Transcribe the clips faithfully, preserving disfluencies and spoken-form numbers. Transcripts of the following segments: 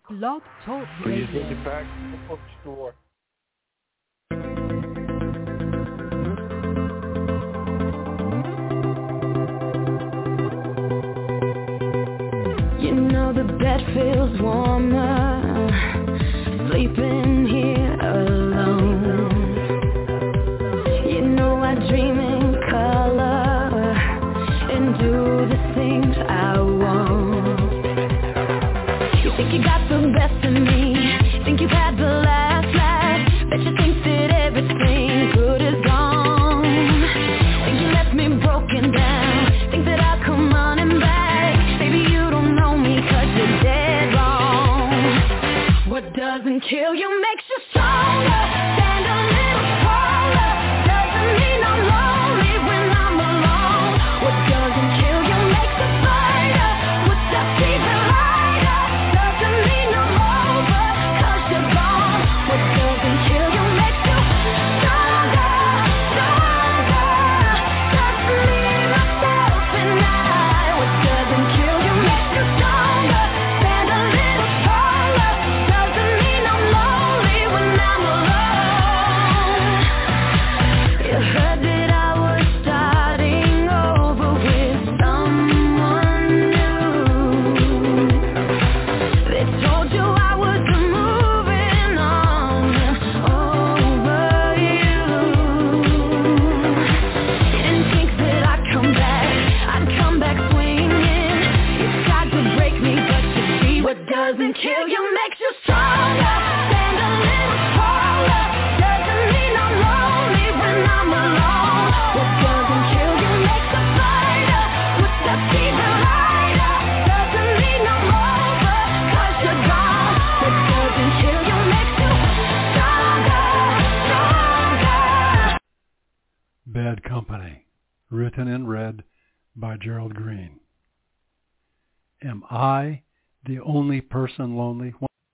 Blog Talk Please Radio. take it back to the bookstore. You know the bed feels warmer, sleeping here alone. You know I dream in color and do the things I want. You think you got the best of me, think you've had the last laugh, bet you think that everything good is gone. Think you left me broken down, think that I'll come running back. Baby, you don't know me 'cause you're dead wrong. What doesn't kill you makes you stronger. Stand a little taller. Doesn't mean I'm lonely when I'm alone. What doesn't kill you makes you fighter. What's that even lighter? Doesn't mean I'm over 'cause you're gone. What doesn't kill you makes you stronger, stronger. Just me, myself, and I. What doesn't kill you makes you stronger. Stand a little taller. Doesn't mean I'm lonely when I'm alone. You heard that I was starting over with someone new. They told you I was moving on over you. Didn't think that I'd come back, I'd come back swinging. You tried to break me, but you see what doesn't kill you makes you stronger. Stand a little taller. Doesn't mean I'm lonely when I'm alone. What doesn't kill you makes a fighter. What's that even lighter? Doesn't mean I'm over 'cause you're gone. What doesn't kill you makes you stronger, stronger. Bad Company, written and read by Gerald Green. Am I the only person lonely?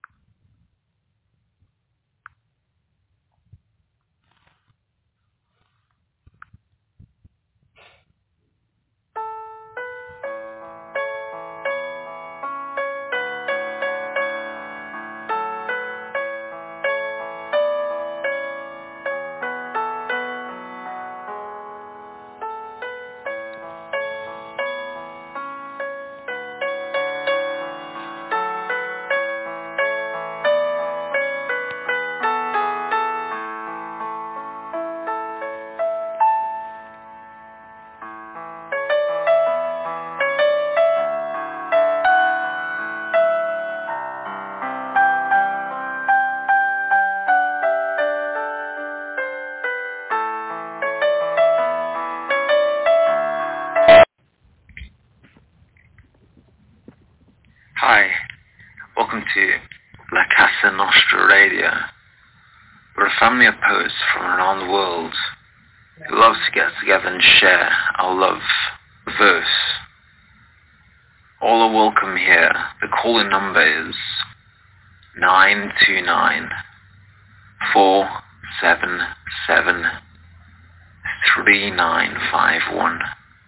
Hi, welcome to La Casa Nostra Radio. We're a family of poets from around the world who love to get together and share our love for verse. All are welcome here. The call-in number is nine two nine, four seven seven, three nine five one.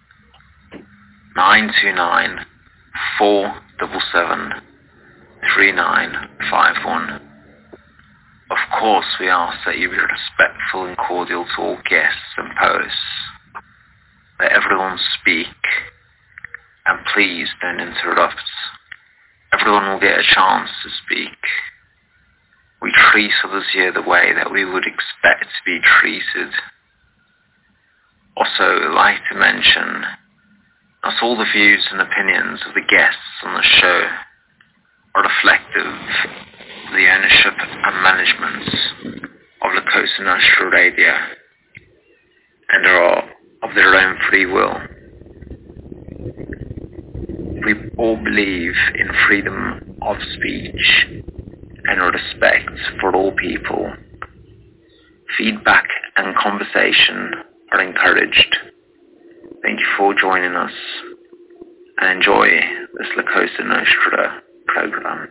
nine two nine, four seven seven, three nine five one. Of course, we ask that you be respectful and cordial to all guests and poets. Let everyone speak, and please don't interrupt. Everyone will get a chance to speak. We treat others here the way that we would expect to be treated. Also, I'd like to mention that all the views and opinions of the guests on the show are reflective of the ownership and management of La Cosa Nostra Radio and are of their own free will. We all believe in freedom of speech and respect for all people. Feedback and conversation are encouraged. Thank you for joining us and enjoy this La Cosa Nostra program.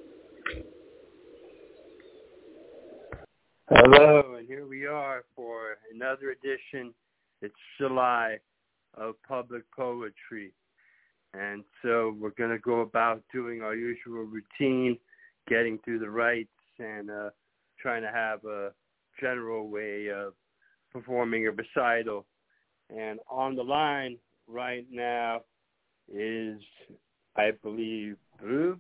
Hello, and here we are for another edition. It's July of Public Poetry. And so we're going to go about doing our usual routine, getting through the rites and uh, trying to have a general way of performing a recital. And on the line right now is, I believe, Blue.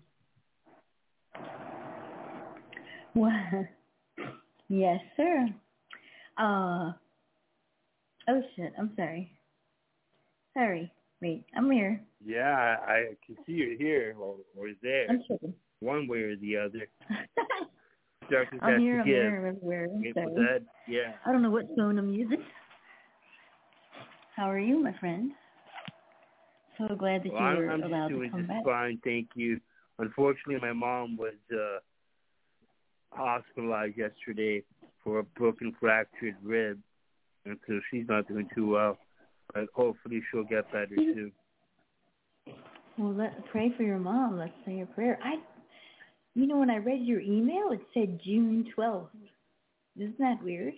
Well, yes, sir. Uh, oh, shit. I'm sorry. Sorry. Wait, I'm here. Yeah, I, I can see you here or, or there. I'm kidding. One way or the other. I'm here, I'm here, I'm everywhere. I'm sorry. Yeah. I don't know what tone I'm using. How are you, my friend? So glad that well, you were I'm, I'm allowed just doing to come just back. fine, thank you. Unfortunately, my mom was uh, hospitalized yesterday for a broken, fractured rib, and so she's not doing too well. But hopefully she'll get better soon. Well, let pray for your mom. Let's say a prayer. I, you know, when I read your email, it said June twelfth. Isn't that weird?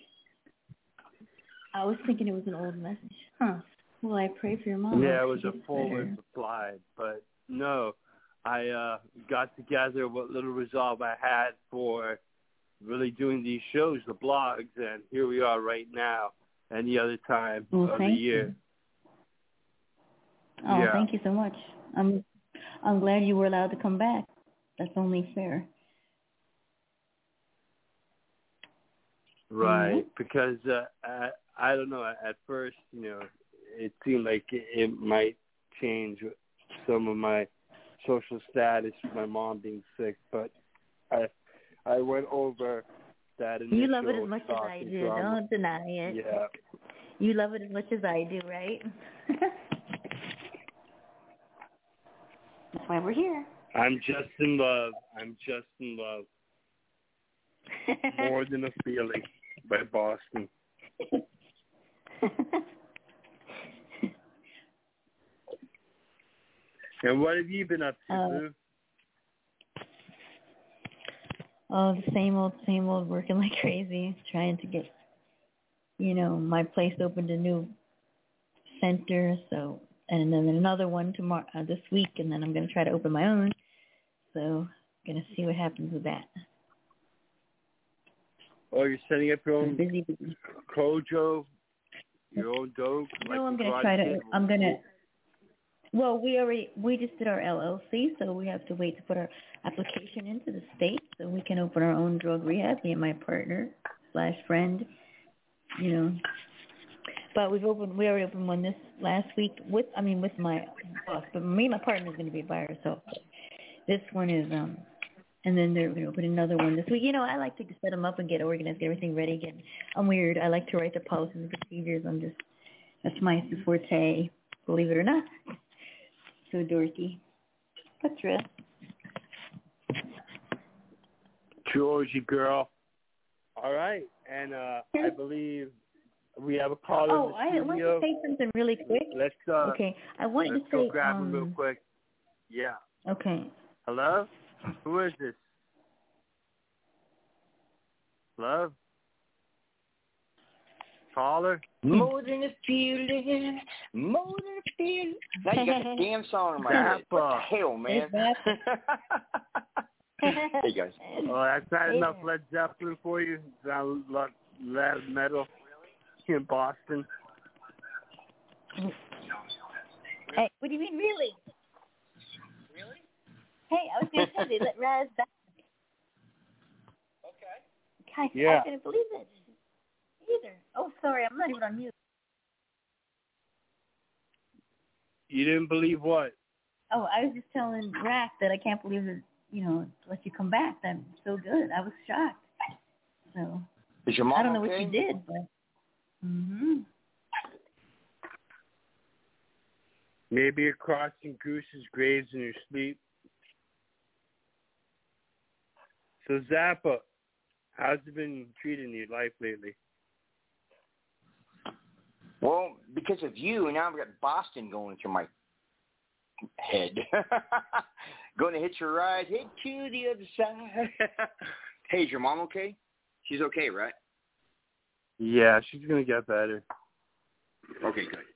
I was thinking it was an old message. Huh. Well, I pray for your mom. Yeah, it was a forward reply, but no, I uh, got together what little resolve I had for really doing these shows, the blogs, and here we are right now. Any other time well, of the year. You. Oh, yeah. Thank you so much. I'm I'm glad you were allowed to come back. That's only fair. Right, mm-hmm. because uh, I, I don't know, at first, you know, it seemed like it, it might change some of my social status with my mom being sick, but I I went over that initial You love it as much as I do. drama. Don't deny it. Yeah. You love it as much as I do, right? That's why we're here. I'm just in love. I'm just in love. More Than a Feeling by Boston. And what have you been up to, uh, Boo? Oh, the same old, same old, working like crazy, trying to get, you know, my place opened a new center, so, and then another one tomorrow, uh, this week, and then I'm going to try to open my own, so going to see what happens with that. Oh, you're setting up your own busy, busy. Kojo, your own dope? No, like I'm going to try to, I'm going to, well, we already, we just did our L L C, so we have to wait to put our application into the state so we can open our own drug rehab, me and my partner slash friend, you know. But we've opened, we already opened one this last week with, I mean, with my boss, but me and my partner is going to be by herself. This one is, um, and then they're going to open another one this week. You know, I like to set them up and get organized, get everything ready. Get, I'm weird. I like to write the policies and procedures. I'm just, that's my forte, believe it or not. So dorky. That's real. Georgie girl. All right. And uh, I believe we have a caller Oh, in the I want studio. to say something really quick. Let's, uh, okay. I want let's to go say, grab um, him real quick. Yeah. Okay. Hello? Who is this? Hello? Caller? More than a feeling, more than a feeling. Now you got the damn song in my head. What the hell, man? Hey, guys. Oh, that's not Hey enough there. Led Zeppelin for you? Not enough lead metal in Boston? Hey, what do you mean, really? Really? Hey, I was going to tell you, let Raz back. Okay. Guys, Yeah. I couldn't believe it. Either. Oh, sorry, I'm not even on mute. You didn't believe what? Oh, I was just telling Rack that I can't believe that, you know, let you come back. That's so good. I was shocked. So, Is your mom I don't know okay? what you did, but, mm-hmm. Maybe you're crossing Goose's graves in your sleep. So, Zappa, how's it been treating your life lately? Well, because of you, now I've got Boston going through my head. Going to hitch a ride, head to the other side. Hey, is your mom okay? She's okay, right? Yeah, she's going to get better. Okay, good.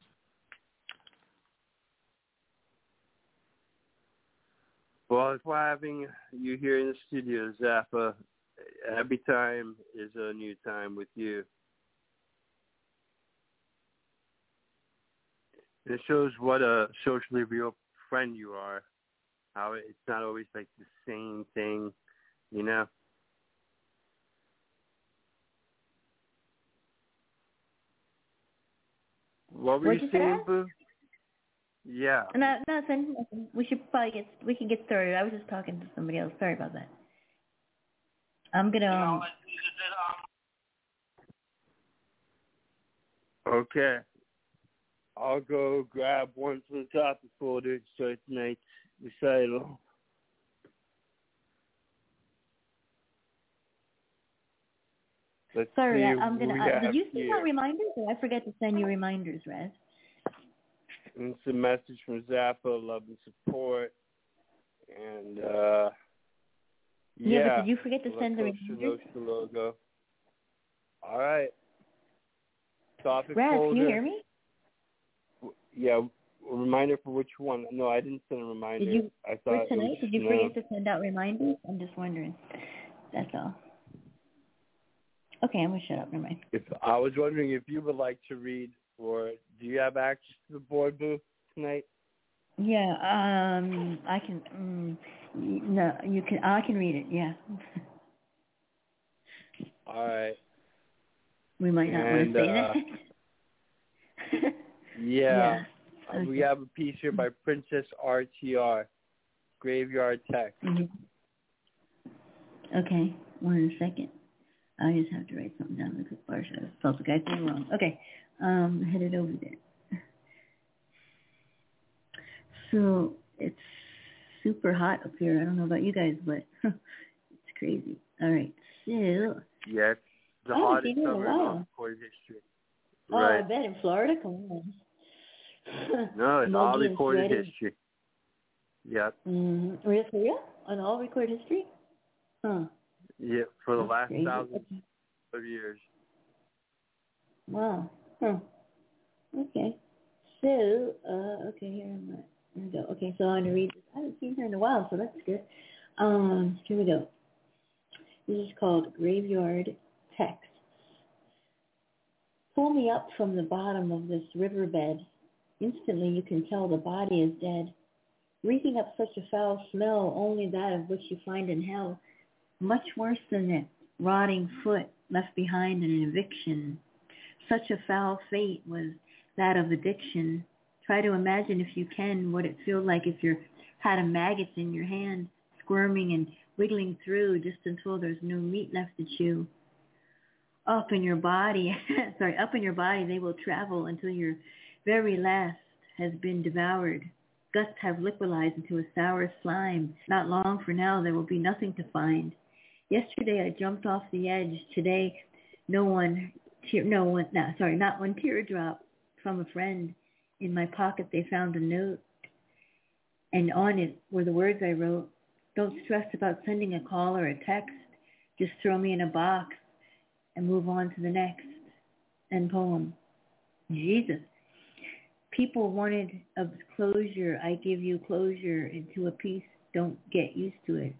Well, it's why having you here in the studio, Zappa. Every time is a new time with you. It shows what a socially real friend you are. How it's not always like the same thing, you know? What were What'd you you say? saying, Boo? Yeah. No, nothing. nothing. We should probably get we can get started. I was just talking to somebody else. Sorry about that. I'm gonna. Um, Okay. I'll go grab one from the top of the folder to start tonight's recital. Let's sorry, see I, I'm who gonna. we Uh, did have you send here. out reminders? Or I forget to send you reminders, Raz. It's a message from Zappa, love and support, and uh, yeah. Yeah, but did you forget to La send the Costa reminders? Nostra logo. All right. Topic Raz, folder. can you hear me? Yeah, a reminder for which one? No, I didn't send a reminder. Did you I for thought it tonight? was Did you no. forget to send out reminders? I'm just wondering. That's all. Okay, I'm gonna shut up. Never mind. If I was wondering if you would like to read, or do you have access to the board booth tonight? Yeah, um, I can. Um, no, you can. I can read it. Yeah. All right. We might not And, want to say uh, that. Yeah. yeah. Uh, Okay. we have a piece here by Princess R T R, Graveyard Text. Mm-hmm. Okay, one second. I just have to write something down real quick. Or should I spelled the guy's name wrong? Okay, um, headed over there. So it's super hot up here. I don't know about you guys, but it's crazy. All right, so. Yes, the Oh, hottest it's been a summer in while. all recorded history. Oh, Right. I bet in Florida. Come on. No, it's all Muggy and recorded sweaty. history. Yep. Mm-hmm. Really? For real? On all recorded history? Huh. Yeah, for the That's last crazy. thousand Okay. of years. Wow. Huh. Okay. So, uh, okay, here I'm at. Here we go. Okay, so I'm going to read this. I haven't seen her in a while, so that's good. Um, here we go. This is called Graveyard Text. Pull me up from the bottom of this riverbed. Instantly you can tell the body is dead. Reeking up such a foul smell, only that of which you find in hell. Much worse than it, rotting foot left behind in an eviction. Such a foul fate was that of addiction. Try to imagine, if you can, what it feels like if you had a maggot in your hand, squirming and wiggling through just until there's no meat left to chew. Up in your body, sorry, up in your body they will travel until your very last has been devoured. Guts have liquidized into a sour slime. Not long from now there will be nothing to find. Yesterday I jumped off the edge. Today, no one, tear, no one, no, sorry, not one teardrop from a friend. In my pocket they found a note, and on it were the words I wrote. Don't stress about sending a call or a text. Just throw me in a box and move on to the next. End poem. Jesus. People wanted a closure. I give you closure into a piece. Don't get used to it.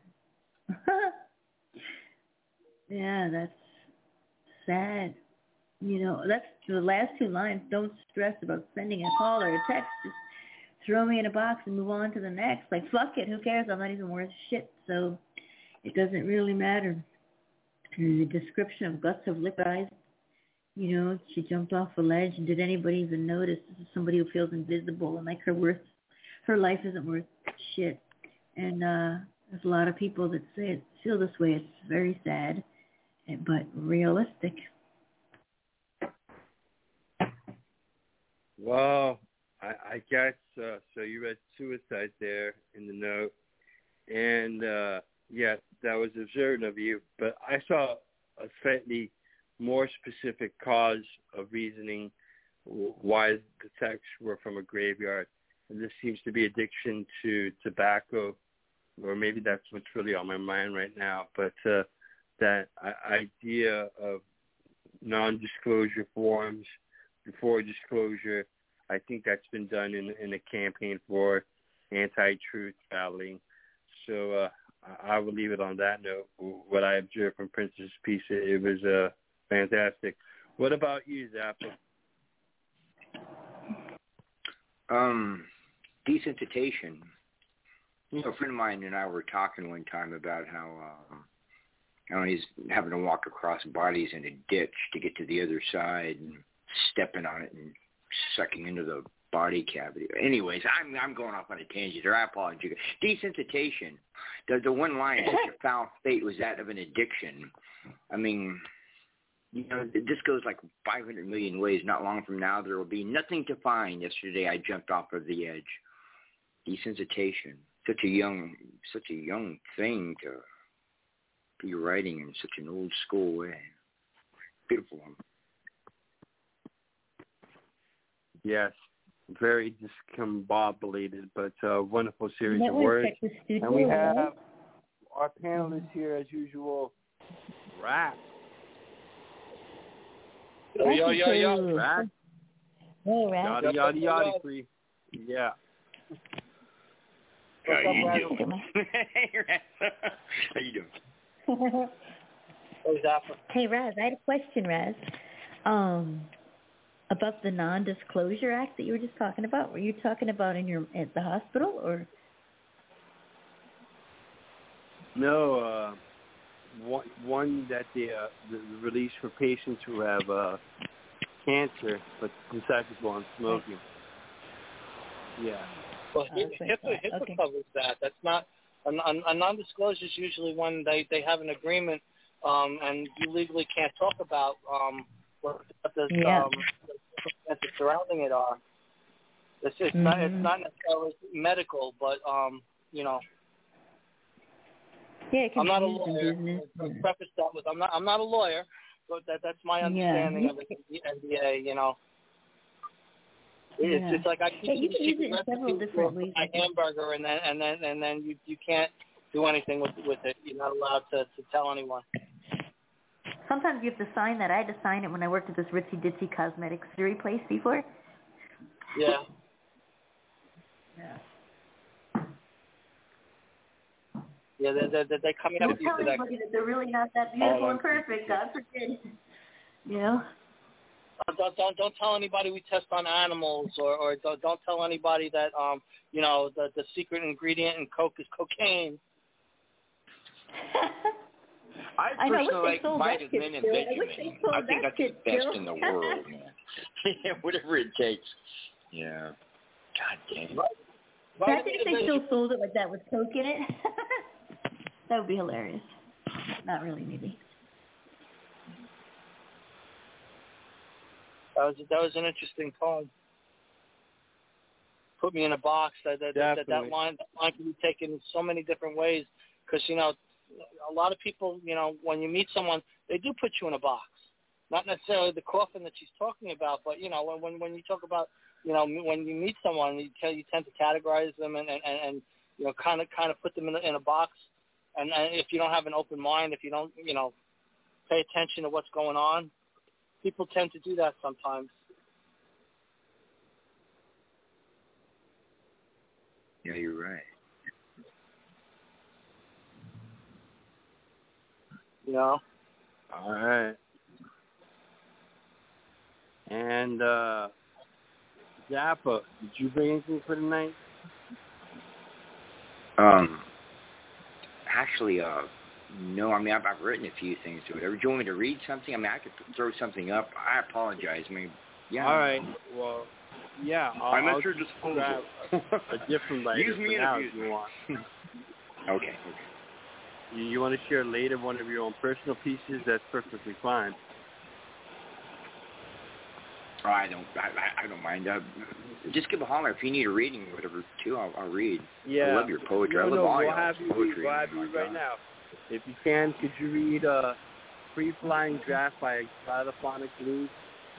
Yeah, that's sad. You know, that's the last two lines. Don't stress about sending a call or a text. Just throw me in a box and move on to the next. Like, fuck it. Who cares? I'm not even worth shit. So it doesn't really matter. And the description of guts of liquid eyes, you know, she jumped off a ledge, and did anybody even notice? This is somebody who feels invisible, and like her worth, her life isn't worth shit. And uh, there's a lot of people that say it, feel this way. It's very sad, but realistic. Well, I, I guess, uh, so you read suicide there in the note, and uh, yeah, that was observant of you, but I saw a slightly more specific cause of reasoning why the texts were from a graveyard, and this seems to be addiction to tobacco, or maybe that's what's really on my mind right now, but uh, that idea of non-disclosure forms before disclosure, I think that's been done in, in a campaign for anti-truth battling. So uh, I, I will leave it on that note. What I observed from Princess Peace, it, it was uh, fantastic. What about you, Zappa? Um, desensitization. You know, a friend of mine and I were talking one time about how, um, you know, he's having to walk across bodies in a ditch to get to the other side and stepping on it and sucking into the body cavity. Anyways, I'm I'm going off on a tangent there. I apologize. Desensitization. The, the one line, such a foul fate was that of an addiction. I mean, you know, this goes like five hundred million ways. Not long from now, there will be nothing to find. Yesterday, I jumped off of the edge. Desensitization. Such a young, such a young thing to be writing in such an old school way. Beautiful one. Yes, very discombobulated, but uh, wonderful series That of was words. like the studio, And we have right? our panelists here, as usual, Rap. Yo, yo, yo, yo. Rap. Hey, Rap. Yada, yada, yada, free. Yeah. How you How doing? you doing? How you doing? Hey, Zappa. Hey, Raz, I had a question, Raz. Um, about the Non-Disclosure Act that you were just talking about. Were you talking about in your at the hospital, or? No, uh, one, one that they uh, the release for patients who have uh, cancer, but susceptible on smoking. Yeah. Well, Oh, that's HIPAA, right. HIPAA Okay. covers that. That's not a, a, a non-disclosure is usually when they, they have an agreement, um, and you legally can't talk about um, what the Yeah. um, circumstances surrounding it are. It's, it's Mm-hmm. not it's not necessarily medical, but um, you know, Yeah, it can I'm be not a used in lawyer. business. Let's preface that with I'm not I'm not a lawyer, but that that's my understanding Yeah. of the N D A. You know. It's Yeah. just like I keep Yeah, you can use secret it in several recipes different for ways. my hamburger, and then and then and then you you can't do anything with with it. You're not allowed to to tell anyone. Sometimes you have to sign that. I had to sign it when I worked at this Ritzy Ditzy cosmetics jewelry place before. Yeah. Yeah. Yeah, they're they're, they're coming up Don't with you tell for that. anybody that they're really not that beautiful Oh, and perfect. God forbid. You know. Don't don't don't tell anybody we test on animals, or or don't don't tell anybody that um you know the the secret ingredient in Coke is cocaine. I I know, I wish personally they like sold that vitamin shit and still. I wish they Benjamin. sold I think that that's the shit best still. in the world, man. Whatever it takes. Yeah. God damn. Imagine if they still sold it like that with Coke in it. That would be hilarious. Not really, maybe. That was that was an interesting poem. Put me in a box. That that that, that, that line that line can be taken in so many different ways. Because you know, a lot of people, you know, when you meet someone, they do put you in a box. Not necessarily the coffin that she's talking about, but you know, when when, when you talk about, you know, when you meet someone, you tell you tend to categorize them and and, and you know, kind of kind of put them in a, in a box. And, and if you don't have an open mind, if you don't, you know, pay attention to what's going on, people tend to do that sometimes. Yeah, you're right. You know? All right. And uh, Zappa, did you bring anything for tonight? Um, actually, uh, no. I mean, I've, I've written a few things to whatever. Do you want me to read something? I mean, I could throw something up. I apologize. I mean, yeah. All right. Well, yeah. I'll, I'm I'll at your just disposal. grab a, a different writer Use me for in now abuse if you want. Okay. Okay. You, you want to share later one of your own personal pieces? That's perfectly fine. Oh, I don't. I, I, I don't mind. Uh, just give a holler if you need a reading or whatever too. I'll, I'll read. Yeah. I love your poetry. No, I love no, all we'll your have you poetry. read, we'll have Oh, you my read right God. now. If you can, could you read uh, Free Flying Draft by Xylophonic Blues?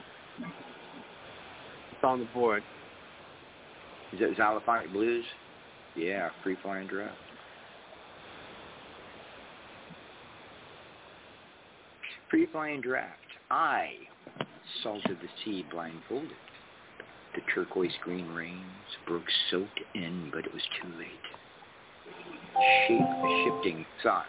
It's on the board. Is that Xylophonic Blues? Yeah, Free Flying Draft. Free Flying Draft. I salted the sea blindfolded. The turquoise green rains broke soaked in, but it was too late. Shape-shifting thoughts.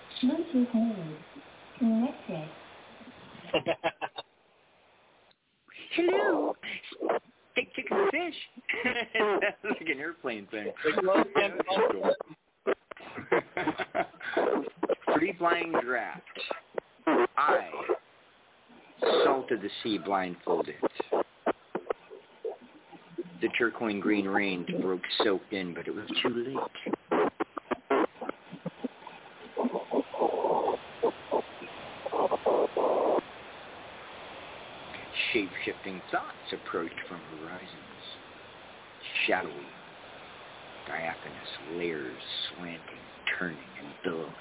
Hello. Take chicken and fish. That's like an airplane thing. Free-flying draft. I, salt of the sea blindfolded. The turquoise green rain broke soaked in, but it was too late. Shape-shifting thoughts approached from horizons. Shadowy, diaphanous layers slanting, turning, and billowing.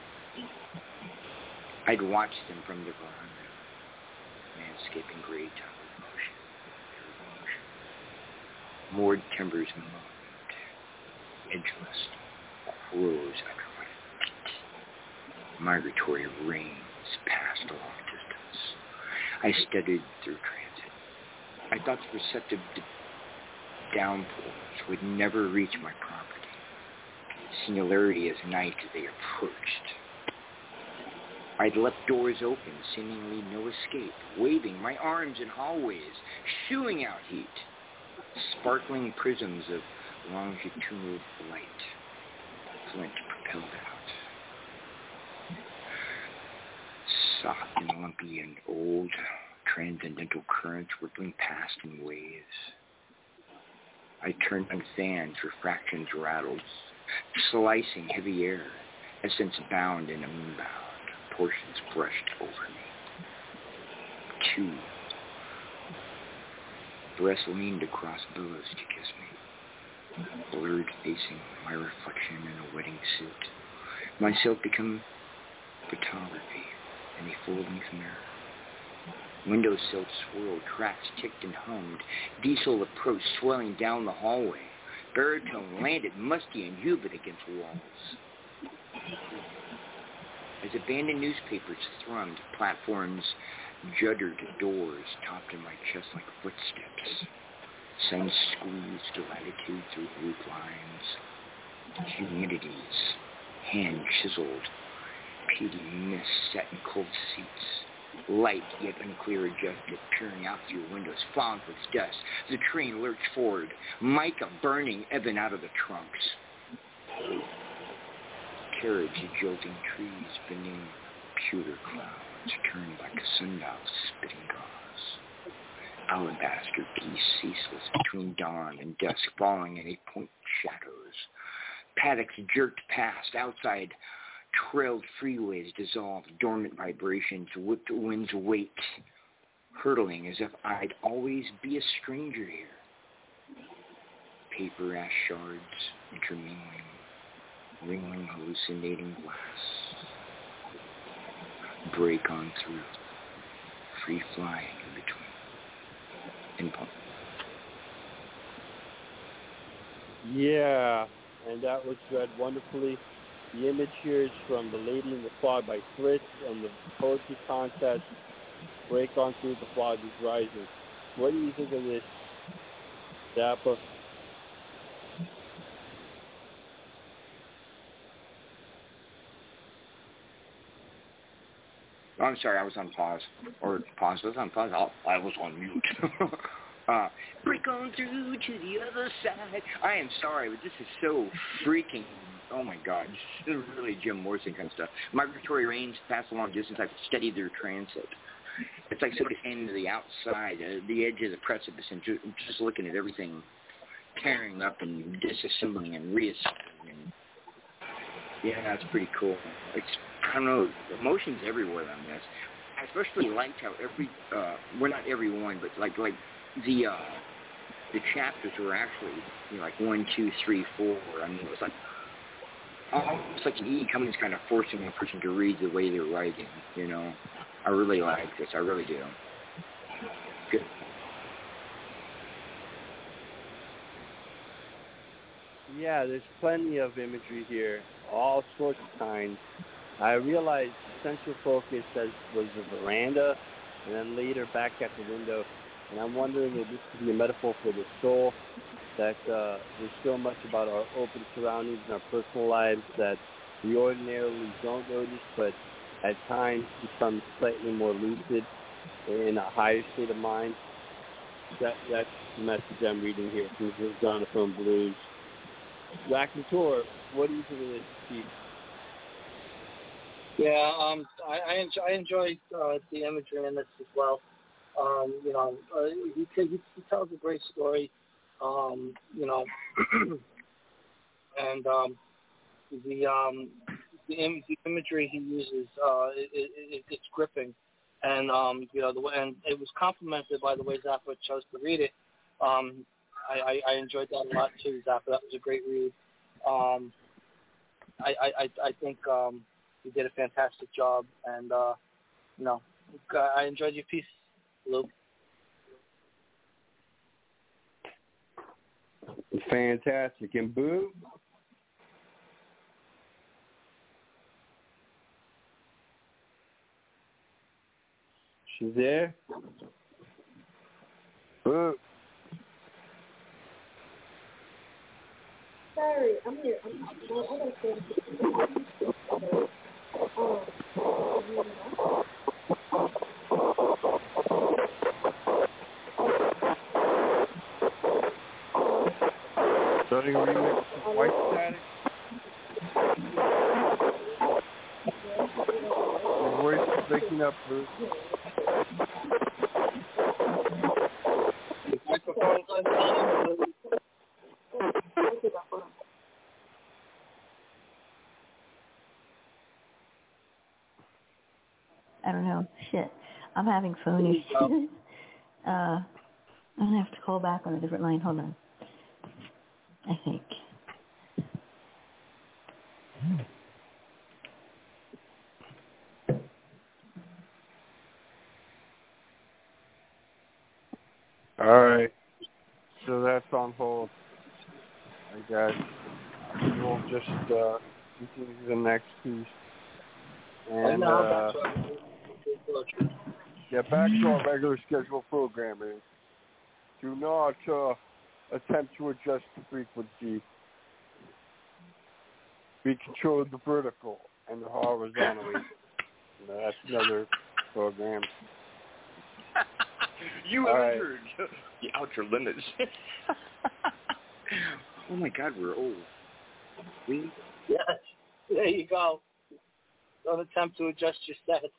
I'd watched them from the veranda, landscaping gray towering motion, motion. Moored timbers moaned, edgeless, crows under my feet. Migratory rains passed a long distance. I stuttered through transit. I thought the receptive d- downpours would never reach my property. Singularity as night as they approached. I'd left doors open, seemingly no escape, waving my arms in hallways, shooing out heat. Sparkling prisms of longitudinal light. Flint propelled out. Soft and lumpy and old, transcendental currents rippling past in waves. I turned on fans, refractions rattled, slicing heavy air, essence bound and unbound. Portions brushed over me. Two. Breasts leaned across billows to kiss me. Blurred facing my reflection in a wedding suit. Myself become photography in a full-length mirror. Windowsills swirled, tracks ticked and hummed. Diesel approached, swelling down the hallway. Baritone landed, musty and humid against walls. As abandoned newspapers thrummed, platforms juddered, doors topped in my chest like footsteps. Sun squeezed latitude through roof lines. Humidities, hand-chiseled, peaty mist set in cold seats. Light, yet unclear adjusted, peering out through windows, fogged with dust. The train lurched forward, mica burning even out of the trunks. Carriage, jolting trees, bending pewter clouds, turned like a sundial spitting gauze. Alabaster geese ceaseless between dawn and dusk, falling in eight-point shadows. Paddocks jerked past, outside trailed freeways dissolved, dormant vibrations whipped wind's weight, hurtling as if I'd always be a stranger here. Paper ash shards intermingling, ringling, hallucinating glass. Break on through, free flying in between. In pump. Yeah, and that was read wonderfully. The image here is from The Lady in the Fog by Fritz and the poetry contest, Break On Through the Fog is Rising. What do you think of this, Zappa? Oh, I'm sorry, I was on pause. Or pause, was on pause? I'll, I was on mute. uh, break on through to the other side. I am sorry, but this is so freaking, oh my God, this is really Jim Morrison kind of stuff. Migratory rains pass a long distance. I've studied their transit. It's like sort of standing to the outside, uh, the edge of the precipice, and ju- just looking at everything tearing up and disassembling and reassembling. And yeah, it's pretty cool. It's, I don't know, emotions everywhere on this. I especially liked how every, uh, well, not every one, but like like the uh, the chapters were actually, you know, like one, two, three, four. I mean, it was like almost like an E. Cummings kind of forcing a person to read the way they're writing. You know, I really like this. I really do. Good. Yeah, there's plenty of imagery here, all sorts of kinds. I realized the central focus as was the veranda, and then later back at the window. And I'm wondering if this could be a metaphor for the soul, that uh, there's so much about our open surroundings and our personal lives that we ordinarily don't notice, but at times become slightly more lucid in a higher state of mind. That that's the message I'm reading here from Jonathan Blues. Raconteur, what do you think of this piece? Yeah, um, I, I enjoy, I enjoy uh, the imagery in this as well. Um, you know, uh, he, he, he tells a great story. Um, you know, and um, the um, the, Im- the imagery he uses, uh, it, it, it's gripping, and um, you know, the way, and it was complemented by the way Zappa chose to read it. Um, I, I, I enjoyed that a lot too, Zappa. That was a great read. Um, I, I, I think um, you did a fantastic job, and uh, you know, I enjoyed your piece, Luke. Fantastic. And Boo? She's there? Boo? Sorry, I'm here. I'm, I'm, I'm going to say oh, Starting a remix of White Static? Your voice is breaking up, Boo. I don't know. Shit. I'm having phone issues. uh, I'm going to have to call back on a different line. Hold on. I think. All right. So that's on hold, I guess. We'll just uh, continue to the next piece. And uh, get back to our regular scheduled programming. Do not uh, attempt to adjust the frequency. We control the vertical and the horizontal. You know, that's another program. You All entered right. the outer limits. Oh my God, we're old. We? Yes, there you go. Don't attempt to adjust your set.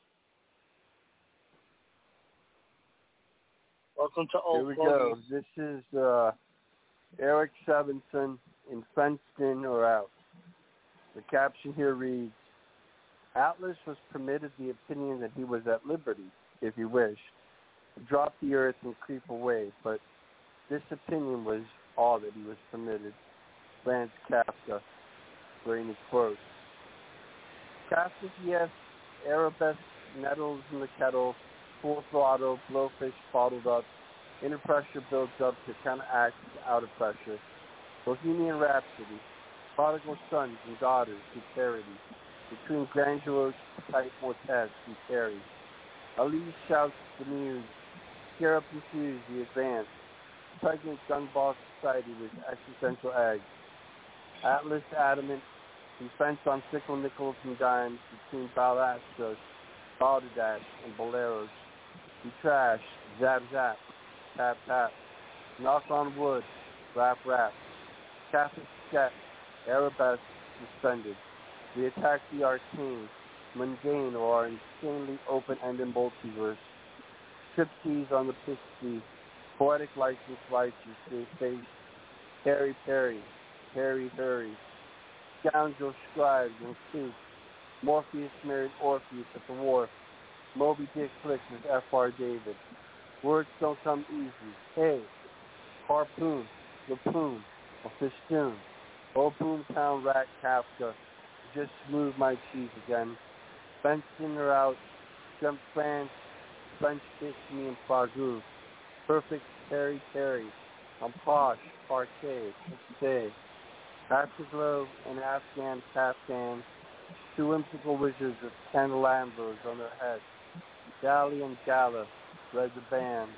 Welcome to Old Here we Clothing. go. This is uh, Eric Sevenson in Fenced In or Out. The caption here reads, Atlas was permitted the opinion that he was at liberty, if he wished, to drop the earth and creep away, but this opinion was all that he was permitted. Franz Kafka, during his quote. Kafka's yes, arabesque, nettles in the kettle, full throttle, blowfish bottled up, inner pressure builds up to counteract outer pressure. Bohemian Rhapsody, prodigal sons and daughters who parody, between grandiose type motets who carry. Ali shouts the muse, scare up and fuse the advance, pregnant gunball society with existential eggs. Atlas adamant, defense on sickle nickels and dimes between balastros, balderdash, and boleros. We trash, zap zap, tap tap, knock on wood, rap rap. Catholic sketch, arabesque suspended. We attack the arcane, mundane or our insanely open-ended multiverse. Striptease on the pixie, poetic license righteous, they face Harry Perry, Harry Hurry, scoundrel scribes and suits. Morpheus married Orpheus at the wharf. Moby Dick flicks with F R David. Words don't come easy. Hey, harpoon, lapoon, a festoon. Oh, boomtown rat Kafka, just smooth my cheese again. Fenced in or out, jump France, French kiss me in Pragu. Perfect Terry Terry, I'm posh, parquet, stay. Afterglow and Afghan Kaftan, two whimsical wizards with candelabras on their heads. Galley and Gala, read the band.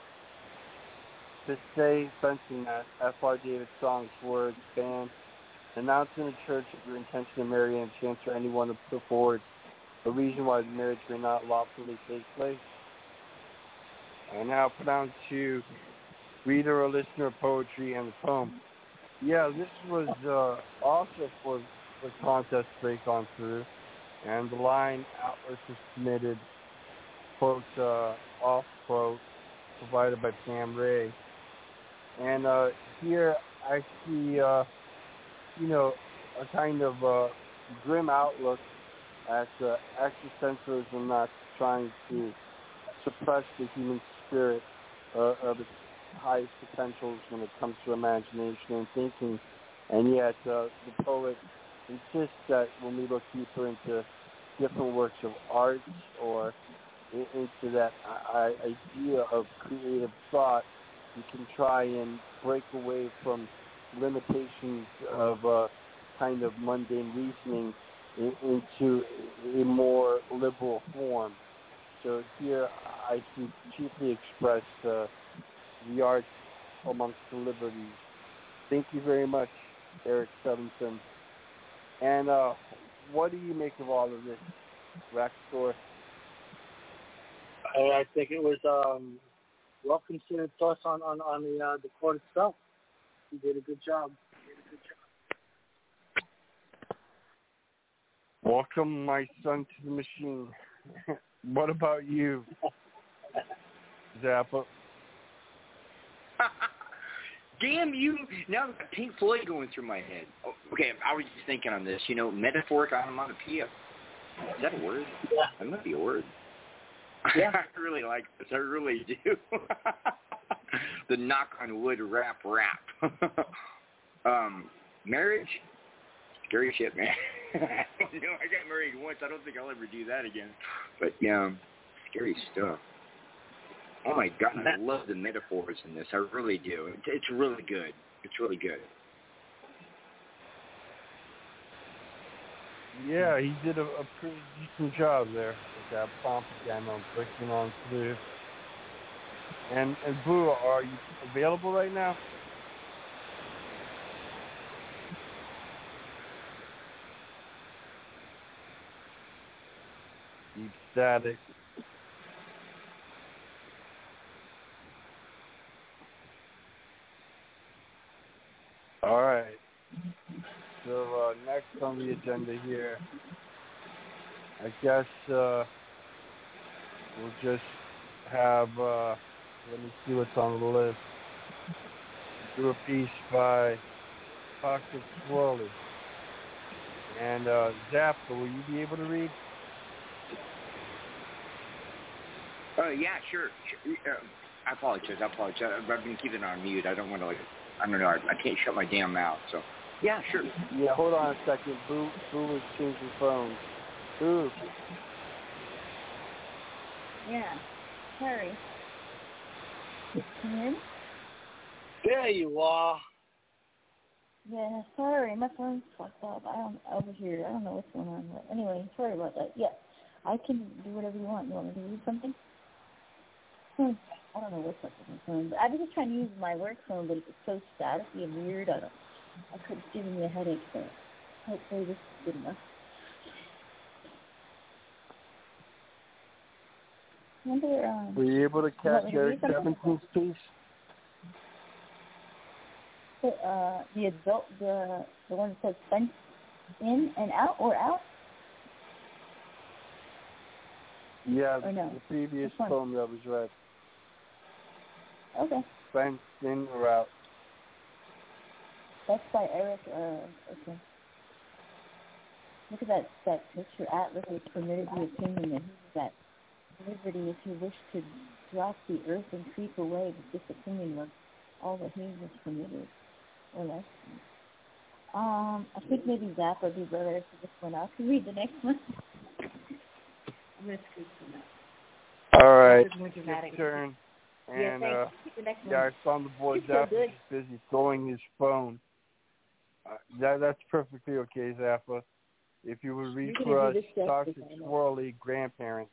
To stay fencing that F R David Song's words, band, Announce in the church of your intention to marry and a chance for anyone to put forward a reason why the marriage may not lawfully take place. And now put down to reader or listener of poetry and the poem. Yeah, this was uh, also for the contest break on through. And the line Atlas was submitted, quote, uh, off quote, provided by Pam Ray. And uh, here I see, uh, you know, a kind of uh, grim outlook at uh, existentialism not trying to suppress the human spirit uh, of its highest potentials when it comes to imagination and thinking. And yet uh, the poet insists that when we look deeper into different works of art or in, into that uh, idea of creative thought, you can try and break away from limitations of uh, kind of mundane reasoning in, into a more liberal form. So here I see chiefly expressed uh, the arts amongst the liberties. Thank you very much, Eric Sevington. And uh, what do you make of all of this, Raxor? I, I think it was um, well considered thoughts on, on, on the uh, the court itself. He did a good job. He did a good job. Welcome, my son, to the machine. What about you, Zappa? Damn you! Now I've got Pink Floyd going through my head. Oh, okay, I was just thinking on this. You know, metaphoric onomatopoeia. Is that a word? Yeah. That might be a word. Yeah. I really like this. I really do. The knock on wood rap rap. um, marriage? Scary shit, man. I don't know. I got married once. I don't think I'll ever do that again. But, yeah, scary stuff. Oh, my God. I love the metaphors in this. I really do. It's, it's really good. It's really good. Yeah, he did a, a pretty decent job there with that prompt again on breaking on through. And, and Boo, are you available right now? Deep static. All right. So uh, next on the agenda here, I guess uh, we'll just have, uh, let me see what's on the list. Do a piece by Toxic Swirly. And uh, Zappa, will you be able to read? Uh, yeah, sure. sure. Uh, I apologize. I apologize. I've been keeping it on mute. I don't want to, like, I don't know. I, I can't shut my damn mouth. So, yeah, sure. Yeah, hold on a second. Boo, Boo is changing phones. Boo. Yeah. Sorry. Can you hear me? There you are. Yeah, sorry. My phone's fucked up. I don't, over here. I don't know what's going on. But anyway, sorry about that. Yeah. I can do whatever you want. You want me to read something? Hmm. I don't know what's up with my phone. But I was just trying to use my work phone, but it's so staticky and weird. I don't. I could it's giving me a headache, so hopefully this is good enough. Wonder, um, Were you able to catch Eric Sevington's piece? So, uh, the adult, the the one that says fence in and out or out? Yeah, or no? the previous poem that was read. Okay. Fence in or out. That's by Eric, uh, okay. Look at that, that picture. Atlas is permitted the opinion that he's at liberty if you wish to drop the earth and creep away, but this opinion was all that he was permitted, or less. Um, I think maybe Zappa would be better for this one. I can read the next one. I'm going to scoot from that. All right, your turn. And, yeah, thanks. uh, The next yeah, one. I saw the boy Zappa so is busy throwing his phone. Uh, that That's perfectly okay, Zappa. If you would read for us, Toxic Swirly, Grandparents.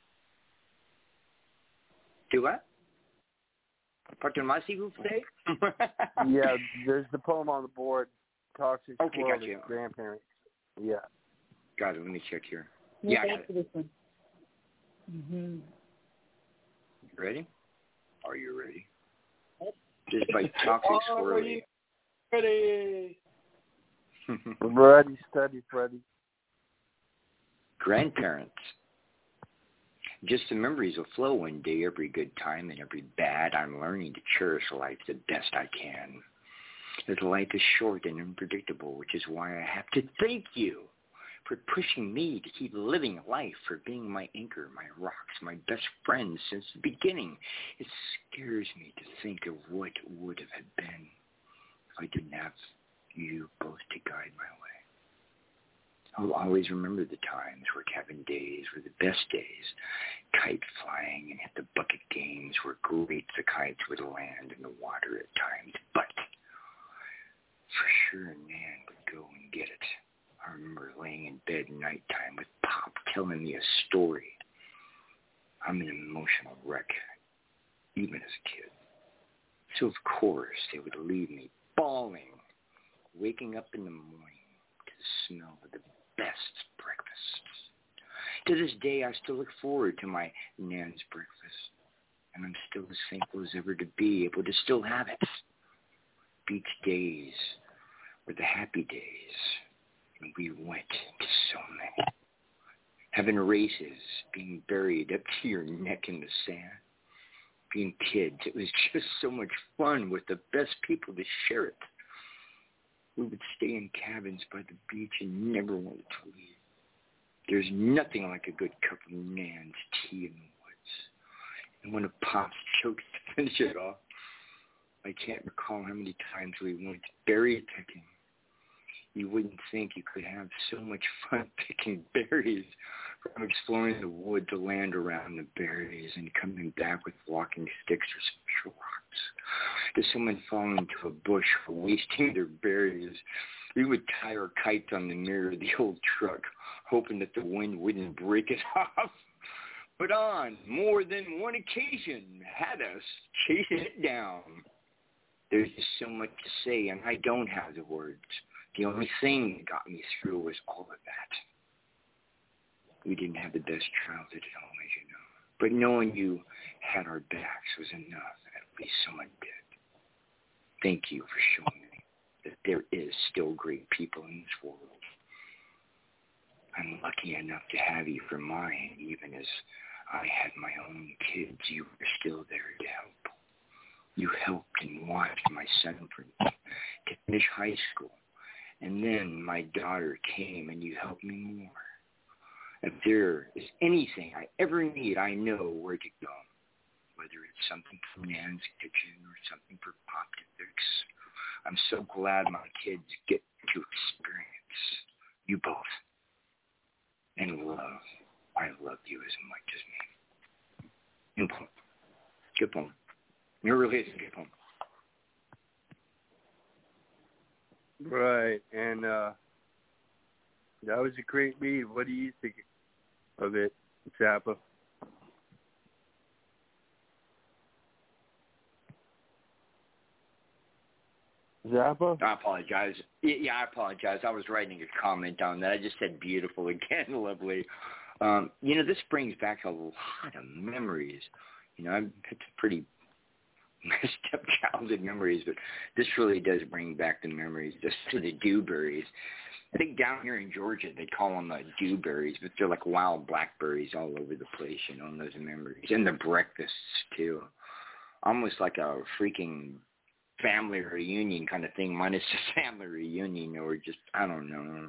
Do what? Parte más y usted? Yeah, there's the poem on the board. Toxic Okay, Swirly, gotcha. Grandparents. Yeah. Got it. Let me check here. Yeah, Yeah, I got thanks it. for this one. Mm-hmm. You ready? Are you ready? Just by Toxic Swirly. Ready. Ready, steady, Freddy. Grandparents. Just the memories will flow one day, every good time and every bad. I'm learning to cherish life the best I can. As life is short and unpredictable, which is why I have to thank you for pushing me to keep living life, for being my anchor, my rocks, my best friend since the beginning. It scares me to think of what would have been if I didn't have you both to guide my way. I'll always remember the times where cabin days were the best days. Kite flying and hit the bucket games were great. The kites would land in the water at times, but for sure Nan would go and get it. I remember laying in bed nighttime with Pop telling me a story. I'm an emotional wreck, even as a kid. So of course they would leave me bawling, waking up in the morning to the smell of the best breakfast. To this day, I still look forward to my Nan's breakfast, and I'm still as thankful as ever to be able to still have it. Beach days were the happy days, and we went to so many. Having races, being buried up to your neck in the sand, being kids, it was just so much fun with the best people to share it. We would stay in cabins by the beach and never wanted to leave. There's nothing like a good cup of Nan's tea in the woods. And when a Pop's jokes to finish it off, I can't recall how many times we went berry picking. You wouldn't think you could have so much fun picking berries, from exploring the wood to land around the berries and coming back with walking sticks or some rocks. To someone falling into a bush for wasting their berries, we would tie our kites on the mirror of the old truck, hoping that the wind wouldn't break it off. But on more than one occasion, had us chasing it down. There's just so much to say, and I don't have the words. The only thing that got me through was all of that. We didn't have the best childhood at home, as you know. But knowing you had our backs was enough, and at least someone did. Thank you for showing me that there is still great people in this world. I'm lucky enough to have you for mine, even as I had my own kids. You were still there to help. You helped and watched my son for me to finish high school. And then my daughter came and you helped me more. If there is anything I ever need, I know where to go. Whether it's something from Nan's kitchen or something for Pop to fix. I'm so glad my kids get to experience you both. And love. I love you as much as me. Good poem. Good poem. It really is a good poem. Right, and uh, that was a great read. What do you think of it, Zappa? Zappa? I apologize. Yeah, I apologize. I was writing a comment on that. I just said beautiful again, lovely. Um, you know, this brings back a lot of memories. You know, I've had pretty messed up childhood memories, but this really does bring back the memories. Just to the dewberries. I think down here in Georgia they call them uh, dewberries, but they're like wild blackberries all over the place, you know, and those memories. And the breakfasts, too. Almost like a freaking family reunion kind of thing, minus the family reunion, or just, I don't know.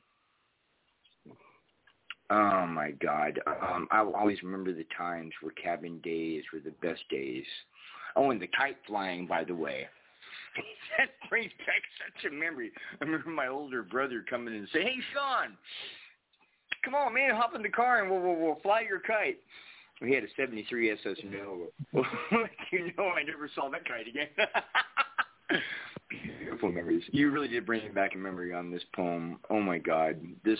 Oh, my God. Um, I will always remember the times where cabin days were the best days. Oh, and the kite flying, by the way. That brings back such a memory. I remember my older brother coming in and saying, "Hey, Sean, come on, man, hop in the car and we'll, we'll, we'll fly your kite." We had a seventy-three S S Nova. You know, I never saw that kite again. Beautiful memories. You really did bring back a memory on this poem. Oh, my God. This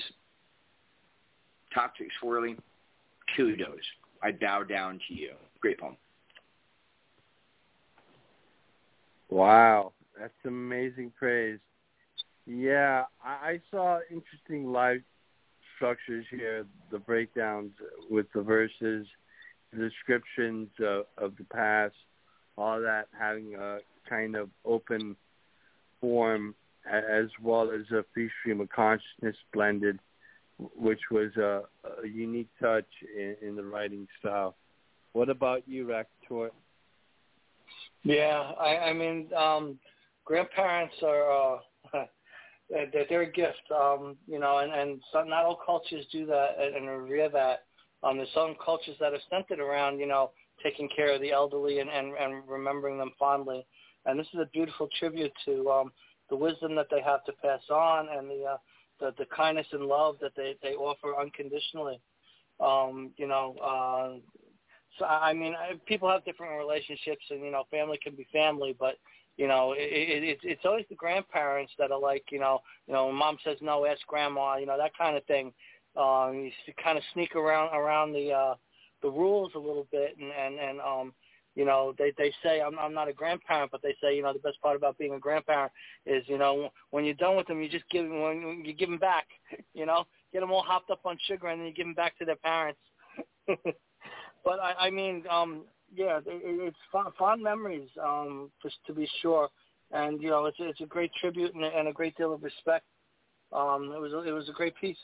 Toxic Swirly, kudos. I bow down to you. Great poem. Wow, that's amazing praise. Yeah, I, I saw interesting live structures here, the breakdowns with the verses, the descriptions of, of the past, all that having a kind of open form as well as a free stream of consciousness blended, which was a, a unique touch in, in the writing style. What about you, Racator? Yeah, I, I mean, um, grandparents are uh, they're, they're a gift, um, you know, and, and so not all cultures do that and, and revere that. Um, there's some cultures that are centered around, you know, taking care of the elderly and, and, and remembering them fondly. And this is a beautiful tribute to um, the wisdom that they have to pass on and the uh, the, the kindness and love that they, they offer unconditionally. Um, you know, uh, so I mean, people have different relationships, and you know, family can be family, but you know, it, it, it, it's always the grandparents that are like, you know, you know, when mom says no, ask grandma, you know, that kind of thing. Um, you kind of sneak around around the uh, the rules a little bit, and and and um, you know, they they say I'm I'm not a grandparent, but they say, you know, the best part about being a grandparent is, you know, when you're done with them, you just give them when you give them back, you know, get them all hopped up on sugar, and then you give them back to their parents. But I, I mean, um, yeah, it, it's fond, fond memories, um, just to be sure, and you know, it's it's a great tribute and a, and a great deal of respect. Um, it was a, it was a great piece.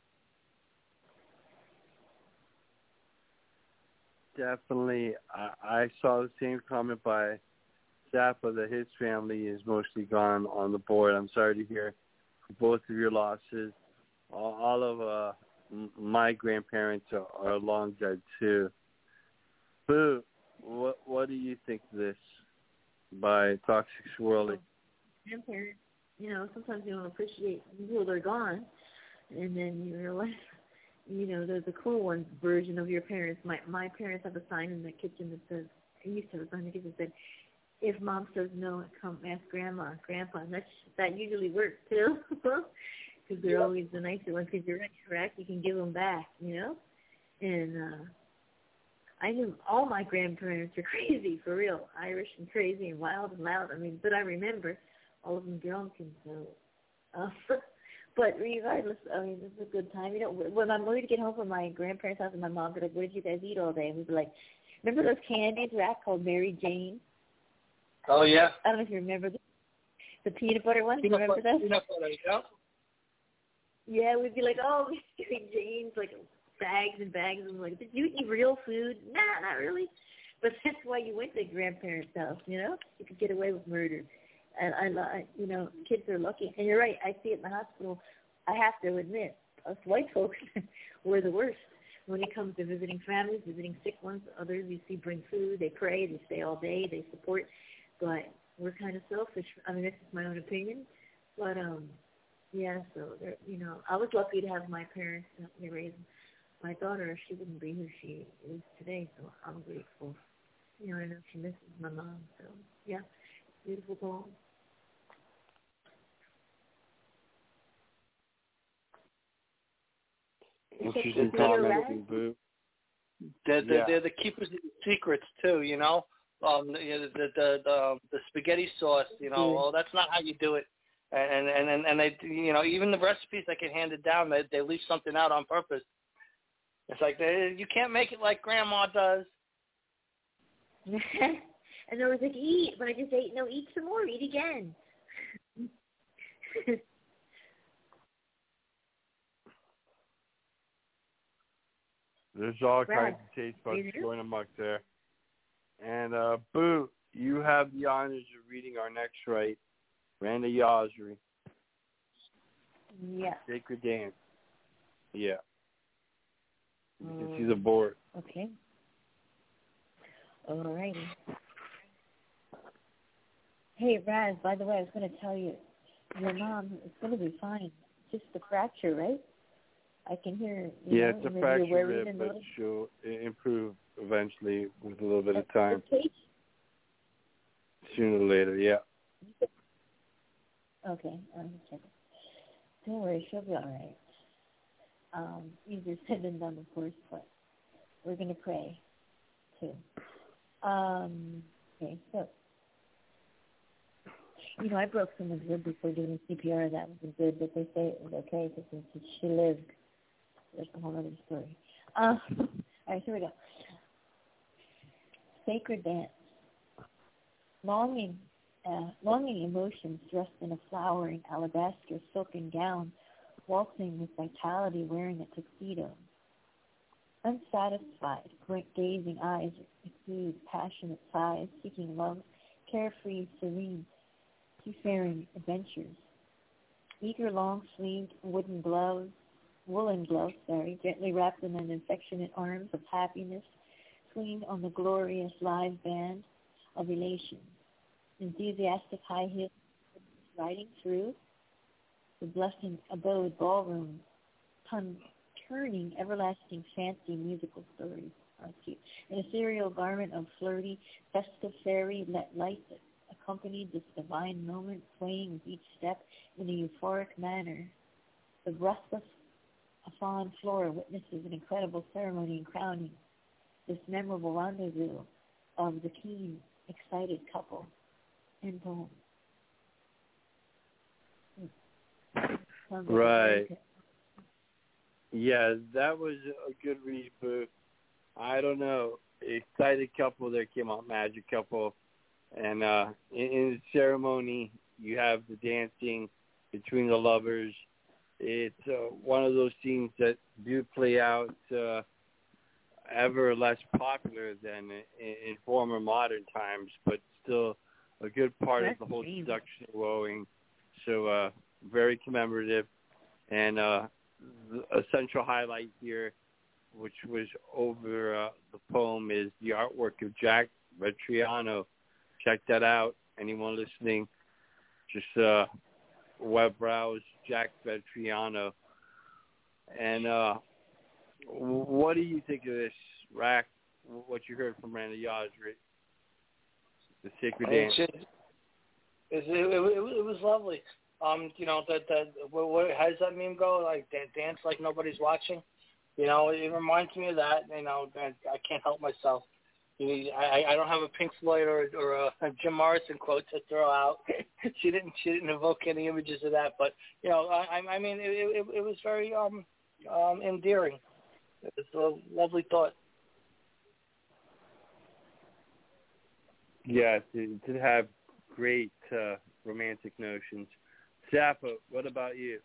Definitely. I, I saw the same comment by Zappa that his family is mostly gone on the board. I'm sorry to hear both of your losses. All, all of uh, m- my grandparents are, are long dead, too. Boo, what, what do you think of this by Toxic Swirly? Grandparents, you know, sometimes you don't appreciate people that are gone, and then you realize, you know, there's a cool one version of your parents. My my parents have a sign in the kitchen that says, I used to have a sign in the kitchen that said, if mom says no, come ask grandma, grandpa. And that's, that usually works, too, because they're always the nicer ones. Because you're right, correct, you can give them back, you know? And uh, I knew all my grandparents were crazy, for real, Irish and crazy and wild and loud. I mean, but I remember all of them drunk, and so... Uh, But regardless, I mean, this is a good time. You know, when I'm going to get home from my grandparents' house and my mom would be like, what did you guys eat all day? And we'd be like, remember those candies Rack called Mary Jane? Oh, yeah. I don't know if you remember the, the peanut butter ones. Peanut remember butter, those? Peanut butter, yeah. Yeah, we'd be like, oh, Mary Jane's, like bags and bags. And like, did you eat real food? Nah, not really. But that's why you went to grandparents' house, you know? You could get away with murder. And I, I, you know, kids are lucky. And you're right. I see it in the hospital. I have to admit, us white folks, we're the worst when it comes to visiting families, visiting sick ones. Others you see bring food, they pray, they stay all day, they support. But we're kind of selfish. I mean, this is my own opinion. But um, yeah. So there, you know, I was lucky to have my parents help me raise my daughter. She wouldn't be who she is today. So I'm grateful. You know, I know she misses my mom. So yeah, beautiful poem. Interesting comment, Boo. They're, they're, yeah. they're the keepers of the secrets, too, you know? Um, the, the, the, the, the spaghetti sauce, you know, mm. oh, that's not how you do it. And, and, and, and they, you know, even the recipes that get handed down, they, they leave something out on purpose. It's like, they, you can't make it like Grandma does. And I was like, eat. But I just ate, no, eat some more. Eat again. There's all Brad, kinds of taste buds going amok there. And, uh, Boo, you have the honors of reading our next right, Randa Yazri. Yeah. Sacred Dance. Yeah. You um, can see the board. Okay. All righty. Hey, Raz, by the way, I was going to tell you, your mom is going to be fine. Just the fracture, right? I can hear. You yeah, know, it's a fracture rib, but little... she'll improve eventually with a little bit of time. Okay. Sooner or later, yeah. Okay, I'm checking. Don't worry, she'll be all right. Um, easier said than done, of course, but we're going to pray, too. Um, okay, so You know, I broke someone's rib before doing C P R. That wasn't good, but they say it was okay because she lived. That's a whole other story. Uh, all right, here we go. Sacred dance. Longing, uh, longing emotions dressed in a flowering alabaster silken gown, waltzing with vitality, wearing a tuxedo. Unsatisfied, great gazing eyes exude passionate sighs, seeking love, carefree, serene, seafaring adventures. Eager, long-sleeved wooden gloves, woolen gloves, sorry, gently wrapped in an affectionate arms of happiness, swing on the glorious live band of elation. Enthusiastic high heels riding through the blessed abode ballroom, pun turning everlasting fancy musical stories. Oh, cute. An ethereal garment of flirty, festive fairy let light that accompanied this divine moment, swaying with each step in a euphoric manner. The breathless fawn floor witnesses an incredible ceremony in crowning this memorable rendezvous of the keen, excited couple. End poem. Right. Yeah, that was a good read, Boo. I don't know. Excited couple, there came out magic couple. And uh, in, in the ceremony, you have the dancing between the lovers. It's uh, one of those scenes that do play out uh, ever less popular than in, in former modern times, but still a good part That's of the whole crazy. Seduction of Woeing. So uh, very commemorative. And uh, the essential highlight here, which was over uh, the poem, is the artwork of Jack Vetriano. Check that out. Anyone listening, just uh, web browse Jack Vetriano. And uh, what do you think of this, Rack? What you heard from Randy Osric? The Sacred Dance. It, it, it, it, it was lovely. Um, you know, that that what, what, how does that meme go? Like dance like nobody's watching. You know, it reminds me of that. You know, I, I can't help myself. You know, I I don't have a Pink Floyd or or a, a Jim Morrison quote to throw out. she didn't she didn't evoke any images of that. But you know, I I mean, it it, it was very um um endearing. It was a lovely thought. Yeah, to to have great uh, romantic notions. Zappa, what about you?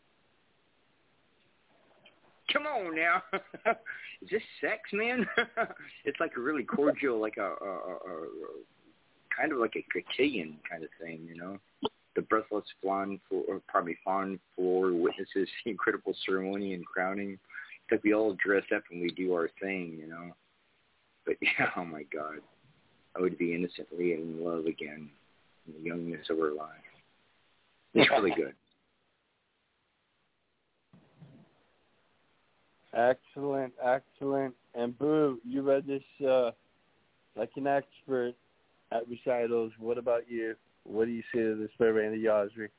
Come on now. Is this sex, man? It's like a really cordial, like a, a, a, a kind of like a cotillion kind of thing, you know? The breathless fawn, or probably fawn floor witnesses the incredible ceremony and crowning. It's like we all dress up and we do our thing, you know? But yeah, oh my God. I would be innocently in love again in the youngness of our life. It's really good. Excellent, excellent. And Boo, you read this uh, like an expert at recitals. What about you? What do you say to this by Randy Osric?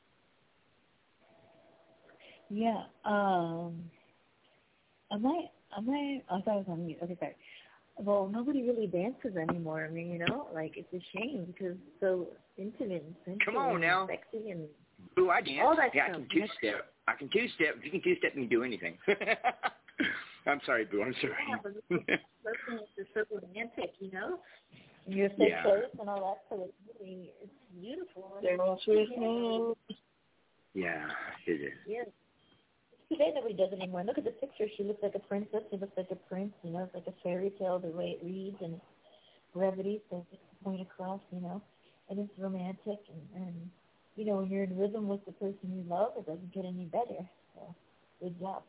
Yeah. Um. Am I? Am I? I thought I was on mute. Okay, sorry. Well, nobody really dances anymore. I mean, you know, like it's a shame because it's so intimate and sensual. Come on now. And sexy and Ooh, I dance. all that yeah, stuff. I can two-step. I can two-step. If you can two-step, you can do anything. I'm sorry, Boo. I'm sorry. Yeah, but it's, it's so romantic, you know? And you're so yeah. close and all that, so it's really, it's beautiful. Yeah, it is. Yeah. Today nobody does it anymore. Look at the picture. She looks like a princess. She looks like a prince. You know, it's like a fairy tale the way it reads and brevity, so it's the point across, you know. And it's romantic. And, and, you know, when you're in rhythm with the person you love, it doesn't get any better. So, good job.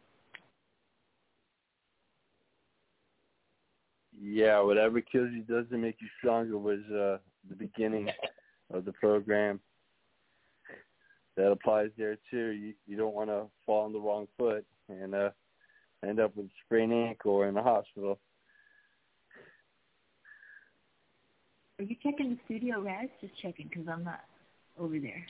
Yeah, whatever kills you doesn't make you stronger was uh, the beginning of the program. That applies there too. You you don't want to fall on the wrong foot and uh, end up with a sprained ankle or in the hospital. Are you checking the studio, Raz? Just checking because I'm not over there.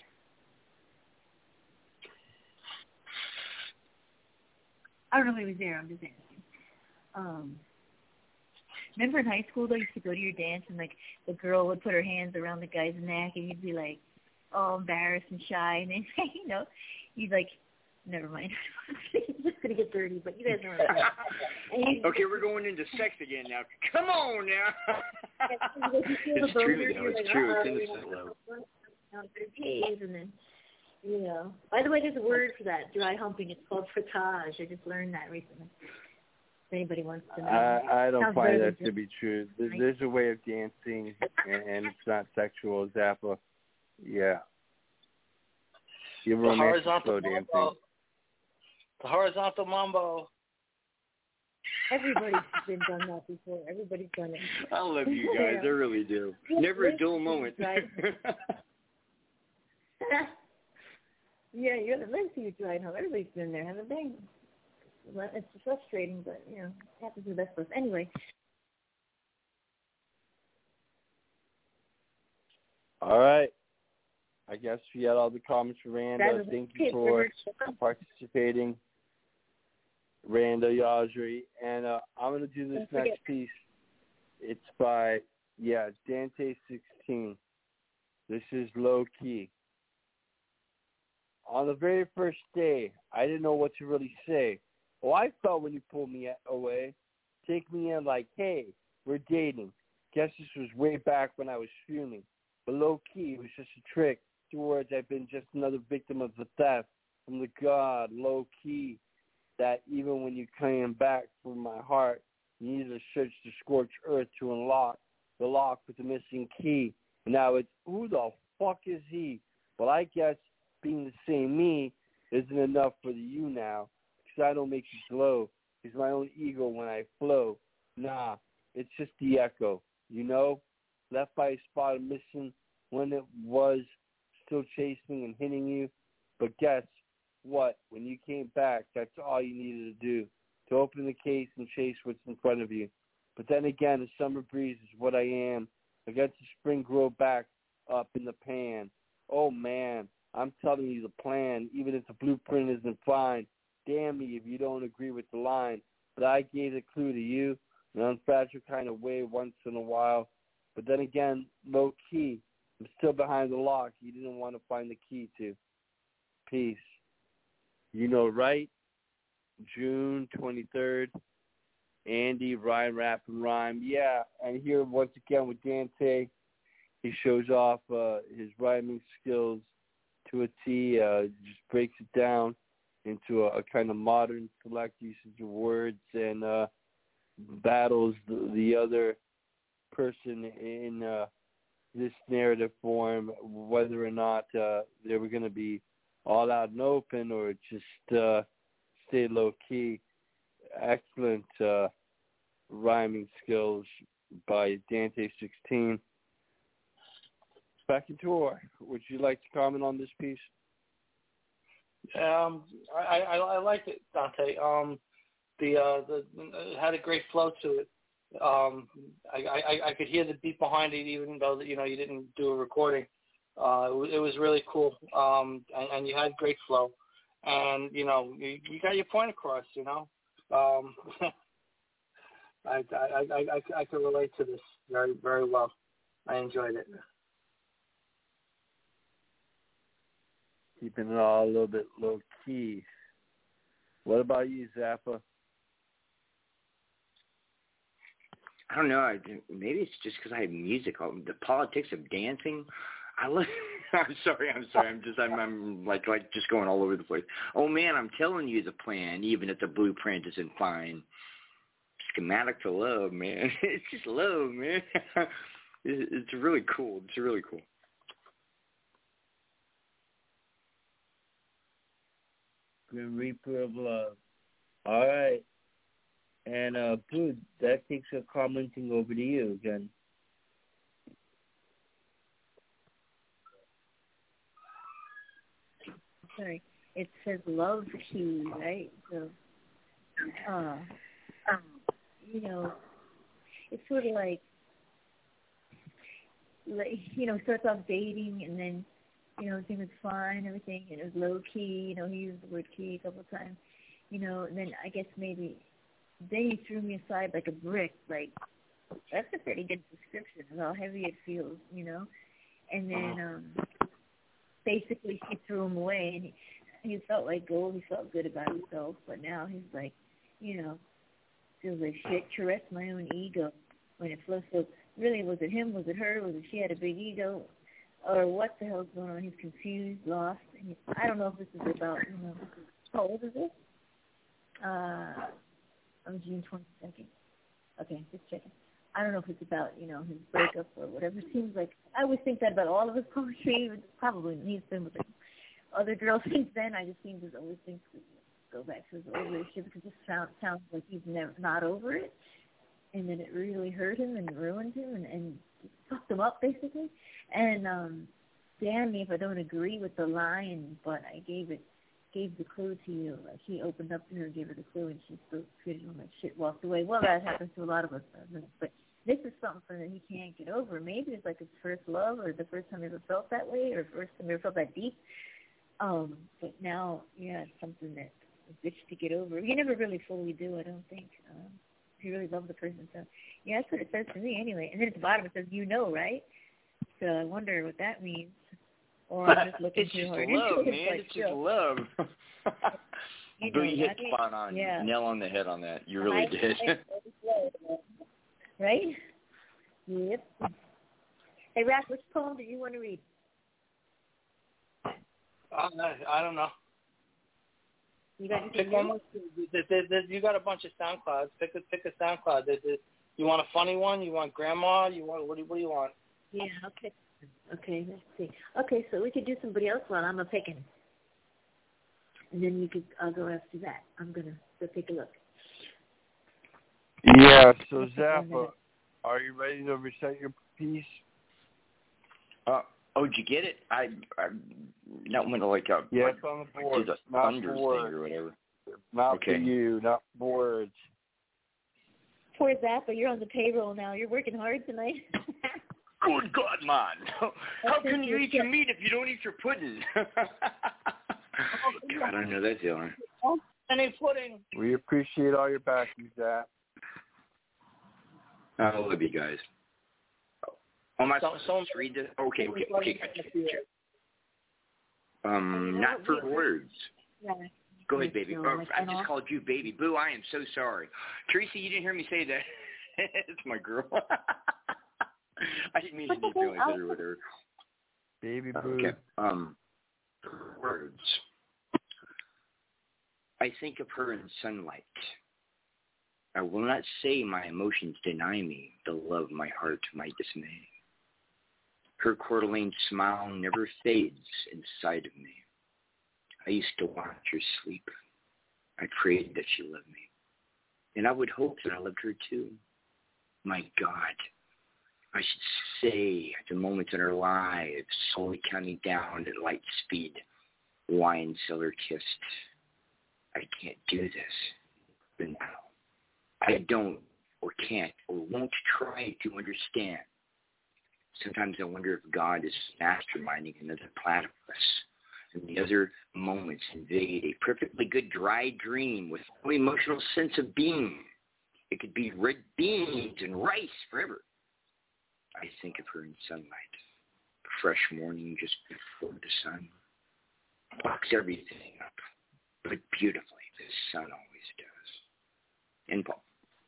I don't know if he was there. I'm just asking. Um, remember in high school, though, you used to go to your dance and, like, the girl would put her hands around the guy's neck and you'd be like, all embarrassed and shy, and then, you know, he's like, never mind. It's just going to get dirty, but you guys know what I'm saying. Okay, we're going into sex again now. Come on now. It's true, though. It's true. It's innocent, though. And then, you know. By the way, there's a word for that, dry humping. It's called frottage. I just learned that recently. If anybody wants to know. I, I don't Sounds find that just, to be true. There's, there's a way of dancing, and, and it's not sexual. Zappa. Yeah. You're the horizontal slow dancing. mambo. The horizontal mambo. Everybody's been done that before. Everybody's done it. I love you guys. I really do. Never a dull moment. Yeah, you're the let's see you try it. How everybody's been there, haven't they? Well, it's frustrating, but you know, it happens to the best of us. Anyway. All right. I guess we had all the comments for Randa. Thank you for participating, Randa Yajri. And uh, I'm going to do this Don't next forget. piece. It's by, yeah, Dante sixteen. This is Low Key. On the very first day, I didn't know what to really say. Oh, I felt when you pulled me away. Take me in like, hey, we're dating. Guess this was way back when I was fuming. But low key, it was just a trick. Two words, I've been just another victim of the theft from the God, low key, that even when you came back from my heart, you needed to search the scorched earth to unlock the lock with the missing key. And now it's, who the fuck is he? Well, I guess being the same me isn't enough for the you now, because I don't make you glow. It's my own ego when I flow. Nah, it's just the echo, you know? Left by a spot of missing when it was still chasing and hitting you. But guess what? When you came back, that's all you needed to do, to open the case and chase what's in front of you. But then again, the summer breeze is what I am. I got the spring grow back up in the pan. Oh, man, I'm telling you the plan, even if the blueprint isn't fine. Damn me if you don't agree with the line. But I gave the clue to you in an unfragile kind of way once in a while. But then again, low key, I'm still behind the lock you didn't want to find the key to. Peace. You know, right? June twenty-third, Andy, Ryan, Rap, and Rhyme. Yeah, and here once again with Dante, he shows off uh, his rhyming skills to a T, uh, just breaks it down into a, a kind of modern select usage of words and uh, battles the, the other person in uh, this narrative form, whether or not uh, they were going to be all out and open or just uh, stay low key. Excellent uh, rhyming skills by Dante sixteen. Back in tour. Would you like to comment on this piece? Um, I, I, I liked it, Dante. Um, the uh, the it had a great flow to it. Um, I, I, I could hear the beat behind it, even though you know you didn't do a recording. Uh, it, was, it was really cool, um, and, and you had great flow, and you know you, you got your point across. You know, um, I, I, I, I, I could relate to this very very well. I enjoyed it. Keeping it all a little bit low key. What about you, Zappa? I don't know. I, maybe it's just because I have music. The politics of dancing. I love. I'm sorry. I'm sorry. I'm just. I'm. I'm like like just going all over the place. Oh man, I'm telling you the plan, even if the blueprint isn't fine. Schematic to love, man. It's just love, man. It's really cool. It's really cool. Grim Reaper of Love. All right. And, uh, Blue, that takes a commenting over to you again. Sorry. It says love key, right? So, uh, um, you know, it's sort of like, like, you know, starts off dating and then, you know, everything was fine, everything, and it was low key, you know, he used the word key a couple of times, you know, and then I guess maybe, then he threw me aside like a brick, like, that's a pretty good description of how heavy it feels, you know, and then, um, basically she threw him away, and he, he felt like gold. He felt good about himself, but now he's like, you know, feels like shit. Caressed my own ego when it flipped. So really, was it him? Was it her? Was it she had a big ego? Or what the hell's going on? He's confused, lost. He, I don't know if this is about, you know, how old is this? Uh, on June twenty-second. Okay, just checking. I don't know if it's about, you know, his breakup or whatever. It seems like, I always think that about all of his poetry. Probably he's been with other girls since then. I just seem to always think to go back to his old relationship because it sounds, sounds like he's never not over it. And then it really hurt him and ruined him and, and fucked him up, basically. And um, damn me if I don't agree with the line, but I gave it, gave the clue to you. Like he opened up to her, gave her the clue, and she still treated him like shit, walked away. Well, that happens to a lot of us, but this is something that he can't get over. Maybe it's like his first love, or the first time he ever felt that way, or first time he ever felt that deep. Um, but now, yeah, it's something that a bitch to get over. You never really fully do, I don't think. Um, if you really love the person, so yeah, that's what it says to me anyway. And then at the bottom it says, you know, right? So I wonder what that means. Or I'm just looking it's too just hard. love, it's man. like, It's just love. You But know, you hit I mean, spot on. yeah. Nail on the head on that. You really I, did. I, right? Yep. Hey, Raph, which poem do you want to read? Uh, I don't know. You got pick one. You got a bunch of SoundClouds. Pick a pick a SoundCloud. You want a funny one? You want grandma? You want what do, what do you want? Yeah, okay. Okay, let's see. Okay, so we could do somebody else while I'm a picking. And then you could, I'll go after that. I'm going to go take a look. Yeah, so Zappa, are you ready to recite your piece? Uh, oh, did you get it? I, I not when to like a, yeah, like, it's on the board. do the not thunders for thing or whatever. Not okay. for you, not for words. Poor Zappa, you're on the payroll now. You're working hard tonight. Good God, man. How can you eat your meat if you don't eat your pudding? God, I know that feeling. Any pudding. We appreciate all your backing, Zap. I love you guys. Oh, my so, so read this. Okay, okay, okay, gotcha. Um, not for words. Yeah. Go ahead, baby. Oh, I just called you baby. Boo, I am so sorry. Teresa, you didn't hear me say that. It's my girl. I didn't mean to be feeling like that or whatever. Baby boo. Okay. Um, words. I think of her in sunlight. I will not say my emotions deny me the love my heart might dismay. Her Coeur d'Alene smile never fades inside of me. I used to watch her sleep. I prayed that she loved me. And I would hope that I loved her too. My God. I should say the moments in our lives, slowly counting down at light speed, wine cellar kissed. I can't do this, but now I don't or can't or won't try to understand. Sometimes I wonder if God is masterminding another platypus, and the other moments invade a perfectly good dry dream with no emotional sense of being. It could be red beans and rice forever. I think of her in sunlight, a fresh morning just before the sun. Blocks everything up, but beautifully, the sun always does. And Paul.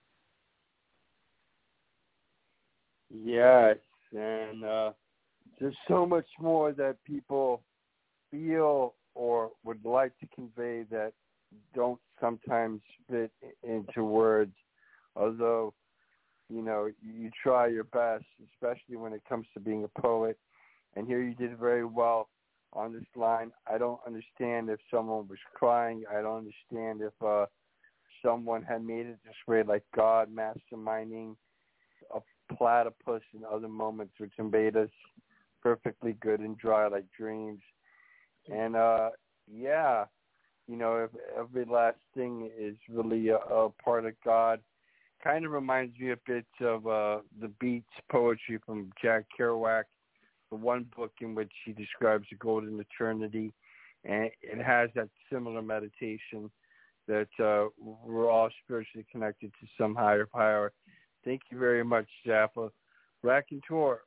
Yes, and uh, there's so much more that people feel or would like to convey that don't sometimes fit into words, although you know, you try your best, especially when it comes to being a poet. And here you did very well on this line. I don't understand if someone was crying. I don't understand if uh, someone had made it this way, like God masterminding a platypus and other moments which made us perfectly good and dry like dreams. And, uh, yeah, you know, if every last thing is really a, a part of God. Kind of reminds me a bit of uh, the Beats poetry from Jack Kerouac, the one book in which he describes the golden eternity, and it has that similar meditation that uh, we're all spiritually connected to some higher power. Thank you very much, Zappa. Raconteur,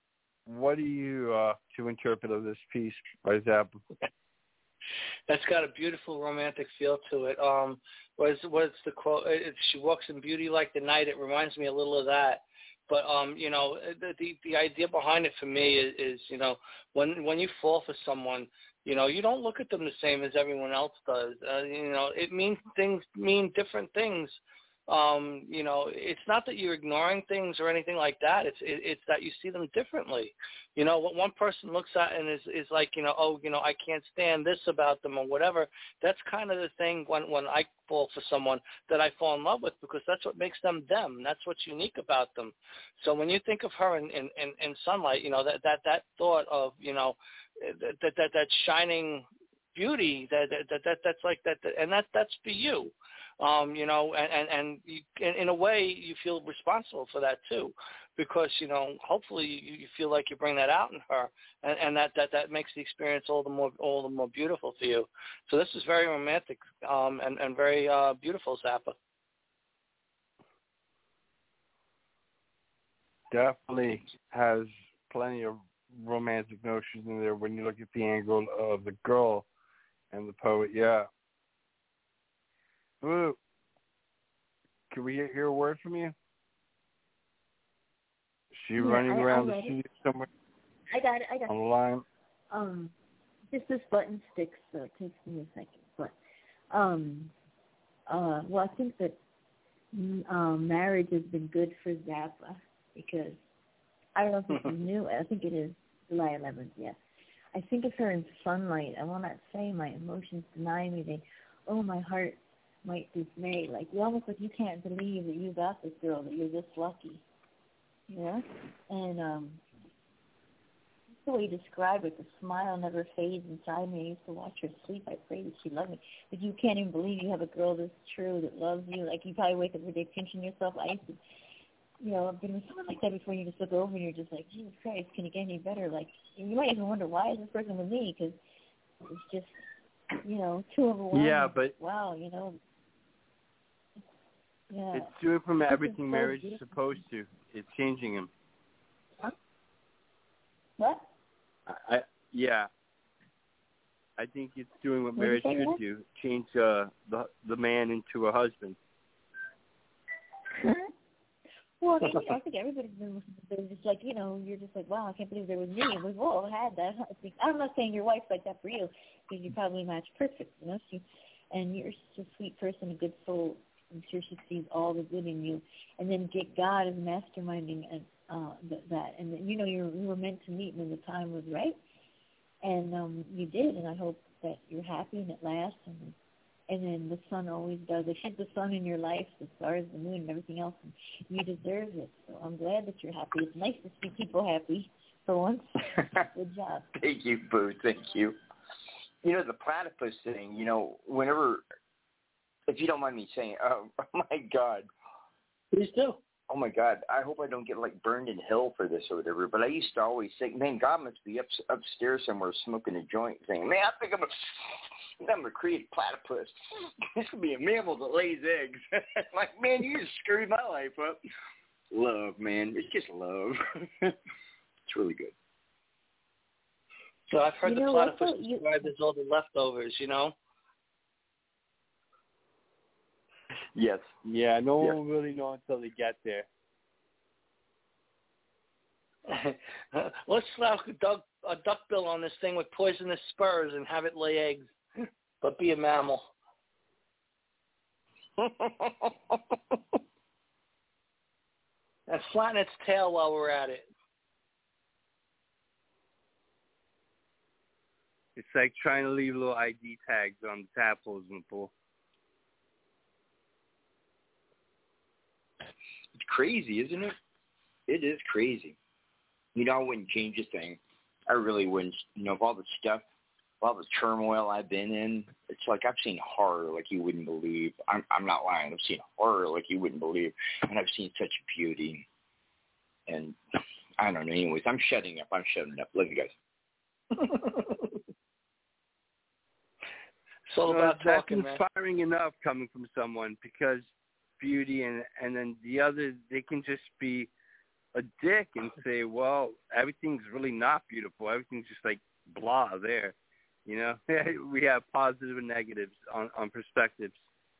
what do you uh, to interpret of this piece by Zappa? That's got a beautiful romantic feel to it. Um, what's what's the quote? It, she walks in beauty like the night. It reminds me a little of that. But um, you know, the, the the idea behind it for me is, is, you know, when when you fall for someone, you know, you don't look at them the same as everyone else does. Uh, you know, it means things mean different things. Um, you know, it's not that you're ignoring things or anything like that. It's it, it's that you see them differently. You know, what one person looks at and is is like, you know, oh, you know, I can't stand this about them or whatever. That's kind of the thing when when I fall for someone that I fall in love with, because that's what makes them them. That's what's unique about them. So when you think of her in in, in, in Sunlight, you know, that, that that thought of, you know, that that that shining beauty, that that, that that's like that, and that that's for you. Um, you know, and, and, and you, in, in a way you feel responsible for that too, because, you know, hopefully you, you feel like you bring that out in her, and, and that, that, that makes the experience all the more all the more beautiful for you. So this is very romantic um, and, and very uh, beautiful, Zappa. Definitely has plenty of romantic notions in there when you look at the angle of the girl and the poet. Yeah. Ooh. Can we hear a word from you? Is she yeah, running I, around I the studio somewhere? I got it. I got it. On the line? Um, just this button sticks, so it takes me a second. But, um, uh, well, I think that um, marriage has been good for Zappa because I don't know if this is new. I think it is July eleventh. Yeah, I think of her in Sunlight. I will not say my emotions deny me. They, oh, my heart might dismay. Like, you almost like you can't believe that you got this girl, that you're this lucky. Yeah? And um, the way you describe it, the smile never fades inside me. I used to watch her sleep. I pray that she loved me. But you can't even believe you have a girl that's true, that loves you. Like, you probably wake up every day pinching yourself. I used to, you know, I've been with someone like that before. You just look over and you're just like, Jesus Christ, can it get any better? Like, you might even wonder, why is this person with me? Because it's just, you know, too overwhelming. Yeah, but wow, you know. Yeah. It's doing from This everything is so marriage is beautiful. supposed to. It's changing him. Huh? What? I, I yeah. I think it's doing what What did marriage you say, should what? do. Change uh, the the man into a husband. Well, I mean, I think everybody's been been just like, you know, you're just like, wow, I can't believe they're with me. And we've all had that. I think, I'm not saying your wife's like that for you, because you probably match perfect, you know. She, and you're such a sweet person, a good soul. I'm sure she sees all the good in you. And then get God as masterminding and uh, th- that. And, then, you know, you you were meant to meet when the time was right. And um, you did, and I hope that you're happy and it lasts. And, and then the sun always does. They sent the sun in your life, the stars, the moon, and everything else, and you deserve it. So I'm glad that you're happy. It's nice to see people happy for once. Good job. Thank you, Boo. Thank you. You know, the platypus thing, you know, whenever, if you don't mind me saying, oh, oh my God. Please do. Oh, my God. I hope I don't get, like, burned in hell for this or whatever. But I used to always think, man, God must be up, upstairs somewhere smoking a joint saying, man, I think I'm a, I'm going to create a platypus. This could be a mammal that lays eggs. Like, man, you just screwed my life up. Love, man. It's just love. It's really good. So I've heard You the know, platypus also, you- described as all the leftovers, you know? Yes. Yeah, no Yes. one will really know until they get there. Let's slap a duck, a duckbill on this thing with poisonous spurs and have it lay eggs, but be a mammal. And flatten its tail while we're at it. It's like trying to leave little I D tags on the tadpoles in the pool. It's crazy, isn't it? It is crazy. You know, I wouldn't change a thing. I really wouldn't. You know, of all the stuff, all the turmoil I've been in, it's like I've seen horror like you wouldn't believe. I'm, I'm not lying. I've seen horror like you wouldn't believe. And I've seen such beauty. And I don't know. Anyways, I'm shutting up. I'm shutting up. Love you guys. It's all Well, about that's talking, man. inspiring enough coming from someone, because beauty and and then the other, they can just be a dick and say, well, everything's really not beautiful. Everything's just like blah there. You know, we have positive and negatives on, on perspectives.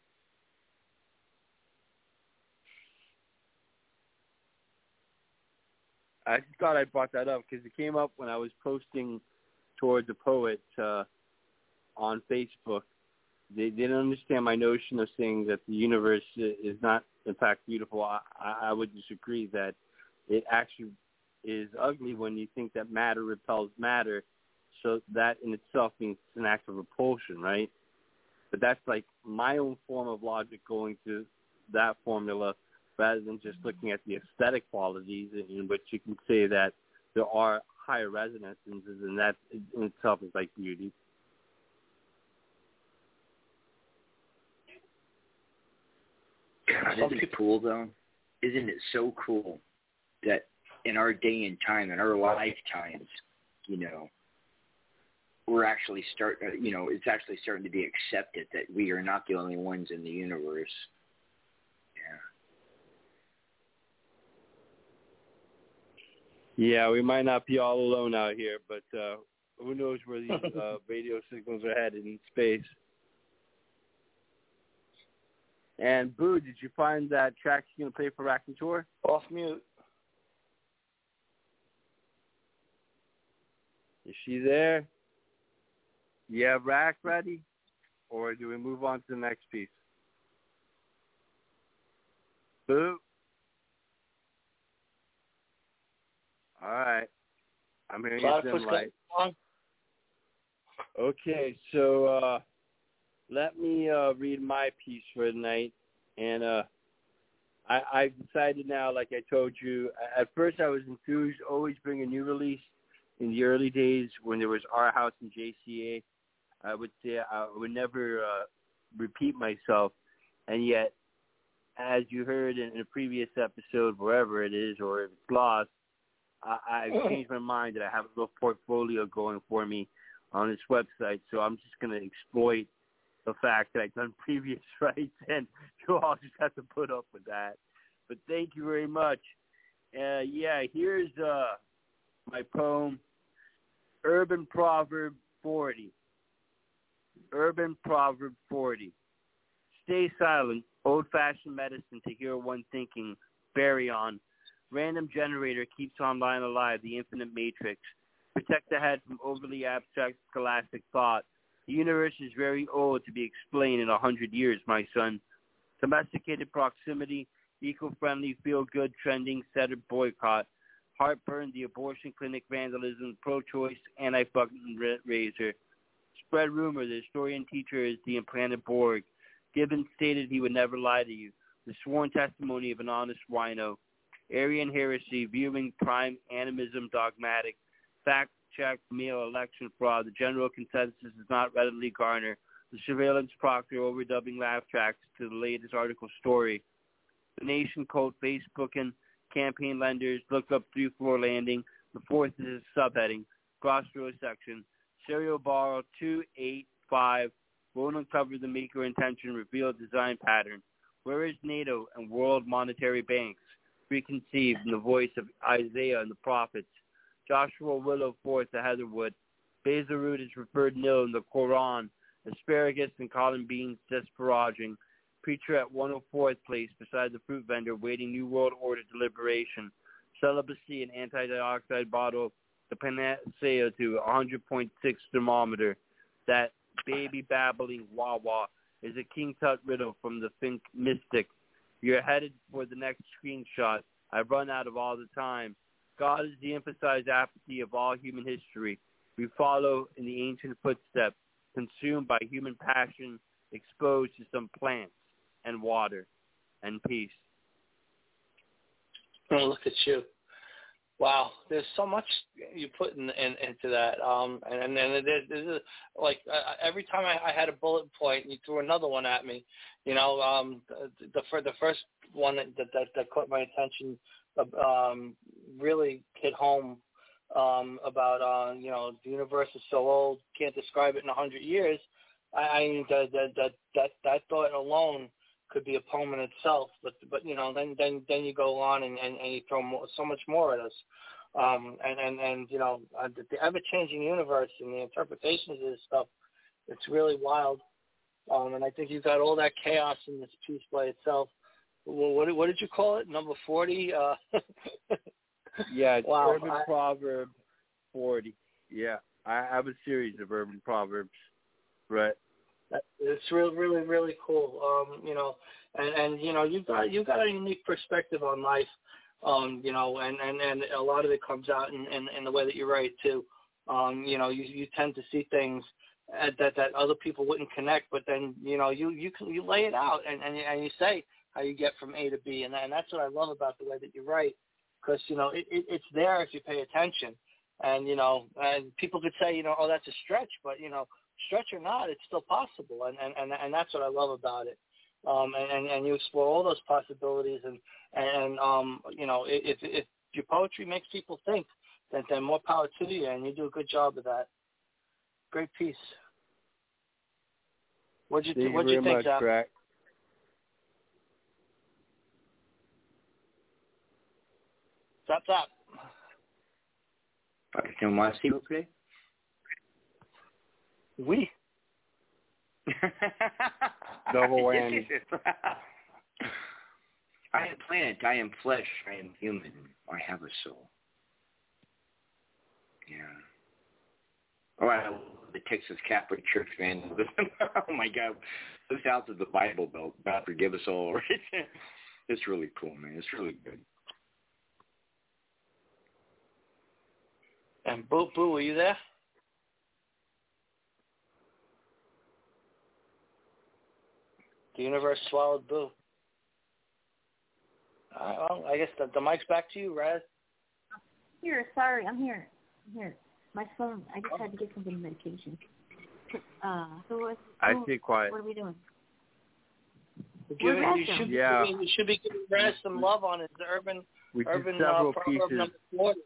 I just thought I brought that up because it came up when I was posting towards a poet uh, on Facebook. They, they didn't understand my notion of saying that the universe is not, in fact, beautiful. I, I would disagree that it actually is ugly when you think that matter repels matter. So that in itself means it's an act of repulsion, right? But that's like my own form of logic going to that formula rather than just looking at the aesthetic qualities in which you can say that there are higher resonances, and that in itself is like beauty. God, isn't it cool, though? Isn't it so cool that in our day and time, in our lifetimes, you know, we're actually start, uh, you know, it's actually starting to be accepted that we are not the only ones in the universe. Yeah, we might not be all alone out here, but uh, who knows where these uh, radio signals are headed in space. And, Boo, did you find that track you're going to play for Raconteur? Off mute. Is she there? You have Rack ready? Or do we move on to the next piece? Boo? All right. I'm hearing you dim light. Okay, so uh, let me uh, read my piece for tonight. And uh, I, I've decided now, like I told you, at first I was enthused, always bring a new release. In the early days when there was Our House and J C A, I would say I would never uh, repeat myself. And yet, as you heard in, in a previous episode, wherever it is, or if it's lost, I, I've changed my mind that I have a little portfolio going for me on this website. So I'm just going to exploit the fact that I've done previous rights, and you all just have to put up with that. But thank you very much. Uh, yeah, here's uh, my poem, Urban Proverb forty. Urban Proverb forty. Stay silent, old-fashioned medicine to hear one thinking, bury on. Random generator keeps online alive, the infinite matrix. Protect the head from overly abstract scholastic thought. The universe is very old to be explained in a hundred years, my son. Domesticated proximity, eco-friendly, feel-good, trending, centered boycott. Heartburn, the abortion clinic vandalism, pro-choice, anti-fucking razor. Spread rumor the historian teacher is the implanted Borg. Gibbons stated he would never lie to you. The sworn testimony of an honest wino. Aryan heresy, viewing prime animism dogmatic. Fact-check mail election fraud. The general consensus is not readily garnered. The surveillance proctor overdubbing laugh tracks to the latest article story. The nation cult Facebooking. Campaign lenders, look up three-floor landing. The fourth is a subheading, crossroads section. Serial borrow two eight five, won't uncover the maker intention, reveal design pattern. Where is NATO and World Monetary Banks? Preconceived in the voice of Isaiah and the prophets. Joshua Willow fourth to Heatherwood. Basil root is referred nil in the Quran. Asparagus and cotton beans disparaging. Preacher at one oh fourth place beside the fruit vendor waiting New World Order deliberation. Celibacy and anti-dioxide bottle, the panacea to one hundred point six thermometer. That baby babbling wah-wah is a King Tut riddle from the Think Mystic. You're headed for the next screenshot. I've run out of all the time. God is the emphasized apathy of all human history. We follow in the ancient footsteps, consumed by human passion, exposed to some plants and water and peace. Oh, look at you. Wow, there's so much you put in, in into that. Um, and and then there's, there's a, like uh, every time I, I had a bullet point, you threw another one at me. You know, um, the the, for the first one that, that that caught my attention um, really hit home um, about uh, you know, the universe is so old, can't describe it in a hundred years. I, I mean, that that that that that thought alone could be a poem in itself. But but you know, then then then you go on and, and, and you throw more, so much more at us. Um, and, and, and, you know, uh, the, the ever-changing universe and the interpretations of this stuff, it's really wild. Um, and I think you've got all that chaos in this piece by itself. Well, what, what did you call it? Number forty? Uh, yeah, it's wow. Urban I, Proverb forty. Yeah, I have a series of urban proverbs. Right. It's really, really, really cool. Um, you know, and, and, you know, you've got, you've got a unique perspective on life. Um, you know, and, and, and a lot of it comes out in, in, in the way that you write too. Um, you know, you, you tend to see things that, that other people wouldn't connect, but then, you know, you, you can, you lay it out and, and, and you say how you get from A to B. And, that, and that's what I love about the way that you write, because, you know, it, it, it's there if you pay attention. And, you know, and people could say, you know, oh, that's a stretch, but, you know, stretch or not, it's still possible. And, and, and, and that's what I love about it. Um, and, and you explore all those possibilities, and, and um, you know, if, if your poetry makes people think, then, then more power to you, and you do a good job of that. Great piece. What'd you, Thank what'd you you very think, much, Zach? Crack. Zap, zap. Parlez-moi s'il vous plaît? Oui. Double whammy. I am plant, I am flesh, I am human, I have a soul. Yeah. All right, the Texas Catholic Church, man. Oh, my God. This out of the Bible Belt. God forgive us all, right? It's really cool, man. It's really good. And Boo Boo, are you there? The universe swallowed Boo. All right, well, I guess the, the mic's back to you, Raz. Here, sorry, I'm here. I'm here. My phone, I just had to get something medication. Uh, so what, I so stay quiet. What are we doing? Give We're it, you, should yeah. be, you should be giving Raz some love on his urban, we urban did several uh, proverb pieces. number forty.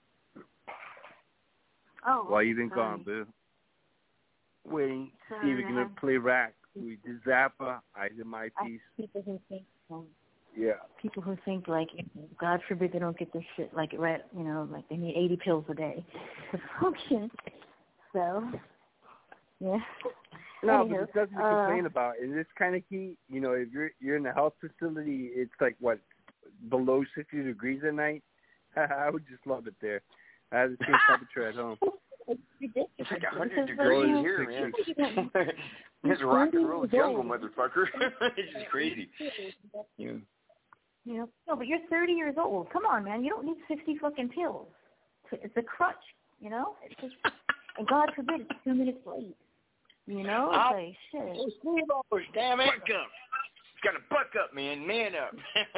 Oh, while you've been sorry. gone, Boo. Waiting, Sorry, see if we can I have- play rack. We did Zappa. I did my piece. People who think, um, Yeah. people who think like, God forbid they don't get this shit like right, you know, like they need eighty pills a day to function. So, yeah. No, Anywho, but it's nothing to uh, complain about. In this kind of heat, you know, if you're you're in a health facility, it's like what, below sixty degrees at night. I would just love it there. I have the same temperature at home. It's ridiculous. It's like one hundred Because, degrees like, here, you man. know, This is rock and roll years jungle, old. motherfucker. It's just crazy. Yeah. You know, no, but you're thirty years old. Come on, man. You don't need fifty fucking pills. It's a crutch, you know? It's just, and God forbid it's two minutes late. You know? It's I'll, like, shit. It's three dollars, damn it. Buck up. Got to buck up, man. Man up.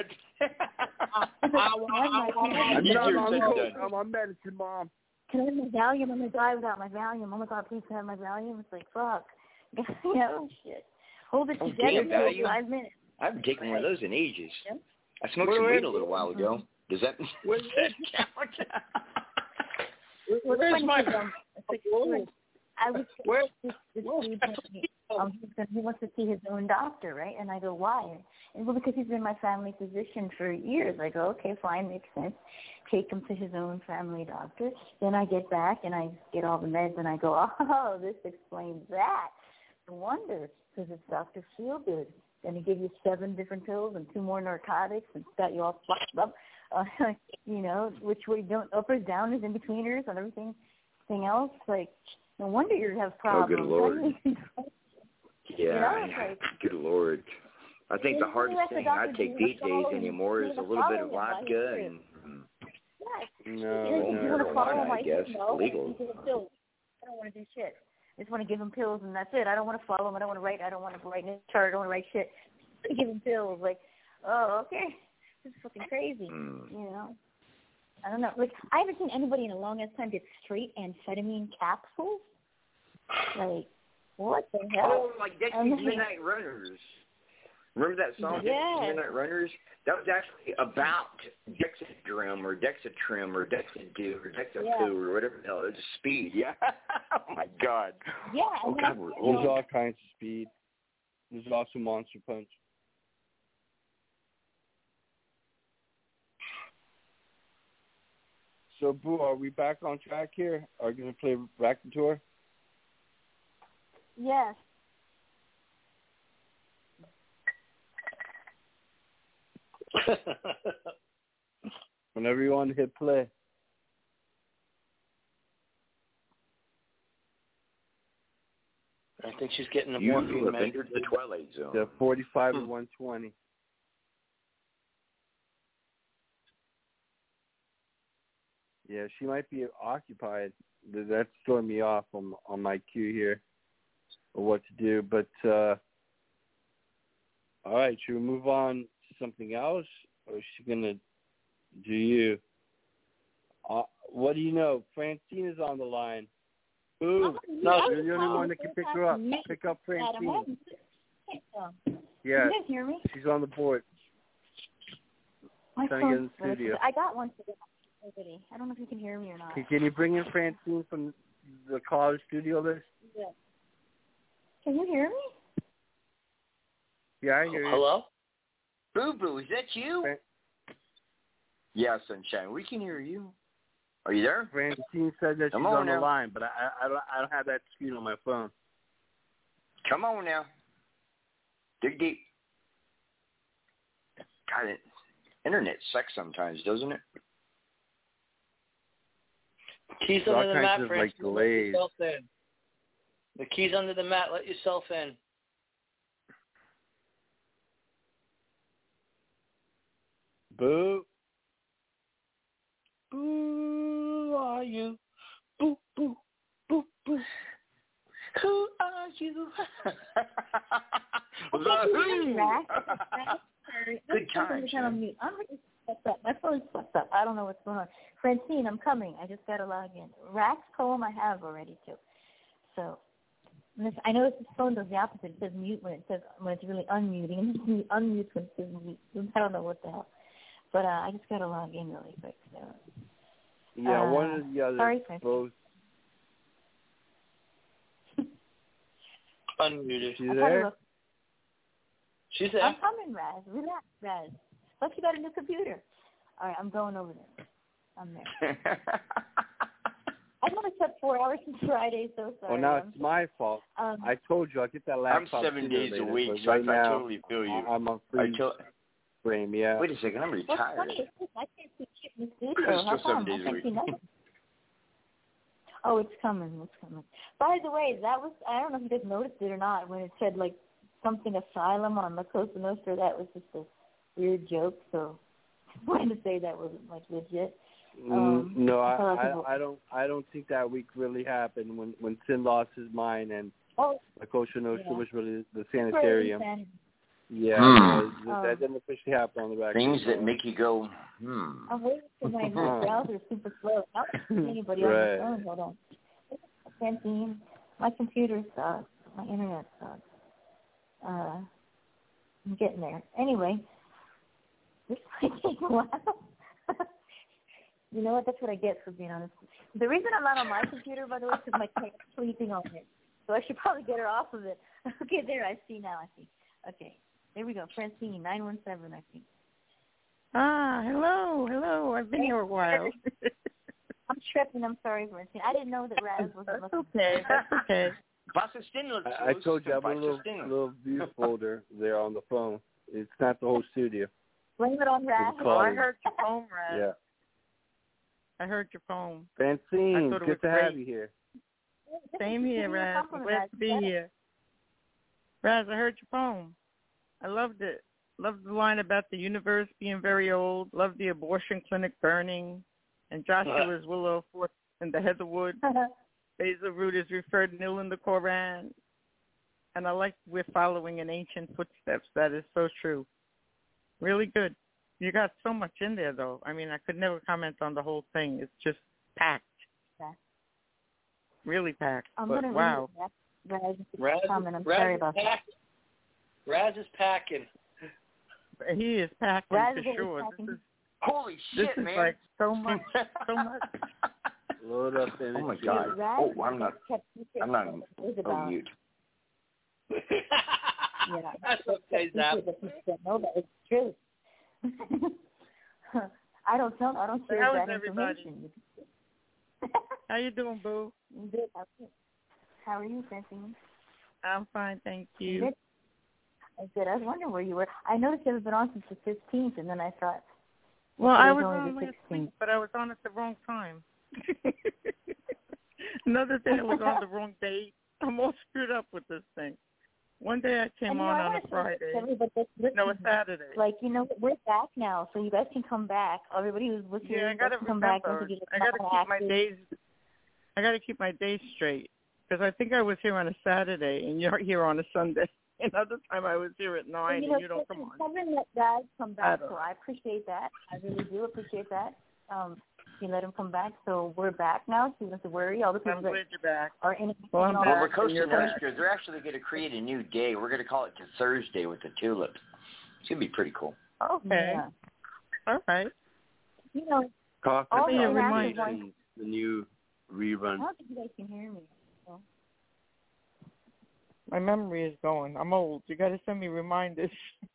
I, I, I, I, I'm, Easier not, said I'm, than done. I'm on medicine, Mom. Can I have my Valium? I'm going to die without my Valium. Oh, my God, please have my Valium. It's like, fuck. You know, shit. Hold it Oh, together damn, for Valium. five minutes. I haven't taken one of those in ages. Yep. I smoked Where- some where- weed a little while ago. Does that, does Where- that count? What's Where's funny my... is, um, it's like, I was Where, this, this dude told me, um, he's gonna, he wants to see his own doctor, right? And I go, why? And well, because he's been my family physician for years. I go, okay, fine, makes sense. Take him to his own family doctor. Then I get back and I get all the meds and I go, oh, this explains that. No wonder, because it's Doctor Feelgood. Then he gives you seven different pills and two more narcotics and got you all fucked up. Uh, you know, which way don't uppers, downers, in betweeners, and everything, everything else. Like, no wonder you have problems. Oh, good Lord. Yeah, You know, it's like, good Lord. I think the hardest thing I take these days anymore is a little bit of vodka and yes. No, You no. want to follow marijuana, my I guess, no, legal. you give him pills. I don't want to do shit. I just want to give him pills and that's it. I don't want to follow him. I don't want to write. I don't want to write in his chart. I don't want to write shit. I give him pills. Like, oh, okay. This is fucking crazy. Mm. You know? I don't know. Like, I haven't seen anybody in a long ass time get straight amphetamine capsules. Like, what the hell? Oh, like Dexy's I mean, Midnight Runners. Remember that song, Yeah. Dexy's Midnight Runners? That was actually about Dexedrem or Dexatrim or Dexedu or Dexapoo Yeah. or whatever the hell. It was speed, yeah. Oh, my God. Yeah. Oh, and God, then, we're you There's know, all kinds of speed. There's also Monster Punch. so Boo, are we back on track here? Are we going to play Rack the Tour? Yes. Whenever you want to hit play. I think she's getting the You morphine. have entered the Twilight Zone. The forty-five and one twenty. Yeah, she might be occupied. That's throwing me off on on my cue here of what to do. But uh, all right, should we move on to something else, or is she gonna do you? Uh, what do you know? Francine is on the line. Ooh, no, you're the only one that can pick her up. Pick up Francine. Yeah, you guys hear me? She's on the board. My Trying to get in the studio. I got one today. I don't know if you can hear me or not. Can you bring in Francine from the college studio list? Yeah. Can you hear me? Yeah, I hear you. Hello? Boo Boo, is that you? Fran- yeah, Sunshine, we can hear you. Are you there? Francine said that Come she's on on now. the line, but I, I, I don't I don't have that screen on my phone. Come on now. Dig deep. God, it, internet sucks sometimes, doesn't it? Keys There's under all the mat, kinds of, Francis. like, Let delays. yourself in. The keys under the mat. Let yourself in. Boo. Who are you? Boo, boo, boo, boo. Who are you? The Who. Good times. I'm really fucked up. My phone's fucked up. I don't know what's going on. Francine, I'm coming. I just got to log in. Rack's poem I have already, too. So, this, I know this phone does the opposite. It says mute when it says when it's really unmuting, and it unmutes when it says mute. I don't know what the hell. But uh, I just got to log in really quick. So. Yeah, uh, one or the other. Sorry, both. Unmuted. She's there? She's there. I'm coming, Raz. Relax, Raz. Plus, you got a new computer. All right, I'm going over there. I'm there. I've only slept four hours since Friday, so sorry. Well, now I'm it's my fault. Um, I told you I'll get that laptop. I'm seven days later, a week, but so right I, now, I totally feel you. I'm on free I to- frame, yeah. Wait a second, I'm What's retired. funny is I can't see shit in the studio. It's How still seven come? days I a can't week. see nothing. Oh, it's coming. It's coming. By the way, that was, I don't know if you guys noticed it or not, when it said, like, something asylum on La Cosa Nostra, that was just a weird joke, so I wanted to say that wasn't, like, legit. Um, no, I, I, I, I don't. I don't think that week really happened when when Sin lost his mind and oh, La Cosa Nostra yeah. was really the sanitarium. Insanity. Yeah, Hmm. uh, that didn't officially happen on the back. Things that make you go, hmm. I'm waiting for my new browser super slow. I don't see anybody Right. on the phone. Hold on. I can't see him. My computer sucks. My internet sucks. Uh, I'm getting there. Anyway, this might take a while. You know what? That's what I get for being honest. The reason I'm not on my computer, by the way, is because my cat's sleeping on it. So I should probably get her off of it. Okay, there. I see now. I see. Okay. There we go. Francine, nine one seven, I think. Ah, hello. Hello. I've been here a while. I'm tripping. I'm sorry, Francine. I didn't know that Raz was That's looking. okay. That's okay. I, I told you I have a little, little view folder there on the phone. It's not the whole studio. Blame it on Raz. Well, I heard your poem, Raz. Yeah. I heard your poem. Francine, good to great. have you here. Same here, Raz. I'm glad to be here. Raz, I heard your poem. I loved it. Loved the line about the universe being very old. Loved the abortion clinic burning. And Joshua's willow forth in the heatherwood. Basil root is referred nil in the Koran. And I like we're following in ancient footsteps. That is so true. Really good. You got so much in there, though. I mean, I could never comment on the whole thing. It's just packed. Yeah. Really packed. I'm but gonna wow. read Raz, Raz, comment. I'm Raz sorry is about packing. that. Raz is packing. He is packing Raz for is sure. packing. This is, Holy this shit, is man. like so much, so much. Load up in Oh, my it. God. Raz Oh, I'm not, I'm not on about. mute. Yeah. That's okay, Zap. No, that is true. I don't tell. I don't share How that is everybody? information. How you doing, Boo? Good. How are you, Francine? I'm fine, thank you. Good. I said I was wondering where you were. I noticed you haven't been on since the fifteenth, and then I thought. Well, I was only on the last week, but I was on at the wrong time. Another thing, I was on the wrong date. I'm all screwed up with this thing. One day I came and, on know, on a Friday. Listen, no, a Saturday. Like, you know, we're back now, so you guys can come back. Everybody who's with you, yeah, I gotta come remember. back. I gotta keep active. my days. I gotta keep my days straight because I think I was here on a Saturday and you're here on a Sunday. Another time I was here at nine you know, and you don't come on. Kevin let guys come back, I so I appreciate that. I really do appreciate that. Um, you let him come back, so we're back now. So you don't have to worry. All the people I'm that glad you're back. are in. Well, I'm well, back. we're Costa Nostra. They're actually going to create a new day. We're going to call it to Thursday with the tulip. It's going to be pretty cool. Okay. Yeah. All right. You know, Coffee all the remind ones, the new rerun. I don't think you guys can hear me. So. My memory is going. I'm old. You got to send me reminders.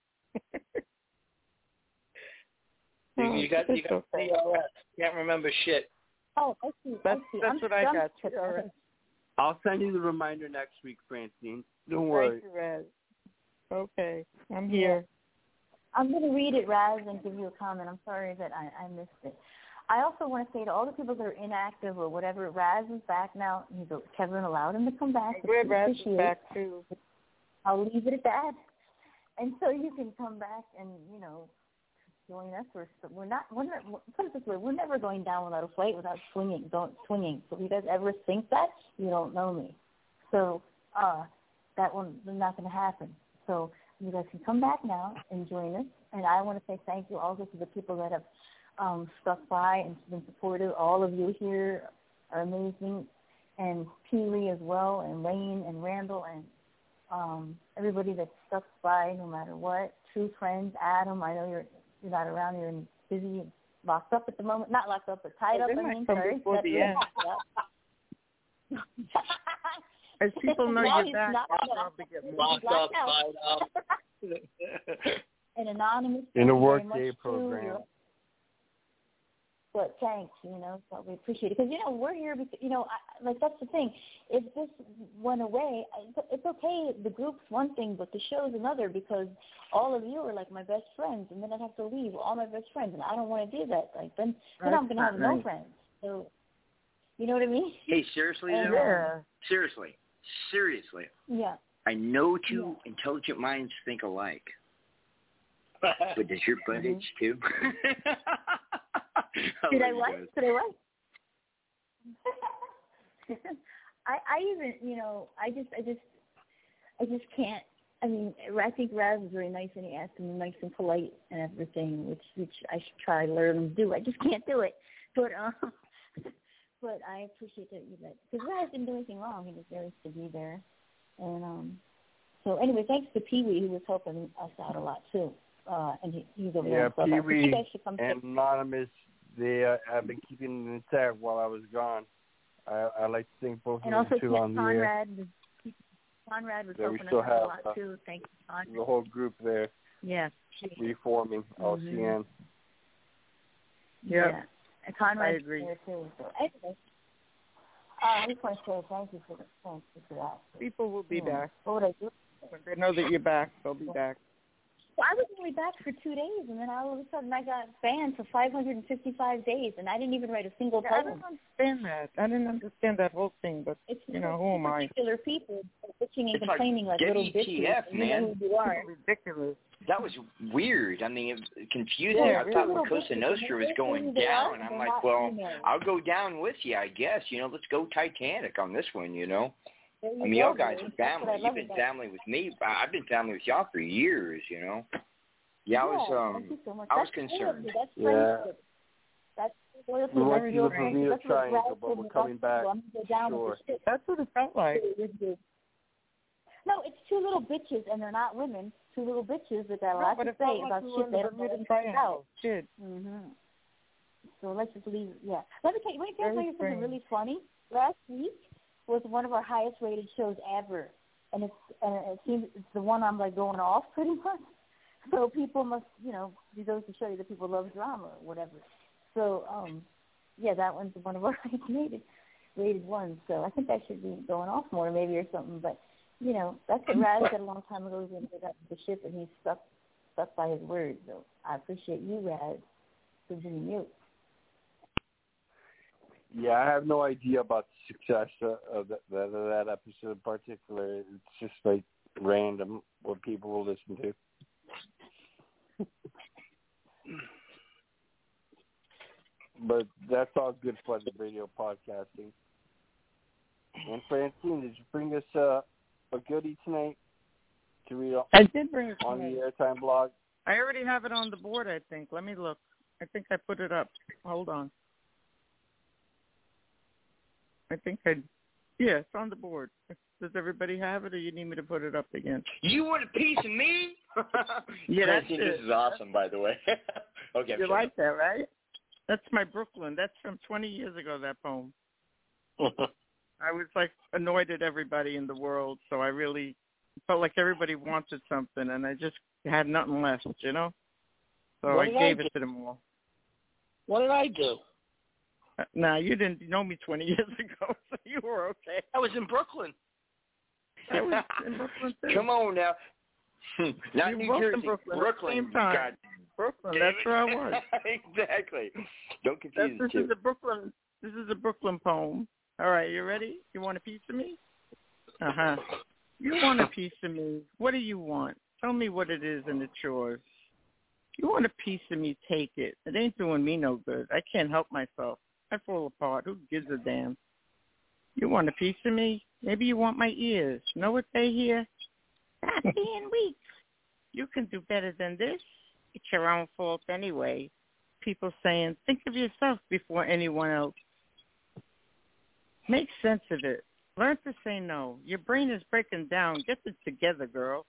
you, you got you got C R S. Can't remember shit. Oh, I see. That's, I see. that's I'm, what I I'm, got. okay. I'll send you the reminder next week, Francine. Don't worry. Thank you, Raz. Okay, I'm here. I'm going to read it, Raz, and give you a comment. I'm sorry that I, I missed it. I also want to say to all the people that are inactive or whatever, Raz is back now. He's, Kevin allowed him to come back. I'm glad Raz is back, too. I'll leave it at that. And so you can come back and, you know, join us. We're, we're not, we're not, put it this way, we're never going down without a fight, without swinging, don't swinging. So if you guys ever think that, you don't know me. So uh, that one is not going to happen. So you guys can come back now and join us. And I want to say thank you also to the people that have um, stuck by and been supportive. All of you here are amazing. And Peely as well, and Lane and Randall, and um, everybody that stuck by no matter what. True friends, Adam, I know you're you're not around, you're busy, locked up at the moment. Not locked up, but tied well, up, I mean, come sorry. Before the end. As people know you're back, I'll probably get more. Locked up, tied up. An anonymous. In a workday program. Too. But thanks, you know, so we appreciate it. Because, you know, we're here because, you know, I, like, that's the thing. If this went away, it's okay. The group's one thing, but the show's another because all of you are, like, my best friends. And then I'd have to leave all my best friends. And I don't want to do that. Like, then, then I'm going to have right. no friends. So, you know what I mean? Hey, seriously, and, though? Yeah. Seriously. Seriously. Yeah. I know two yeah. intelligent minds think alike. But does your butt itch, too? Did I what? Did I what? I I even you know I just I just I just can't. I mean, I think Raz was very nice and he asked him nice and polite and everything, which which I should try to learn to do. I just can't do it. But um, but I appreciate that you let because Raz didn't do anything wrong. He was there to be there, and um. So anyway, thanks to Pee Wee who was helping us out a lot too. Uh, and he, he's over yeah, there. Pee Wee and Anonymous. They uh, have been keeping it intact while I was gone. I I like to thank both and of them too on the air. Was, Conrad was yeah, helping we still us have, out a lot uh, too. Thank you, Conrad. The whole group there. Yeah. Reforming L C N. Mm-hmm. Yep. Yeah. And Conrad I agree. there too. So anyway, uh, I just want to say thank you for the, thank you for that. People will be yeah. back. What would I do? When they know that you're back, they'll be back. Well, I was only back for two days, and then all of a sudden I got banned for five hundred fifty-five days, and I didn't even write a single yeah, poem. I don't understand that. I didn't understand that whole thing, but, it's you know, who am I? Particular people bitching and it's complaining like, like little W T F, bitches. man. You know who you are. Ridiculous. That was weird. I mean, it was confusing. Yeah, I thought really. La Cosa Nostra was going down. I'm like, well, I'll go down with you, I guess. You know, let's go Titanic on this one, you know. I mean, y'all guys are family. You've been family with me. I've been family with y'all for years, you know. Yeah, I was, um, so I was concerned. That's yeah. That's loyalty. We went That's to the loyalty. Bermuda That's what Triangle, but we're coming back. Sure. That's what it felt like. No, it's two little bitches, and they're not women. Two little bitches that got a No, lot but to it say felt about like shit we they were don't in the know Bermuda anything about. Shit. Mm-hmm. So let's just leave, yeah. Let me tell you, let me tell you Very something strange. really funny. Last week was one of our highest rated shows ever. And it's and it seems it's the one I'm like going off pretty much. So people must, you know, it goes to show you that people love drama or whatever. So, um, yeah, that one's one of our rated rated ones. So I think that should be going off more, maybe, or something. But you know, that's what Raz said a long time ago. He ended up the ship, and he's stuck stuck by his word. So I appreciate you, Raz, for being you. Yeah, I have no idea about the success of that, that, that episode in particular. It's just like random what people will listen to. But that's all good fun, the radio podcasting. And Francine, did you bring us uh, a goodie tonight to read on, I did bring it on tonight. the Airtime blog? I already have it on the board, I think. Let me look. I think I put it up. Hold on. I think I, yeah, it's on the board. Does everybody have it, or you need me to put it up again? You want a piece of me? Yeah, that's Francine, it. this is awesome, by the way. Okay, I'm you sure. like that, right? That's my Brooklyn. That's from twenty years ago, that poem. I was, like, annoyed at everybody in the world, so I really felt like everybody wanted something, and I just had nothing left, you know? So What I did gave I it to them all. What did I do? Uh, nah, you didn't know me twenty years ago, so you were okay. I was in Brooklyn. I was in Brooklyn, too. Come on now. Not you New both Jersey, in Brooklyn. Brooklyn. At the same time. God. Brooklyn, that's where I was. Exactly. Don't That's, confuse this the two. is a Brooklyn. This is a Brooklyn poem. All right, you ready? You want a piece of me? Uh huh. You want a piece of me? What do you want? Tell me what it is, and it's yours. You want a piece of me? Take it. It ain't doing me no good. I can't help myself. I fall apart. Who gives a damn? You want a piece of me? Maybe you want my ears. Know what they hear? Stop being weak. You can do better than this. It's your own fault anyway. People saying, think of yourself before anyone else. Make sense of it. Learn to say no. Your brain is breaking down. Get it together, girl.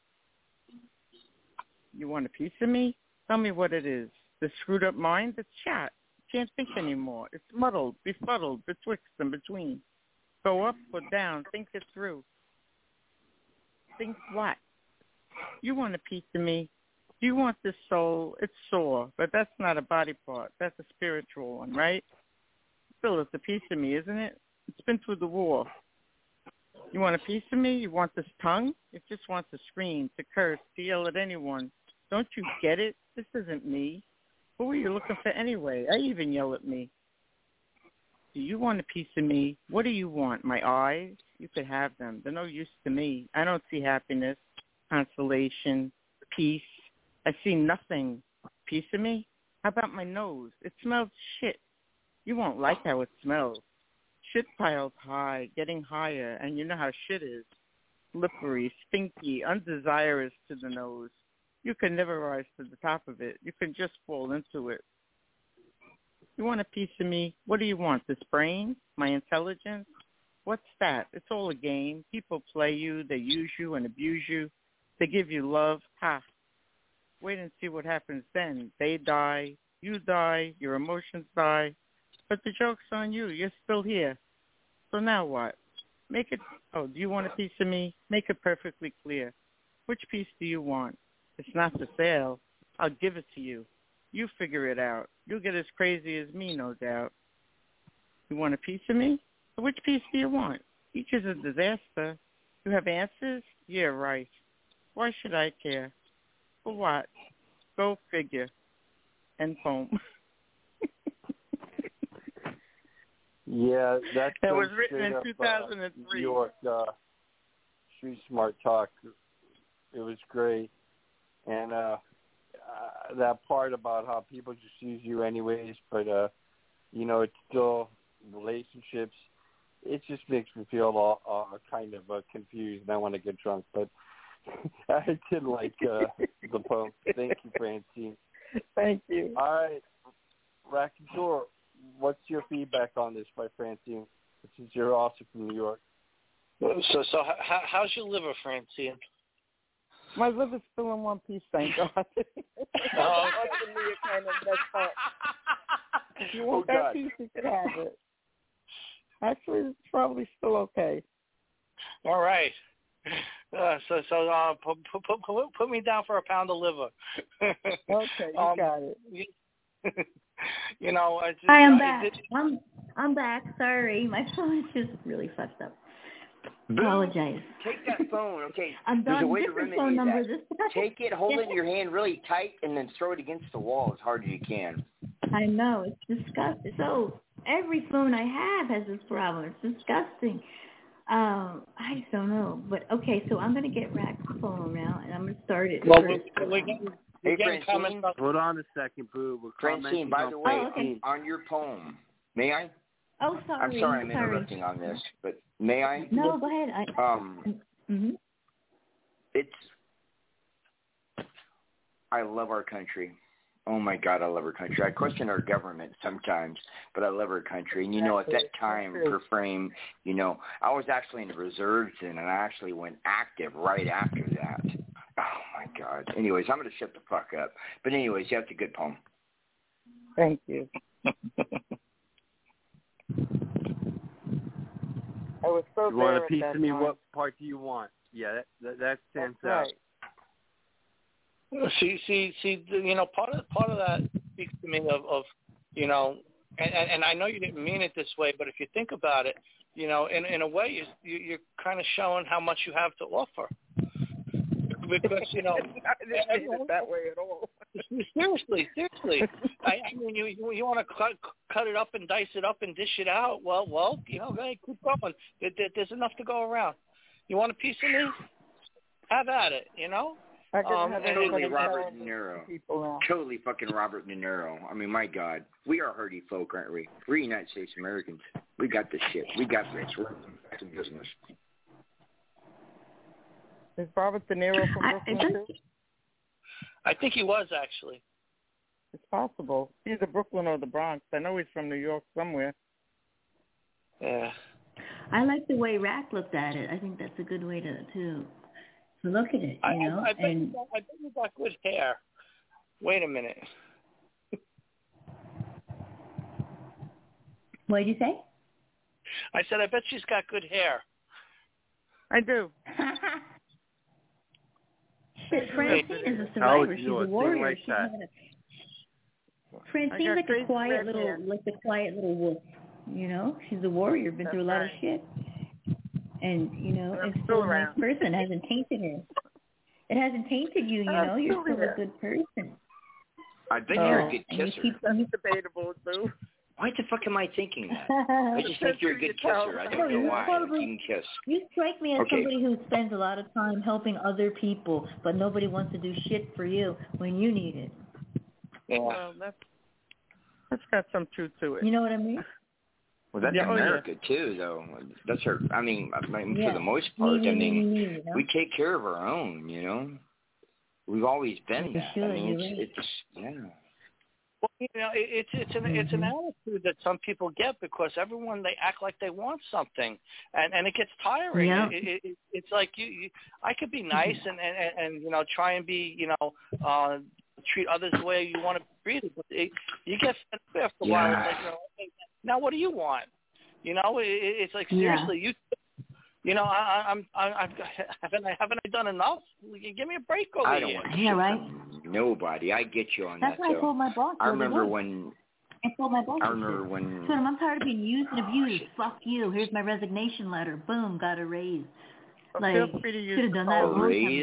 You want a piece of me? Tell me what it is. The screwed up mind? It's shot. Can't think anymore. It's muddled, befuddled, betwixt and between. Go up or down. Think it through. Think what? You want a piece of me? You want this soul? It's sore, but that's not a body part. That's a spiritual one, right? Still, it's a piece of me, isn't it? It's been through the war. You want a piece of me? You want this tongue? It just wants to scream, to curse, to yell at anyone. Don't you get it? This isn't me. Who are you looking for anyway? I even yell at me. Do you want a piece of me? What do you want? My eyes? You could have them. They're no use to me. I don't see happiness, consolation, peace. I see nothing. Piece of me? How about my nose? It smells shit. You won't like how it smells. Shit piled high, getting higher, and you know how shit is. Slippery, stinky, undesirous to the nose. You can never rise to the top of it. You can just fall into it. You want a piece of me? What do you want? This brain? My intelligence? What's that? It's all a game. People play you. They use you and abuse you. They give you love. Ha. Wait and see what happens then. They die. You die. Your emotions die. But the joke's on you. You're still here. So now what? Make it, oh, do you want a piece of me? Make it perfectly clear. Which piece do you want? It's not for sale. I'll give it to you. You figure it out. You'll get as crazy as me, no doubt. You want a piece of me? Which piece do you want? Each is a disaster. You have answers? Yeah, right. Why should I care? For what? Go figure. End poem. Yeah, that's it was written in two thousand three. Uh, New York uh, Street Smart Talk. It was great, and uh, uh, that part about how people just use you anyways, but uh, you know, it's still relationships. It just makes me feel all, all kind of uh, confused, and I want to get drunk. But I did like uh, the poem. Thank you, Francine. Thank you. All right, Raconteur, what's your feedback on this by Francine, since you're also from New York? So, so how, how's your liver, Francine? My liver's still in one piece, thank God. Oh, kind of messed up. If you want oh, that God. piece, you can have it. Actually, it's probably still okay. All right. Uh, so, so uh, put, put, put, put me down for a pound of liver. Okay, you um, got it. you know, I just, Hi, I'm I, back. It, I'm I'm back. Sorry, my phone is just really fucked up. Boom. Apologize. Take that phone, okay? I'm There's a done. way to Different remedy phone number that. this time. Take it, hold it in your hand really tight, and then throw it against the wall as hard as you can. I know, it's disgusting. So every phone I have has this problem. It's disgusting. Um, I just don't know. But okay, so I'm gonna get Rack's phone now, and I'm gonna start it. well, first. we're, we're getting, Hey, we're getting Francine. comments. Hold on a second, Boo. We're Francine, by the way, Oh, okay. on your poem, may I? Oh, sorry. I'm sorry I'm sorry. interrupting on this, but may I? No, go ahead. I, Um, mm-hmm. it's, I love our country. Oh my God, I love our country. I question our government sometimes, but I love our country. And you know, at that time per frame, you know, I was actually in the reserves then, and I actually went active right after that. Oh my God. Anyways, I'm going to shut the fuck up. But anyways, yeah, it's a good poem. Thank you. I was so You want there a piece at that of me? time. What part do you want? Yeah, that that, that stands That's out. right. See, see, see. You know, part of part of that speaks to me of, of you know, and, and I know you didn't mean it this way, but if you think about it, you know, in in a way, you, you you're kind of showing how much you have to offer. Because you know, I didn't mean it that way at all. Seriously, seriously. I, I mean, you you, you want to cut cut it up and dice it up and dish it out. Well, well, you know, hey, keep going. There, there, there's enough to go around. You want a piece of me? Have at it. You know. I could Um, have and- Totally everybody Robert telling De Niro. people now. Totally fucking Robert De Niro. I mean, my God. We are hardy folk, aren't we? We're United States Americans. We got this shit. We got this. We're in business. Is Robert De Niro from I, Brooklyn I too? just, I think he was actually. It's possible. He's a Brooklyn or the Bronx. I know he's from New York somewhere. Yeah. I like the way Rack looked at it. I think that's a good way to to, to look at it. I, You know, I, I, bet and you got, I bet you got good hair. Wait a minute. what did you say? I said, I bet she's got good hair. I do. Shit, Francine is a How would survivor. you She's know a a thing warrior. like She's that? not a... I Francine's got like a crazy quiet red little, hair. like a quiet little wolf. You know, she's a warrior, been That's through a lot right. of shit, and you know, And I'm it's still still a nice around. person. It hasn't tainted her. It hasn't tainted you. You I'm know, you're still still here. a good person. I bet Oh. you're a good And you kisser. keep That's debatable, too. Why the fuck am I thinking that? I just think you're a good kisser. I don't know why. Like, you can kiss. You strike me as Okay. somebody who spends a lot of time helping other people, but nobody wants to do shit for you when you need it. Yeah. Well, that's, that's got some truth to it. You know what I mean? Well, that's Yeah, oh, yeah. America, too, though. That's our, I mean, I mean Yeah. for the most part, Me, I me, mean, me, me, you know? we take care of our own, you know? We've always been For that. sure, I mean, you're it's, right. it's, yeah. Well, you know, it, it's it's an it's an Mhm. attitude that some people get because everyone they act like they want something, and and it gets tiring. Yeah. It, it, it, it's like you, you, I could be nice and, and and and you know try and be you know uh treat others the way you want to be treated, but it, you get fed up after a while. It's like, you know, hey, now what do you want? You know, it, it's like seriously, Yeah. you. You know, I, I'm, I, I've, haven't I, haven't I done enough? Give me a break over I don't here. want Yeah, shit right. from nobody. I get you on That's that, what I though. told my boss. I the other remember day. when, I told my boss. I this remember shit. when, I told him, I'm tired of being used and Oh, abused. shit. Fuck you. Here's my resignation letter. Boom, got a raise. Like, Feel free to use should have done that a a long time raise?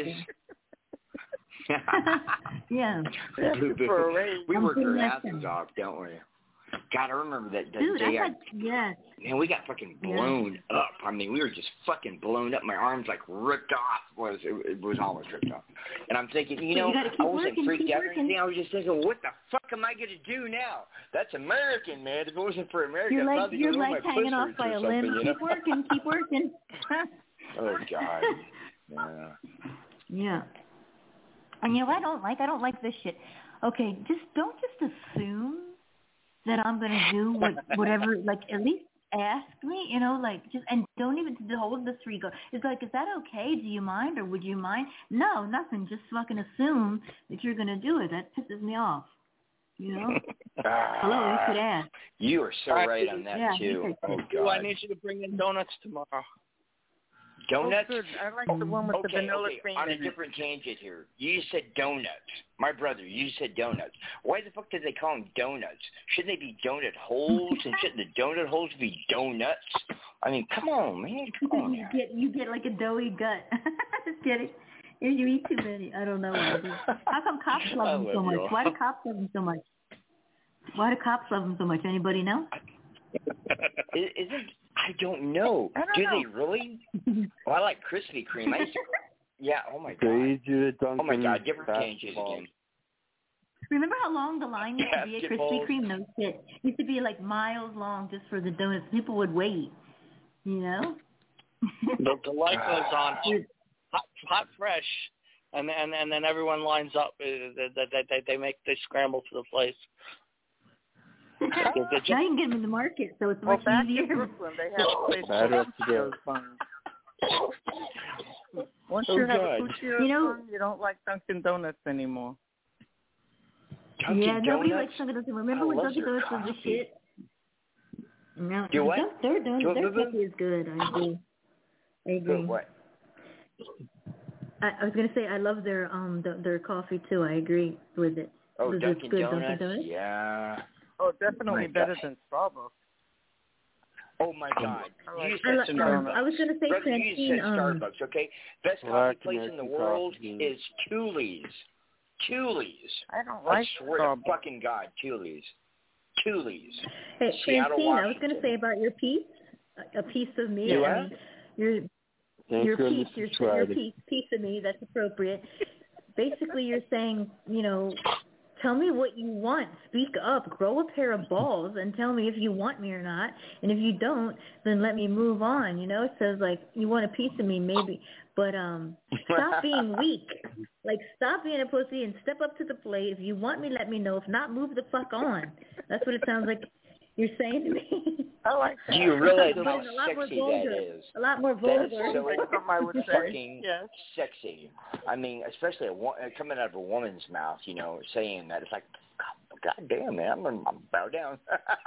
ago. Yeah. For a raise. We I'm work pretty our much asses done. off, don't we? God, I remember that, that Dude, day I I, thought, yes. man, we got fucking blown Yeah. up. I mean, we were just fucking blown up. My arms like ripped off. Was it, it was almost ripped off. And I'm thinking, you But know, you gotta keep I wasn't working, freaked keep out or working. anything. I was just thinking, what the fuck am I gonna do now? That's American, man. If it wasn't for America, Your I'd leg, probably your go to my leg's hanging off pussers by or a something, limb. you know? Keep working, keep working. Oh God. Yeah. Yeah. And you know what I don't like? I don't like this shit. Okay, just don't just assume that I'm gonna do what whatever. Like, at least ask me. You know, like just and don't even hold this for ego. It's like, is that okay? Do you mind or would you mind? No, nothing. Just fucking assume that you're gonna do it. That pisses me off. You know? Hello, you could ask. You are so All right. right on that Yeah, too. you Oh Oh, I God. need you to bring in donuts tomorrow. Donuts? Oh, good. I like the one with okay, the vanilla okay. cream On a in different tangent here. You said donuts. My brother, you said donuts. Why the fuck did they call them donuts? Shouldn't they be donut holes? And shouldn't the donut holes be donuts? I mean, come on, man. Come on. you get you get like a doughy gut. Just kidding. If you eat too many, I don't know why. How come cops love them so much? Why do cops love them so much? Why do cops love them so much? Anybody know? Is it? I don't know. I don't do know. they really? Well, I like Krispy Kreme. I used to, yeah. Oh my They god. do the Oh my god. Different basketball. tangent again. Remember how long the line used to be at Basketballs. Krispy Kreme? No shit. It used to be like miles long just for the donuts. People would wait. You know? The, the light goes on, hot, hot, fresh, and and and then everyone lines up. They they they, they make they scramble to the place. Now you can get them in the market, so it's Well, much back easier. in Brooklyn, they have a place Bad called up to go. Puccio's Buns. Once Oh, you have God. a Puccio's You know- bun, you don't like Dunkin' Donuts anymore. Dunkin' yeah, nobody Donuts? likes Dunkin' Donuts. Remember I when love Dunkin' their Donuts was the coffee. shit? No, Do what? Their, their, Do their what, coffee is good. I agree. I agree. Good, what? I, I was gonna say I love their um the, their coffee too. I agree with it. Oh, Is Dunkin' it good, Donuts? Dunkin' Donuts? Yeah. Oh, definitely My better God. than Starbucks. Oh my God! I like You I, said lo- um, Starbucks. I was gonna say Brother, you Francine. said Um, Starbucks, okay? Best Black coffee place in the American world coffee. is Thule's. Thule's. I don't I like swear Starbucks. to fucking God, Thule's. Thule's. hey, Seattle, Francine, I was Washington. gonna say about your piece, a piece of me. You I what? mean, your Thank your goodness piece, your, you your tried it. piece, piece of me. That's appropriate. Basically, you're saying, you know, tell me what you want. Speak up. Grow a pair of balls and tell me if you want me or not. And if you don't, then let me move on. You know, it says like you want a piece of me, maybe, but um, stop being weak. Like stop being a pussy and step up to the plate. If you want me, let me know. If not, move the fuck on. That's what it sounds like you're saying to me. I like that. Do you realize But how it's a lot more sexy vulgar. that is? A lot more That vulgar. is so Like something I would say. fucking Yes. sexy. I mean, especially a, wo- coming out of a woman's mouth, you know, saying that. It's like, God damn, man, I'm going to bow down.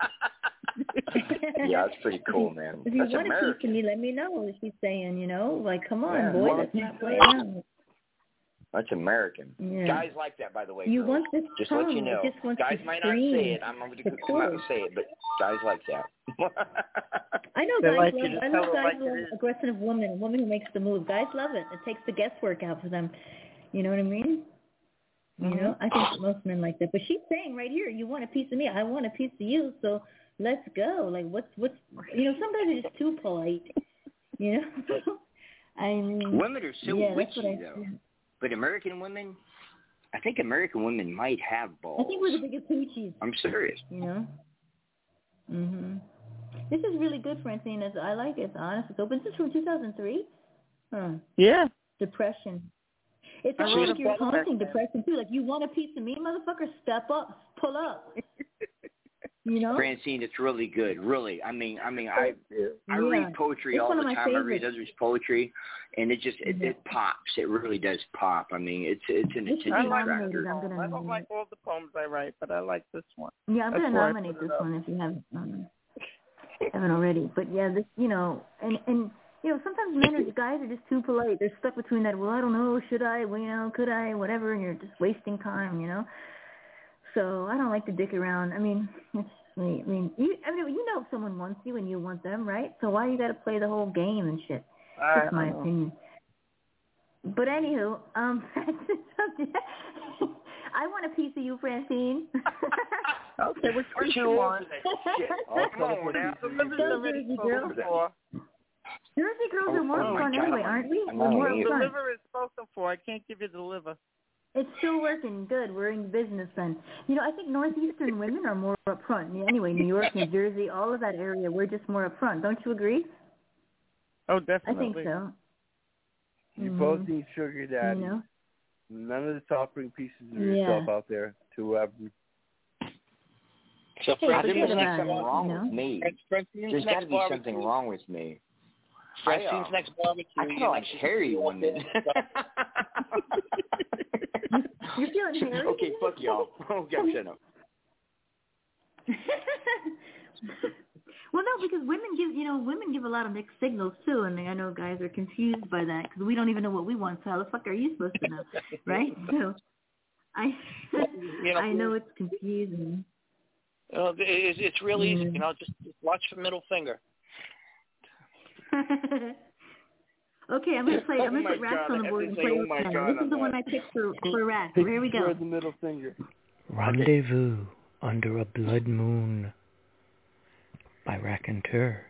Yeah, that's pretty cool, man. If you That's want to American. speak to me, let me know what she's saying, you know? Like, come on, Yeah, boy, well, let's not play around. That's American. Yeah. Guys like that, by the way. You girls. want this Just tongue. let you know. It just wants Guys to might scream. not say it. I'm not going to It's come out cool. and say it, but guys like that. I know They guys like love, you to I tell know them guys like love it is. aggressive woman, a woman who makes the move. Guys love it. It takes the guesswork out for them. You know what I mean? You Mm-hmm. know, I think most men like that. But she's saying right here, you want a piece of me, I want a piece of you, so let's go. Like, what's, what's, you know, some guys are just too polite, you know? I mean, Women are so yeah, that's what witchy, I though. see. But American women, I think American women might have balls. I think we're the biggest hoochies, I'm serious. you know? Mhm. This is really good, Francine. It's, I like it. It's honest. It's open. This is from two thousand three. Huh. Yeah. Depression. It I sounds wrote like you're about taunting that. depression too. Like, you want a piece of me, motherfucker? Step up, pull up. You know? Francine, it's really good. Really, I mean, I mean, I I Yeah. read poetry It's all one the of my time. I read favorites. others' poetry, and it just it, Yeah. it pops. It really does pop. I mean, it's it's an This should attention be I like nominated. attractor. I'm gonna I don't like nominate. all the poems I write, but I like this one. Yeah, I'm That's gonna why I nominate put it this up. one if you haven't um, haven't already. But yeah, this, you know, and and you know, sometimes men or guys are just too polite. They're stuck between that. Well, I don't know. Should I? Well, you know, could I? Whatever. And you're just wasting time. You know. So I don't like to dick around. I mean, it's, I mean, you, I mean, you know, if someone wants you and you want them, right? So why you got to play the whole game and shit? I That's my don't know. opinion. But anywho, um, I want a piece of you, Francine. Okay, which We're piece too you old want? for that shit. Oh, come on now. The liver's Go, already Jersey spoken girl. for. Jersey girls are more Oh, my fun God, anyway, I'm- aren't we? I'm We're not more even- The fun. liver is spoken for. I can't give you the liver. It's still working good. We're in business then. You know, I think northeastern women are more upfront. Anyway, New York, New Jersey, all of that area, we're just more upfront. Don't you agree? Oh, I definitely. think so. You Mhm. both need sugar daddy. You know? None of the offering pieces of Yeah. yourself out there to whoever. So Hey, There forget must be about something it, wrong you know? with me. Francine's There's got to next be something barbecue. wrong with me. Francine's I, uh, next barbecue. I kind you of like mentioned hairy you women. You're feeling hairy? Okay, fuck y'all. Okay, I'm shutting up. Well, no, because women give, you know, women give a lot of mixed signals too, and I know guys are confused by that because we don't even know what we want. So how the fuck are you supposed to know, right? So I, you know, I know it's confusing. You know, it's, it's real easy. Mm. You know, just, just watch the middle finger. Okay, I'm gonna play. I'm gonna oh put Rats God, on the board and say, play oh it my now. God, This is on the that. one I picked for for Rats. So here we go. the middle finger. Rendezvous Under a Blood Moon by Raconteur.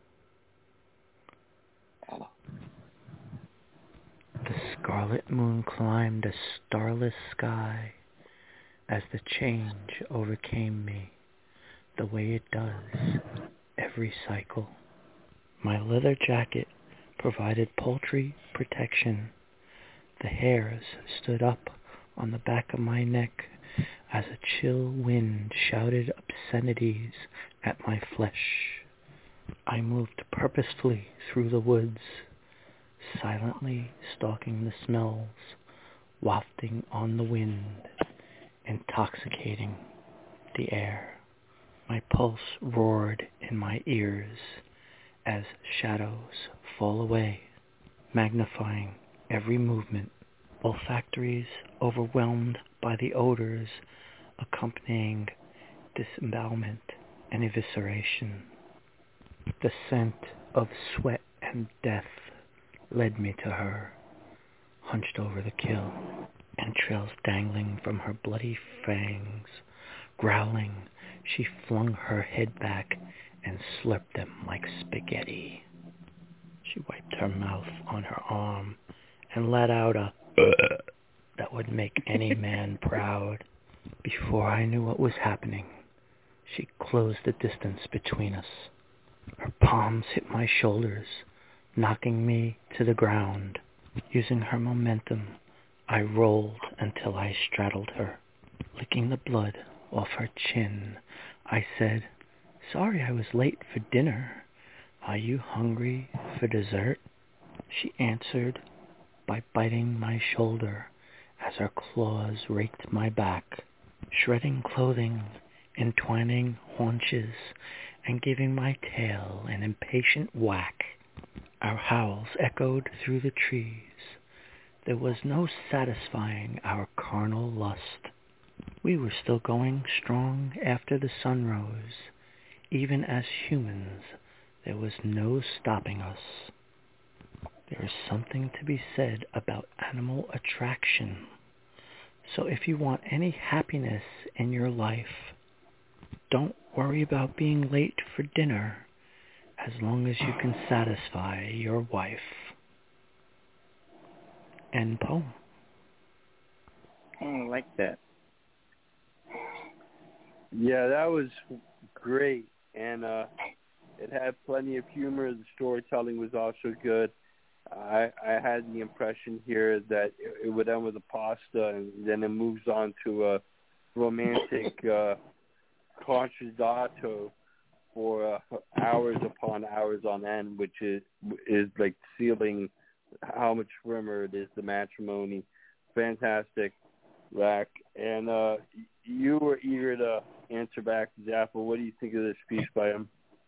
The scarlet moon climbed a starless sky as the change overcame me, the way it does every cycle. My leather jacket provided paltry protection. The hairs stood up on the back of my neck as a chill wind shouted obscenities at my flesh. I moved purposefully through the woods, silently stalking the smells, wafting on the wind, intoxicating the air. My pulse roared in my ears as shadows fall away, magnifying every movement. Olfactories overwhelmed by the odors accompanying disembowelment and evisceration. The scent of sweat and death led me to her, hunched over the kill, entrails dangling from her bloody fangs. Growling, she flung her head back and slurped them like spaghetti. She wiped her mouth on her arm and let out a that would make any man proud. Before I knew what was happening, she closed the distance between us. Her palms hit my shoulders, knocking me to the ground. Using her momentum, I rolled until I straddled her. Licking the blood off her chin, I said, "Sorry I was late for dinner. Are you hungry for dessert?" She answered by biting my shoulder as her claws raked my back, shredding clothing, entwining haunches, and giving my tail an impatient whack. Our howls echoed through the trees. There was no satisfying our carnal lust. We were still going strong after the sun rose. Even as humans, there was no stopping us. There is something to be said about animal attraction. So if you want any happiness in your life, don't worry about being late for dinner as long as you can satisfy your wife. End poem. I like that. Yeah, that was great, and uh, it had plenty of humor. The storytelling was also good. I, I had the impression here that it, it would end with a pasta, and then it moves on to a romantic uh, contraddato for uh, hours upon hours on end, which is is like sealing how much firmer it is, the matrimony. Fantastic, Rack. And uh, you were eager to answer back to Zappa. What do you think of this piece by him?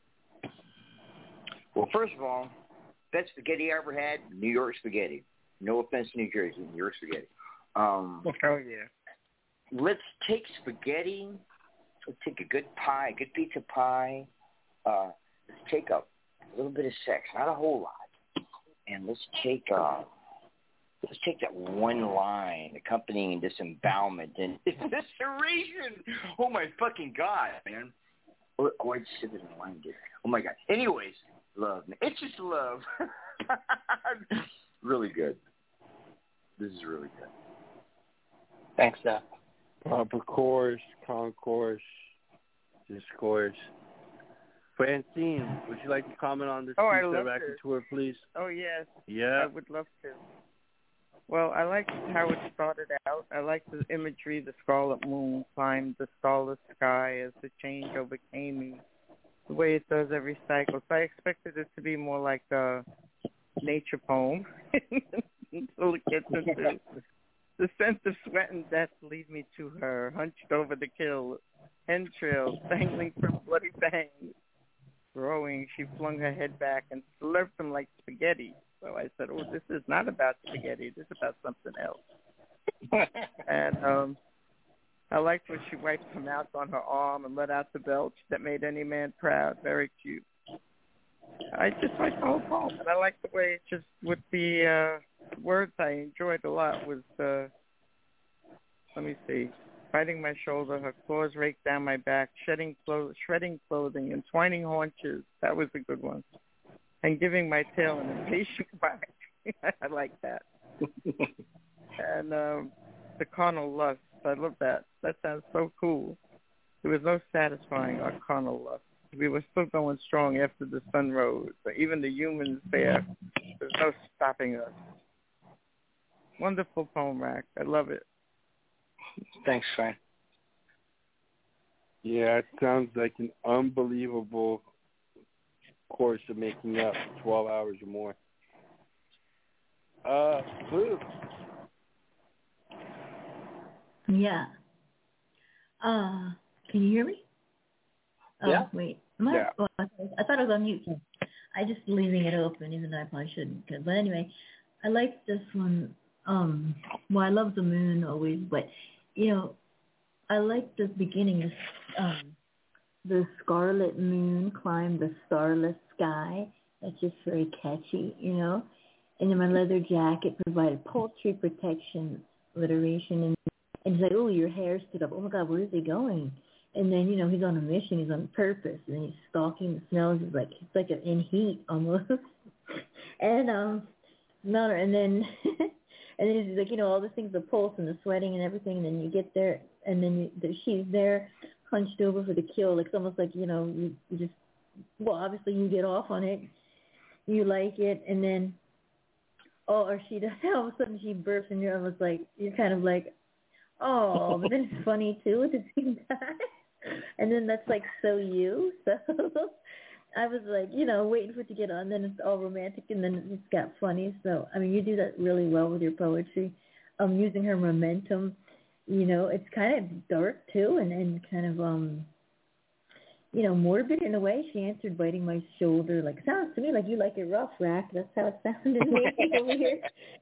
Well, first of all, best spaghetti I ever had, New York spaghetti. No offense to New Jersey, New York spaghetti. Um, oh, yeah. Let's take spaghetti. Let's take a good pie, a good pizza pie. Uh, let's take a, a little bit of sex, not a whole lot. And let's take uh, let's take that one line accompanying disembowelment and evisceration. Oh, my fucking God, man. Oh, oh I just said it in the line, dude. Oh, my God. Anyways, love. It's just love. Really good. This is really good. Thanks, Zach. Proper course, concourse, discourse. Francine, would you like to comment on this oh, piece I by love Raconteur, please? Oh, yes. Yeah. I would love to. Well, I like how it started out. I like the imagery, the scarlet moon climbed the starless sky as the change overcame me, the way it does every cycle. So I expected it to be more like a nature poem until it gets into the scent of sweat and death lead me to her, hunched over the kill, entrails dangling from bloody fangs. growing, she flung her head back and slurped them like spaghetti. So I said, oh, this is not about spaghetti. This is about something else. And um, I liked when she wiped her mouth on her arm and let out the belch that made any man proud. Very cute. I just liked the whole poem, and I liked the way it just, with the uh, words I enjoyed a lot was, uh, let me see, biting my shoulder, her claws raked down my back, shedding clo- shredding clothing, entwining haunches. That was a good one. And giving my tail an impatient whack. I like that. And um, the carnal lust. I love that. That sounds so cool. There was no satisfying our carnal lust. We were still going strong after the sun rose. But even the humans there, there's no stopping us. Wonderful poem, Rack. I love it. Thanks, Frank. Yeah, it sounds like an unbelievable course of making up twelve hours or more. Uh, Boo. Yeah. Uh, can you hear me? Oh, yeah. Wait. Am I, yeah. Oh, I, I thought I was on mute. I just leaving it open, even though I probably shouldn't. But anyway, I like this one. Um, well, I love the moon always, but you know, I like the beginning. Of, um, the scarlet moon climbed the starless sky. That's just very catchy, you know. And then my leather jacket provided poultry protection, alliteration, and, and it's like, oh, your hair stood up. Oh my God, where is he going? And then, you know, he's on a mission. He's on purpose, and he's stalking the smells. He's like, it's like in heat almost. and um, no, and then, and then he's like, you know, all the things, the pulse and the sweating and everything. And then you get there, and then you, the, she's there, hunched over for the kill. Like, it's almost like, you know, you, you just, well, obviously you get off on it, you like it, and then, oh, or she does. All of a sudden she burps, and you're almost like, you're kind of like, oh, but then it's funny too at the same time. And then that's like so you. So I was like, you know, waiting for it to get on. Then it's all romantic, and then it's got funny. So I mean, you do that really well with your poetry. Um, using her momentum, you know, it's kind of dark too, and, and kind of um, you know, morbid in a way. She answered, biting my shoulder. Like, sounds to me like you like it rough, Rack. That's how it sounded to me over here.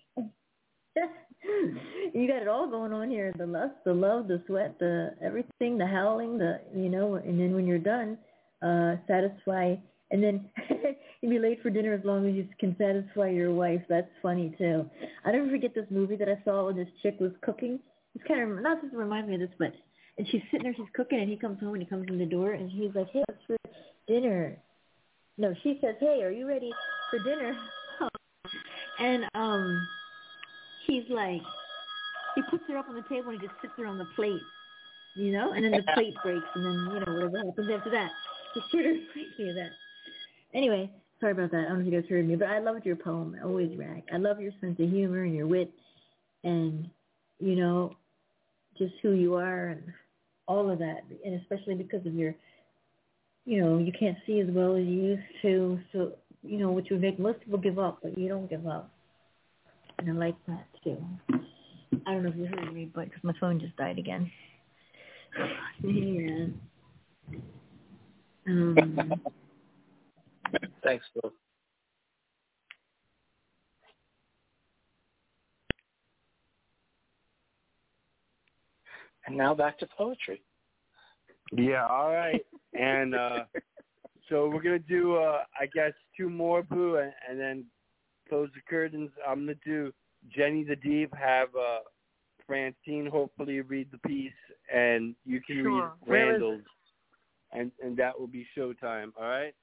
You got it all going on here. The lust, the love, the sweat, the everything, the howling, the, you know, and then when you're done, uh, satisfy, and then you'll be late for dinner as long as you can satisfy your wife. That's funny too. I never forget this movie that I saw when this chick was cooking. It's kind of, not just remind me of this, but, and she's sitting there, she's cooking, and he comes home and he comes in the door, and he's like, hey, what's for dinner? No, she says, hey, are you ready for dinner? And, um... he's like, he puts her up on the table and he just sits her on the plate, you know, and then the plate breaks, and then, you know, whatever happens after that. It sort of reminds me of that. Anyway, sorry about that. I don't know if you guys heard me, but I loved your poem, always, Rack. I love your sense of humor and your wit and, you know, just who you are and all of that, and especially because of your, you know, you can't see as well as you used to, so, you know, which would make most people give up, but you don't give up. And I like that, too. I don't know if you heard me, but because my phone just died again. Yeah. Um, Thanks, Bill. And now back to poetry. Yeah, all right. And uh, so we're going to do, uh, I guess, two more, Boo, and, and then close the curtains. I'm going to do Jenny the Deep, have uh, Francine hopefully read the piece, and you can sure. read Randall's, and, and that will be showtime, all right?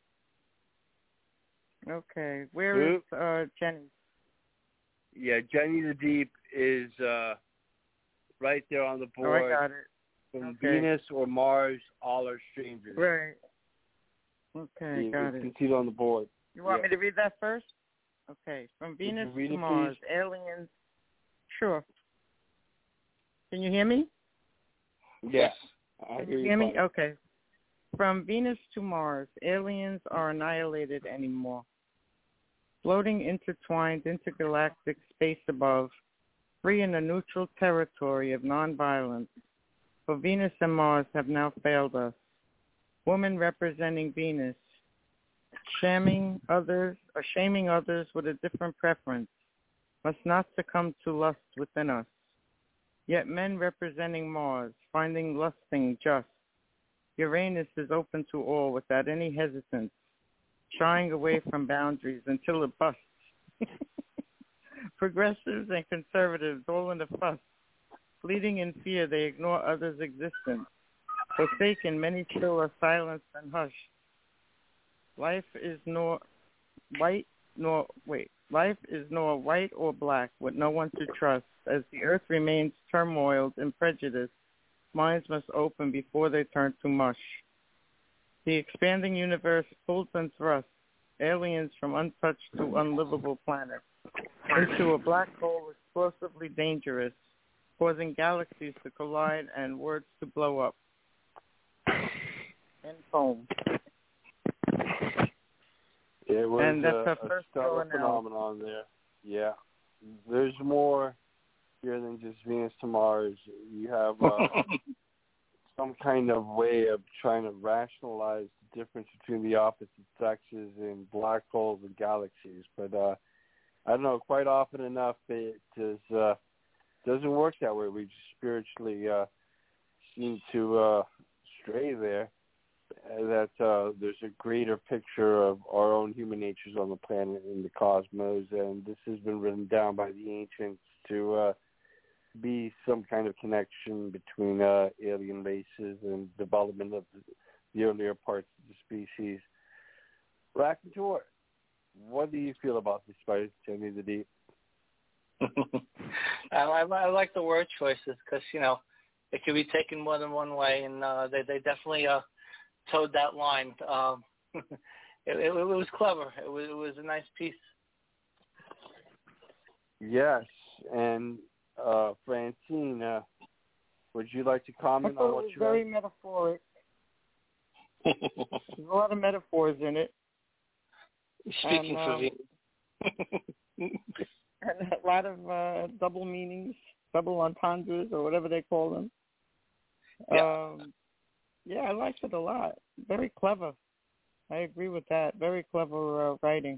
Okay. Where Oop. is uh, Jenny? Yeah, Jenny the Deep is uh, right there on the board. Oh, I got it. From okay. Venus or Mars, all are strangers. Right. Okay, you, got you it. can see it on the board. You want yeah. me to read that first? Okay, from Venus to Mars, please? Aliens. Sure. Can you hear me? Yes. I Can hear you you hear me? fine. Okay. From Venus to Mars, aliens are annihilated anymore. Floating intertwined intergalactic space above, free in the neutral territory of nonviolence. For Venus and Mars have now failed us. Woman representing Venus, Shaming others or shaming others with a different preference must not succumb to lust within us. Yet men representing Mars, finding lusting just. Uranus is open to all without any hesitance, shying away from boundaries until it busts. Progressives and conservatives all in a fuss. Fleeting in fear, they ignore others' existence. Forsaken, many still are silenced and hushed. Life is nor white nor wait. Life is nor white or black, with no one to trust. As the earth remains turmoiled and prejudiced, minds must open before they turn to mush. The expanding universe pulls and thrusts aliens from untouched to unlivable planets into a black hole explosively dangerous, causing galaxies to collide and worlds to blow up. End poem. It was and that's a, our first a stellar phenomenon there. Yeah. There's more here than just Venus to Mars. You have uh, some kind of way of trying to rationalize the difference between the opposite sexes in black holes and galaxies. But uh, I don't know, quite often enough it is, uh, doesn't work that way. We just spiritually uh, seem to uh, stray there. That uh, there's a greater picture of our own human natures on the planet and the cosmos, and this has been written down by the ancients to uh, be some kind of connection between uh, alien races and development of the, the earlier parts of the species. Raconteur, what do you feel about this by Jenny the Deep? I, I, I like the word choices because, you know, it can be taken more than one way, and uh, they, they definitely uh, towed that line. Um, it, it, it was clever. It was, it was a nice piece. Yes, and uh, Francine, uh, would you like to comment on what you very read? metaphoric. There's a lot of metaphors in it. Speaking and, for um, me. and a lot of uh, double meanings, double entendres, or whatever they call them. Yeah. Um, yeah, I liked it a lot. Very clever. I agree with that. Very clever uh, writing.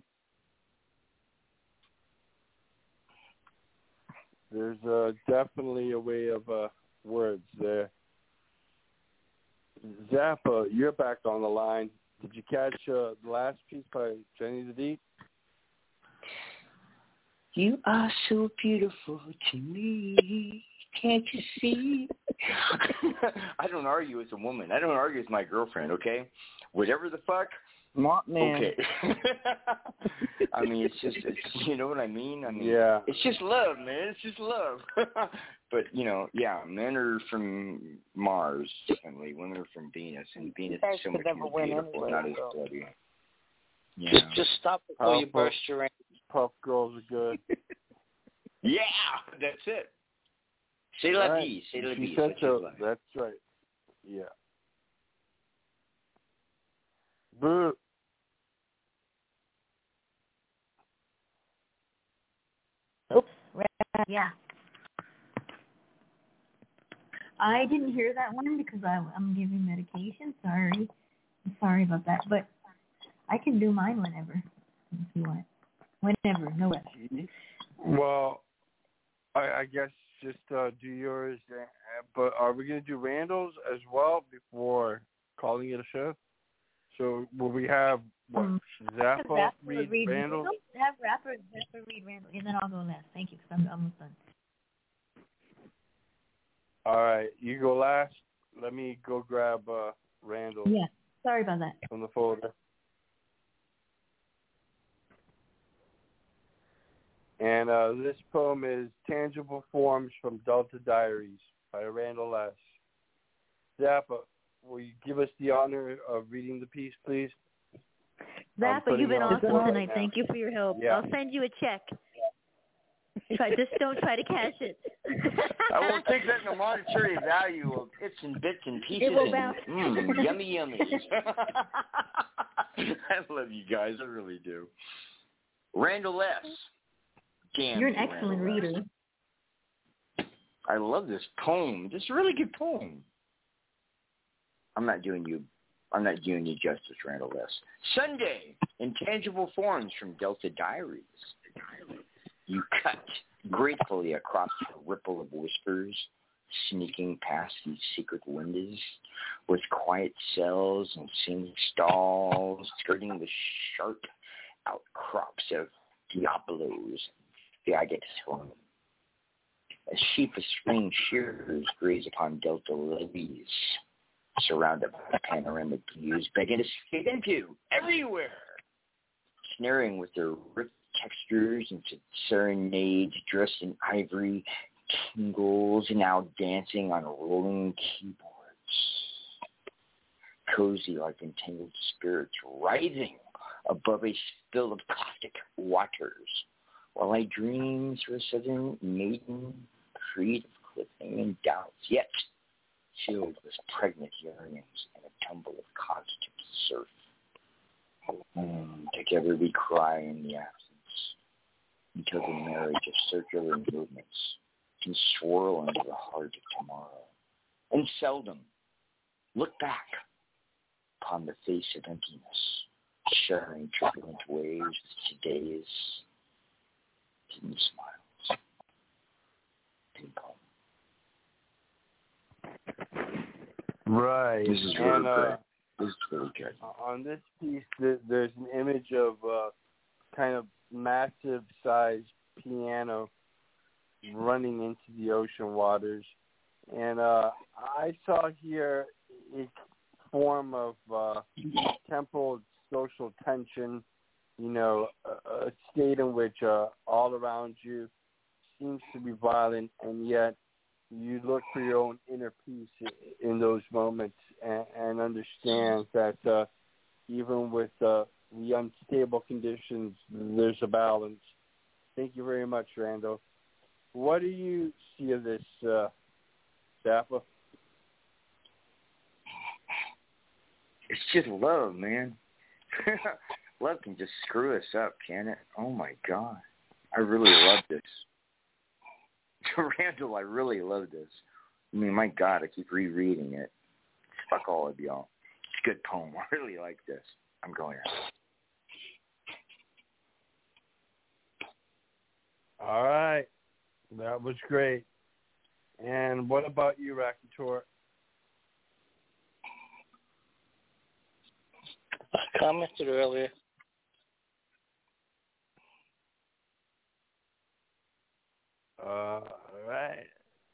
There's uh, definitely a way of uh, words there. Zappa, you're back on the line. Did you catch uh, the last piece by Jenny the Deep? You are so beautiful to me. Can't you see? I don't argue as a woman. I don't argue as my girlfriend, okay? Whatever the fuck. Not man. Okay. I mean, it's just, it's, you know what I mean? I mean, yeah. It's just love, man. It's just love. But, you know, yeah, men are from Mars, definitely. Women are from Venus, and Venus is so much more beautiful, anyway, not as so. bloody. Yeah. Just, just stop before Oh, you burst your ankle. Puff girls are good. Yeah, that's it. C'est la Right. vie. C'est la She vie. said so. That's right. Yeah. Boo. Oops. Yeah. I didn't hear that one because I, I'm giving medication. Sorry. I'm sorry about that. But I can do mine whenever, if you want. Whenever. No rush. Well, I, I guess just uh, do yours. Uh, but are we going to do Randall's as well before calling it a show? So will we have what, Um, Zappa read, read Randall? Have rapper, Zappa read Randall, and then I'll go last. Thank you, because I'm almost done. All right, you go last. Let me go grab uh, Randall. Yeah, sorry about that. From the folder. And uh, this poem is Tangible Forms from Delta Diaries by Randall S. Zappa, will you give us the honor of reading the piece, please? Zappa, you've been awesome tonight. Now. Thank you for your help. Yeah. I'll send you a check. Try, just don't try to cash it. I will take that in the monetary value of bits and bits and pieces. It will and, bounce. mm, yummy, yummy. I love you guys. I really do. Randall S. Damn You're an you, excellent Randall reader. S. I love this poem. This is a really good poem. I'm not doing you I'm not doing you justice, Randall West. Sunday, Intangible Forms from Delta Diaries. You cut gratefully across the ripple of whispers, sneaking past these secret windows with quiet cells and singing stalls, skirting the sharp outcrops of Diablos, the agate throne. As sheep with spring shears graze upon Delta levees, surrounded by panoramic views, begging to skate into everywhere, snaring with their rich textures into serenades dressed in ivory, tingles, and now dancing on rolling keyboards. Cozy like entangled spirits writhing above a spill of caustic waters, while I dream through a southern maiden, freed of clipping and doubts, yet filled with pregnant yearnings and a tumble of constant surf. Mm, together we cry in the absence, until the marriage of circular movements can swirl into the heart of tomorrow, and seldom look back upon the face of emptiness, sharing turbulent waves with today's hidden smiles. People. Right. This is really and, uh, good. This is really good. On this piece, there's an image of uh, kind of massive-sized piano running into the ocean waters. And uh, I saw here a form of uh, temporal social tension, you know, a, a state in which uh, all around you seems to be violent, and yet you look for your own inner peace in those moments and, and understand that uh, even with uh, the unstable conditions, there's a balance. Thank you very much, Randall. What do you see of this, uh, Zappa? It's just love, man. Love can just screw us up, can it? Oh, my God. I really love this. Randall, I really love this. I mean, my God, I keep rereading it. Fuck all of y'all. It's a good poem. I really like this. I'm going out. All right. That was great. And what about you, Raconteur? I commented earlier. Uh, all right.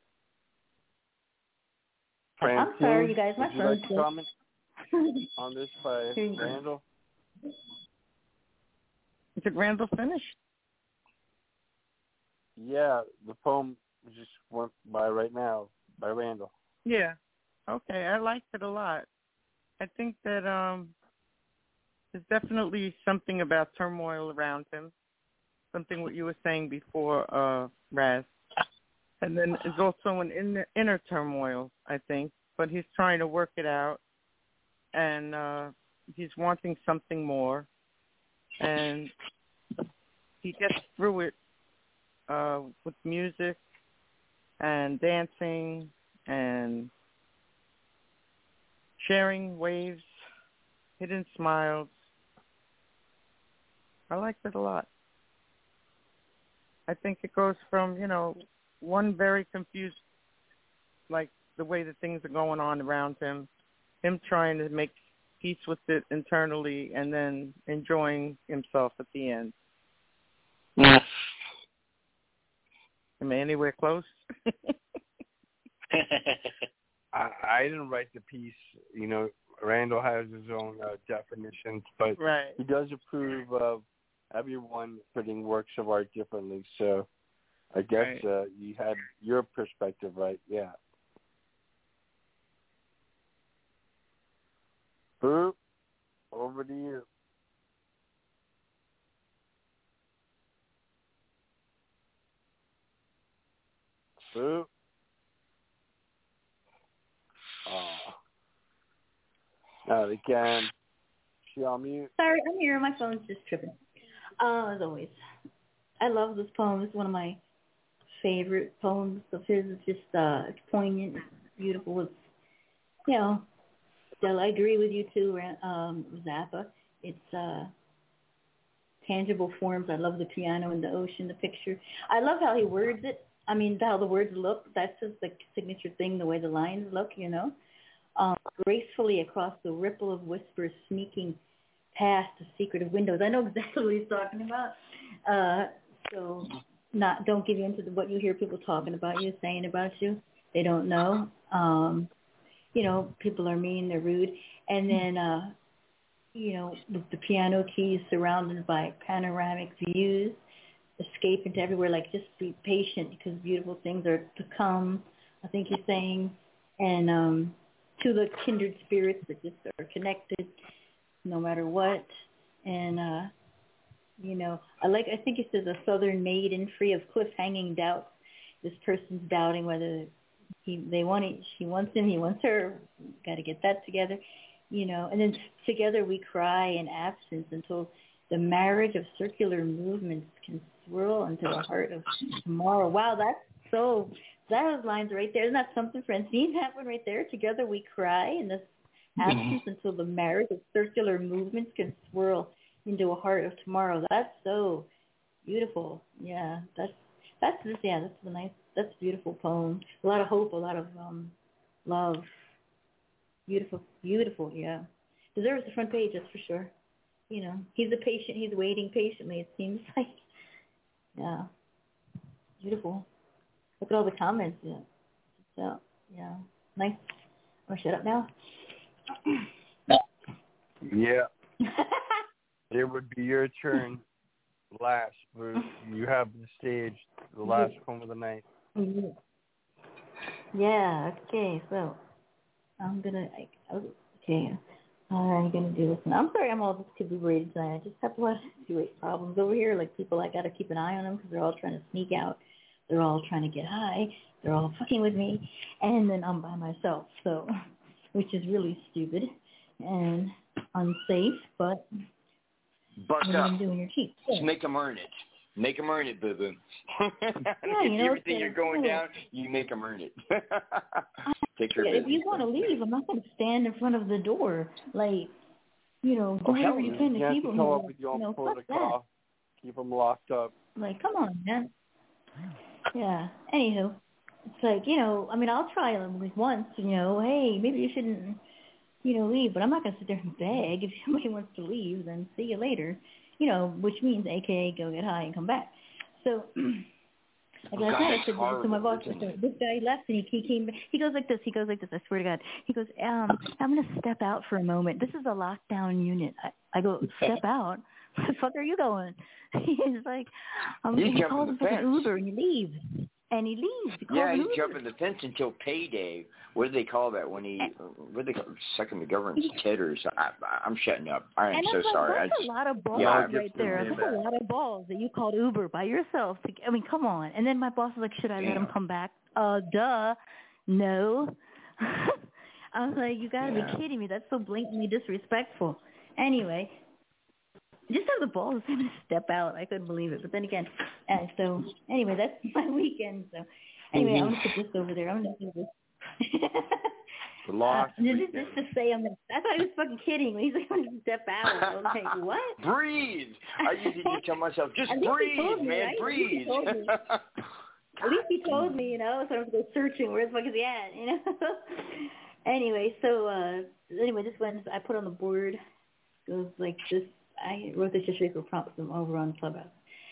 I'm sorry, you guys. My would you phone's like to comment on this by Randall? Did Randall finish? Yeah, the poem just went by right now by Randall. Yeah. Okay, I liked it a lot. I think that um, there's definitely something about turmoil around him, something what you were saying before, uh, Raz. And then there's also an inner, inner turmoil, I think, but he's trying to work it out, and uh, he's wanting something more, and he gets through it uh, with music and dancing and sharing waves, hidden smiles. I liked it a lot. I think it goes from, you know, one very confused, like the way that things are going on around him, him trying to make peace with it internally, and then enjoying himself at the end. Yeah. Am I anywhere close? I, I didn't write the piece. You know, Randall has his own uh, definitions, but right. he does approve of everyone putting works of art differently. So I guess right. uh, you had your perspective right. Yeah. Boo, over to you. Boo. Oh. Now again. She on mute? Sorry, I'm here. My phone's just tripping. Uh, as always. I love this poem. It's one of my favorite poems of his. It's just uh, it's poignant, it's beautiful. It's, you know, Stella, I agree with you too, um, Zappa. It's uh, tangible forms. I love the piano and the ocean, the picture. I love how he words it. I mean, how the words look. That's just the signature thing, the way the lines look, you know. Um, gracefully across the ripple of whispers, sneaking past the secretive windows. I know exactly what he's talking about. Uh, so not don't give in to the, what you hear people talking about you, saying about you. They don't know. Um, you know, people are mean, they're rude. And then, uh, you know, with the piano keys surrounded by panoramic views, escape into everywhere, like just be patient because beautiful things are to come, I think you're saying. And um, to the kindred spirits that just are connected no matter what. And, uh, you know, I like, I think it says a southern maiden free of cliff-hanging doubts. This person's doubting whether he, they want it, she wants him, he wants her, got to get that together, you know. And then together we cry in absence until the marriage of circular movements can swirl into the heart of tomorrow. Wow, that's so, that lines right there. Isn't that something, Francine? That one right there. Together we cry in this absence until the marriage of circular movements can swirl into a heart of tomorrow. That's so beautiful. Yeah, that's that's this. Yeah, that's a nice. That's a beautiful poem. A lot of hope, a lot of um, love. Beautiful, beautiful. Yeah, deserves the front page. That's for sure. You know, he's a patient. He's waiting patiently. It seems like. Yeah, beautiful. Look at all the comments. Yeah, so yeah, nice. I'm gonna shut up now. Yeah. It would be your turn last. You have the stage, the last poem of the night. Yeah, okay, so I'm going to, okay, I'm going to do this. And I'm sorry I'm all just braided tonight. I just have a lot of serious problems over here. Like people, I got to keep an eye on them because they're all trying to sneak out. They're all trying to get high. They're all fucking with me. And then I'm by myself, so, which is really stupid and unsafe, but... Buck what up. I'm doing your cheek. Just make them earn it. Make them earn it, boo-boo. Yeah, you know, everything you're going down, you make them earn it. Take care yeah, of it. If you want to leave, I'm not going to stand in front of the door. Like, you know, do oh, whatever you can you to have keep to them come here. up with your You know, fuck that. protocol. Keep them locked up. Like, come on, man. Yeah. Anywho, it's like, you know, I mean, I'll try them like once, you know, hey, maybe you shouldn't, you know, leave. But I'm not going to sit there and beg. If somebody wants to leave, then see you later. You know, which means A K A go get high and come back. So, like oh, I God, said, I said horrible, to my boss, I said, this guy left and he, he came back. He goes like this. He goes like this. I swear to God. He goes, um, I'm going to step out for a moment. This is a lockdown unit. I, I go, step out? Where the fuck are you going? He's like, um, he calls him fucking Uber and he leaves. And he leaves. He yeah, he's jumping the fence until payday. What do they call that when he, what do they call it, sucking the government's titters? I, I'm shutting up. I am and so like, sorry. That's I just, a lot of balls yeah, right there. That's a lot of balls that you called Uber by yourself. To, I mean, come on. And then my boss was like, should I yeah. let him come back? Uh, duh. No. I was like, you got to yeah. be kidding me. That's so blatantly disrespectful. Anyway. Just have the balls to step out. I couldn't believe it. But then again, uh, so anyway, that's my weekend. So anyway, mm-hmm. I'm going to put this over there. I'm going to do this. The lost uh, just, just to say, I'm gonna, I thought he was fucking kidding when he's like, I'm going to step out. I was like, what? Breathe. I usually do tell myself, just breathe, me, man, right? breathe. At least he told me, you know, so I was go searching. Where the fuck is he at, you know? Anyway, so uh, anyway, this one I put on the board. It goes like this. I wrote this yesterday for prompts them over on Clubhouse.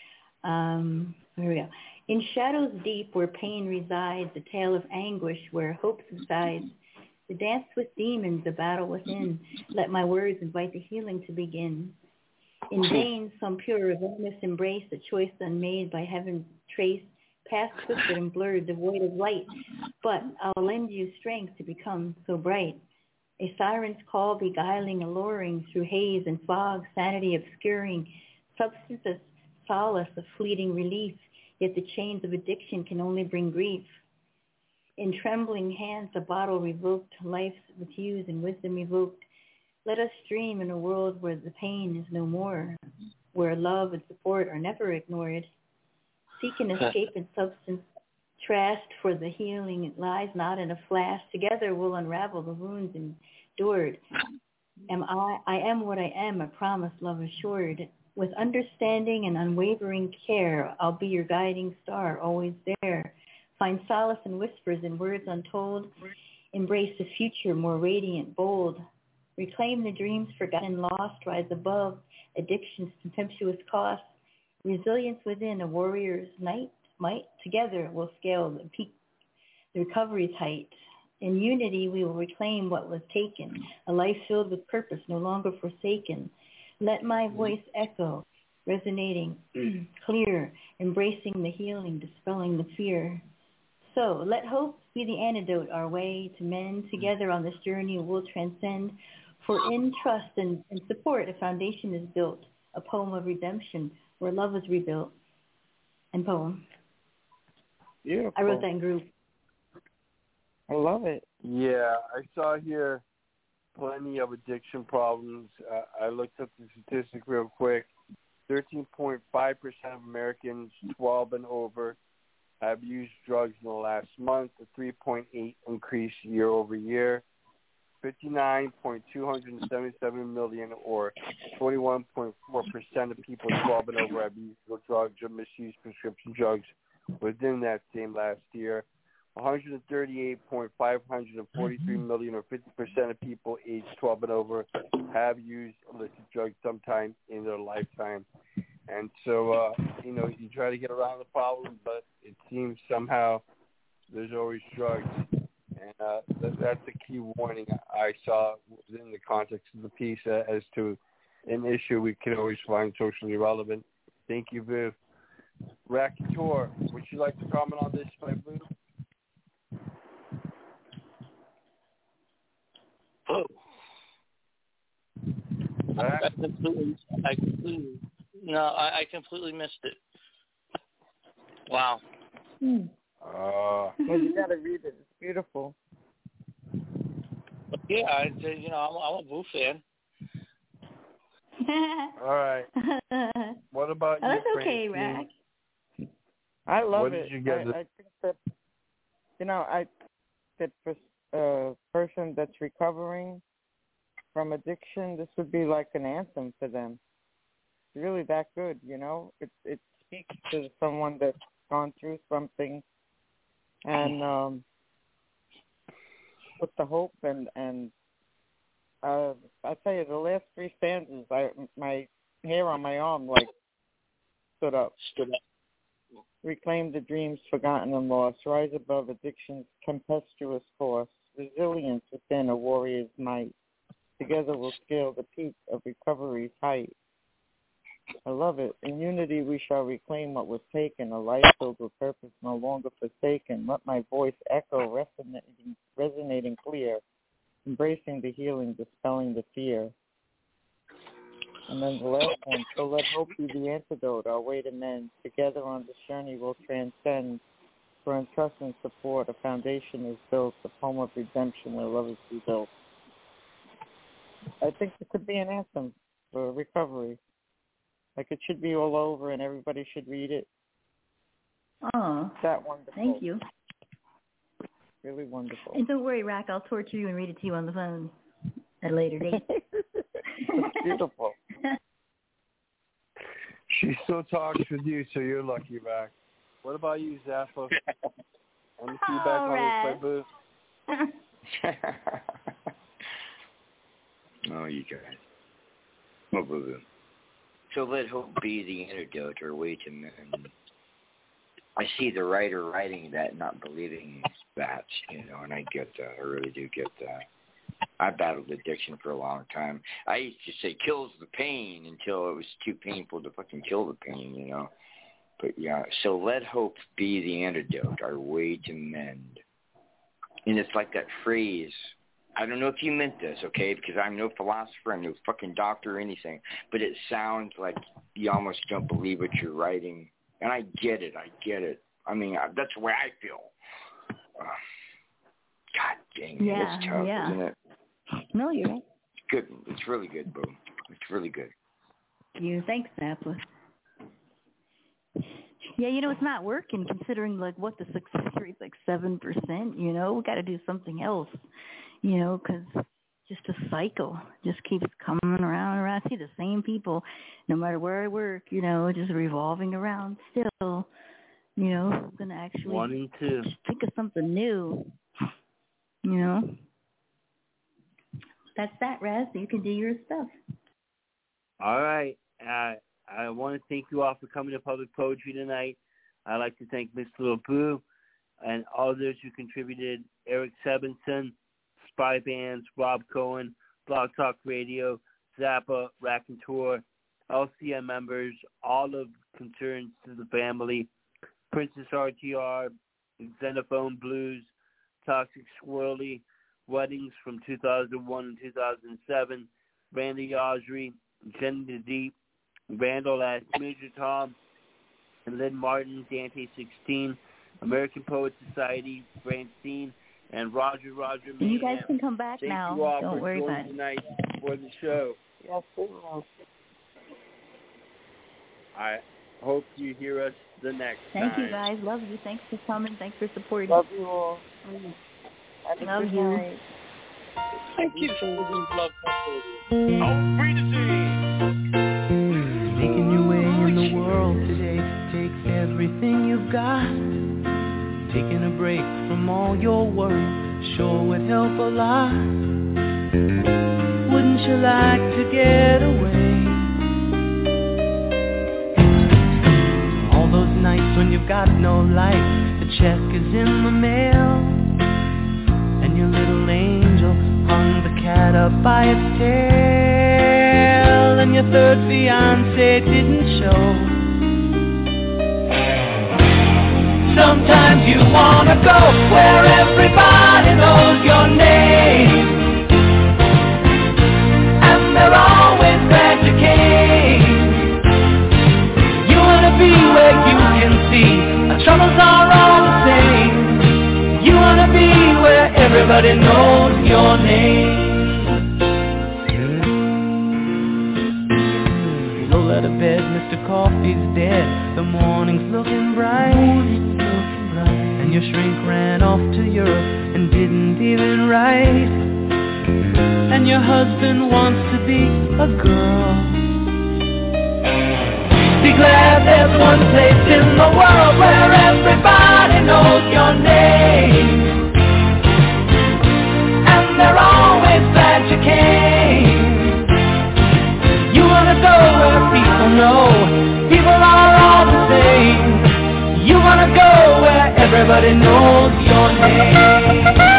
Um, here we go. In shadows deep where pain resides, a tale of anguish where hope subsides, the dance with demons, the battle within, let my words invite the healing to begin. In vain some pure relentless embrace, a choice unmade by heaven trace, past twisted and blurred, devoid of light, but I'll lend you strength to become so bright. A siren's call beguiling, alluring through haze and fog, sanity obscuring, substance of solace, of fleeting relief, yet the chains of addiction can only bring grief. In trembling hands the bottle revoked, life with hues and wisdom evoked. Let us dream in a world where the pain is no more, where love and support are never ignored. Seek an escape in substance trashed, for the healing lies not in a flash. Together we'll unravel the wounds and restored. Am I, I am what I am, a promise, love assured. With understanding and unwavering care, I'll be your guiding star, always there. Find solace in whispers and words untold. Embrace the future, more radiant, bold. Reclaim the dreams forgotten, lost. Rise above addiction's contemptuous cost. Resilience within, a warrior's night, might. Together we'll scale the peak, the recovery's height. In unity we will reclaim what was taken, a life filled with purpose, no longer forsaken. Let my voice echo, resonating clear, embracing the healing, dispelling the fear. So let hope be the antidote, our way to mend. Together on this journey we'll transcend. For in trust and, and support a foundation is built, a poem of redemption where love is rebuilt. And poem. Beautiful. I wrote that in group. I love it. Yeah, I saw here plenty of addiction problems. Uh, I looked up the statistic real quick. thirteen point five percent of Americans twelve and over have used drugs in the last month, a three point eight increase year over year. fifty-nine point two seven million or twenty-one point four percent of people twelve and over have used drugs or misused prescription drugs within that same last year. one hundred thirty-eight point five four three million or fifty percent of people aged twelve and over have used illicit drugs sometime in their lifetime. And so, uh, you know, you try to get around the problem, but it seems somehow there's always drugs. And uh, th- that's a key warning I saw within the context of the piece uh, as to an issue we can always find socially relevant. Thank you, Viv. Racateur, would you like to comment on this, my Blue? Oh. I completely, I completely, no, I, I completely missed it. Wow. Hmm. Uh, well, you got to read it. It's beautiful. Yeah, I, you know, I'm, I'm a Boo fan. All right. What about oh, you, that's okay, Francine? Rack. I love what it. Did you get I, I think that, you know, I that for a person that's recovering from addiction, this would be like an anthem for them. It's really that good, you know. It it speaks to someone that's gone through something, and um, with the hope and and uh, I tell you, the last three stanzas, I my hair on my arm like stood up. Stood up. Reclaim the dreams forgotten and lost. Rise above addiction's tempestuous course. Resilience within a warrior's might. Together we'll scale the peak of recovery's height. I love it. In unity we shall reclaim what was taken, a life filled with purpose no longer forsaken. Let my voice echo, resonating, resonating clear, embracing the healing, dispelling the fear. And then the last one, so let hope be the antidote, our way to mend. Together on this journey we'll transcend. For in trust and support, a foundation is built, a poem of redemption where love is rebuilt. I think it could be an anthem for recovery. Like it should be all over and everybody should read it. Oh, that wonderful. Thank you. Really wonderful. And don't worry, Rack, I'll torture you and read it to you on the phone at a later date. That's beautiful. She still talks with you, so you're lucky, Rack. What about you, Zappa? Any feedback All on this, my boo? Oh, you guys. Oh, boo-boo. So let hope be the antidote or way to mend. I see the writer writing that, not believing that, you know, and I get that. I really do get that. I battled addiction for a long time. I used to say kills the pain until it was too painful to fucking kill the pain, you know. But yeah, so let hope be the antidote, our way to mend. And it's like that phrase. I don't know if you meant this, okay, because I'm no philosopher, I'm no fucking doctor or anything, but it sounds like you almost don't believe what you're writing. And I get it, I get it. I mean, I, that's the way I feel. Uh, God dang it, yeah, it's tough, yeah. isn't it? No, you're right. It's good. It's really good, Boom. It's really good. You, thanks, Zappa. Yeah, you know, it's not working considering, like, what the success rate's like seven percent, you know? We got to do something else, you know, because just a cycle. Just keeps coming around and around. I see the same people, no matter where I work, you know, just revolving around still. You know, I'm going to actually Wanting to. just think of something new. You know? That's that, Raz. You can do your stuff. All right. Uh, I want to thank you all for coming to Public Poetry tonight. I'd like to thank Mister LeBou and all those who contributed, Eric Sebinson, Spy Bands, Rob Cohen, Blog Talk Radio, Zappa, Raconteur, L C M members, all of concerns to the family, Princess R T R, Xenophone Blues, Toxic Squirrely, Weddings from two thousand one and two thousand seven, Randy Osry, Jenny the Deep, Randall at Major Tom, and Lynn Martin, Dante sixteen, American Poet Society, Francine, and Roger Roger Mayhem. You guys can come back Thank now. You all Don't for worry joining about it. Tonight for the show. Yes, we will. I hope you hear us the next Thank time. you, guys. Love you. Thanks for coming. Thanks for supporting. Love you all. I love you. Night. Thank you. Love Making your way in the world today takes everything you've got. Taking a break from all your work sure would help a lot. Wouldn't you like to get away? All those nights when you've got no light, the check is in the mail, and your little angel hung the cat up by its tail, and your third fiancé didn't show. Sometimes you wanna go where everybody knows your name, and they're always glad you came. You wanna be where you can see our troubles are all the same. You wanna be where everybody knows your name. Roll out of bed, Mister Coffee's dead. The morning's looking bright. And your shrink ran off to Europe and didn't even write. And your husband wants to be a girl. Be glad there's one place in the world where everybody knows your name, and they're always glad you came. You wanna go where people know people are all the same. You wanna go where everybody knows your name.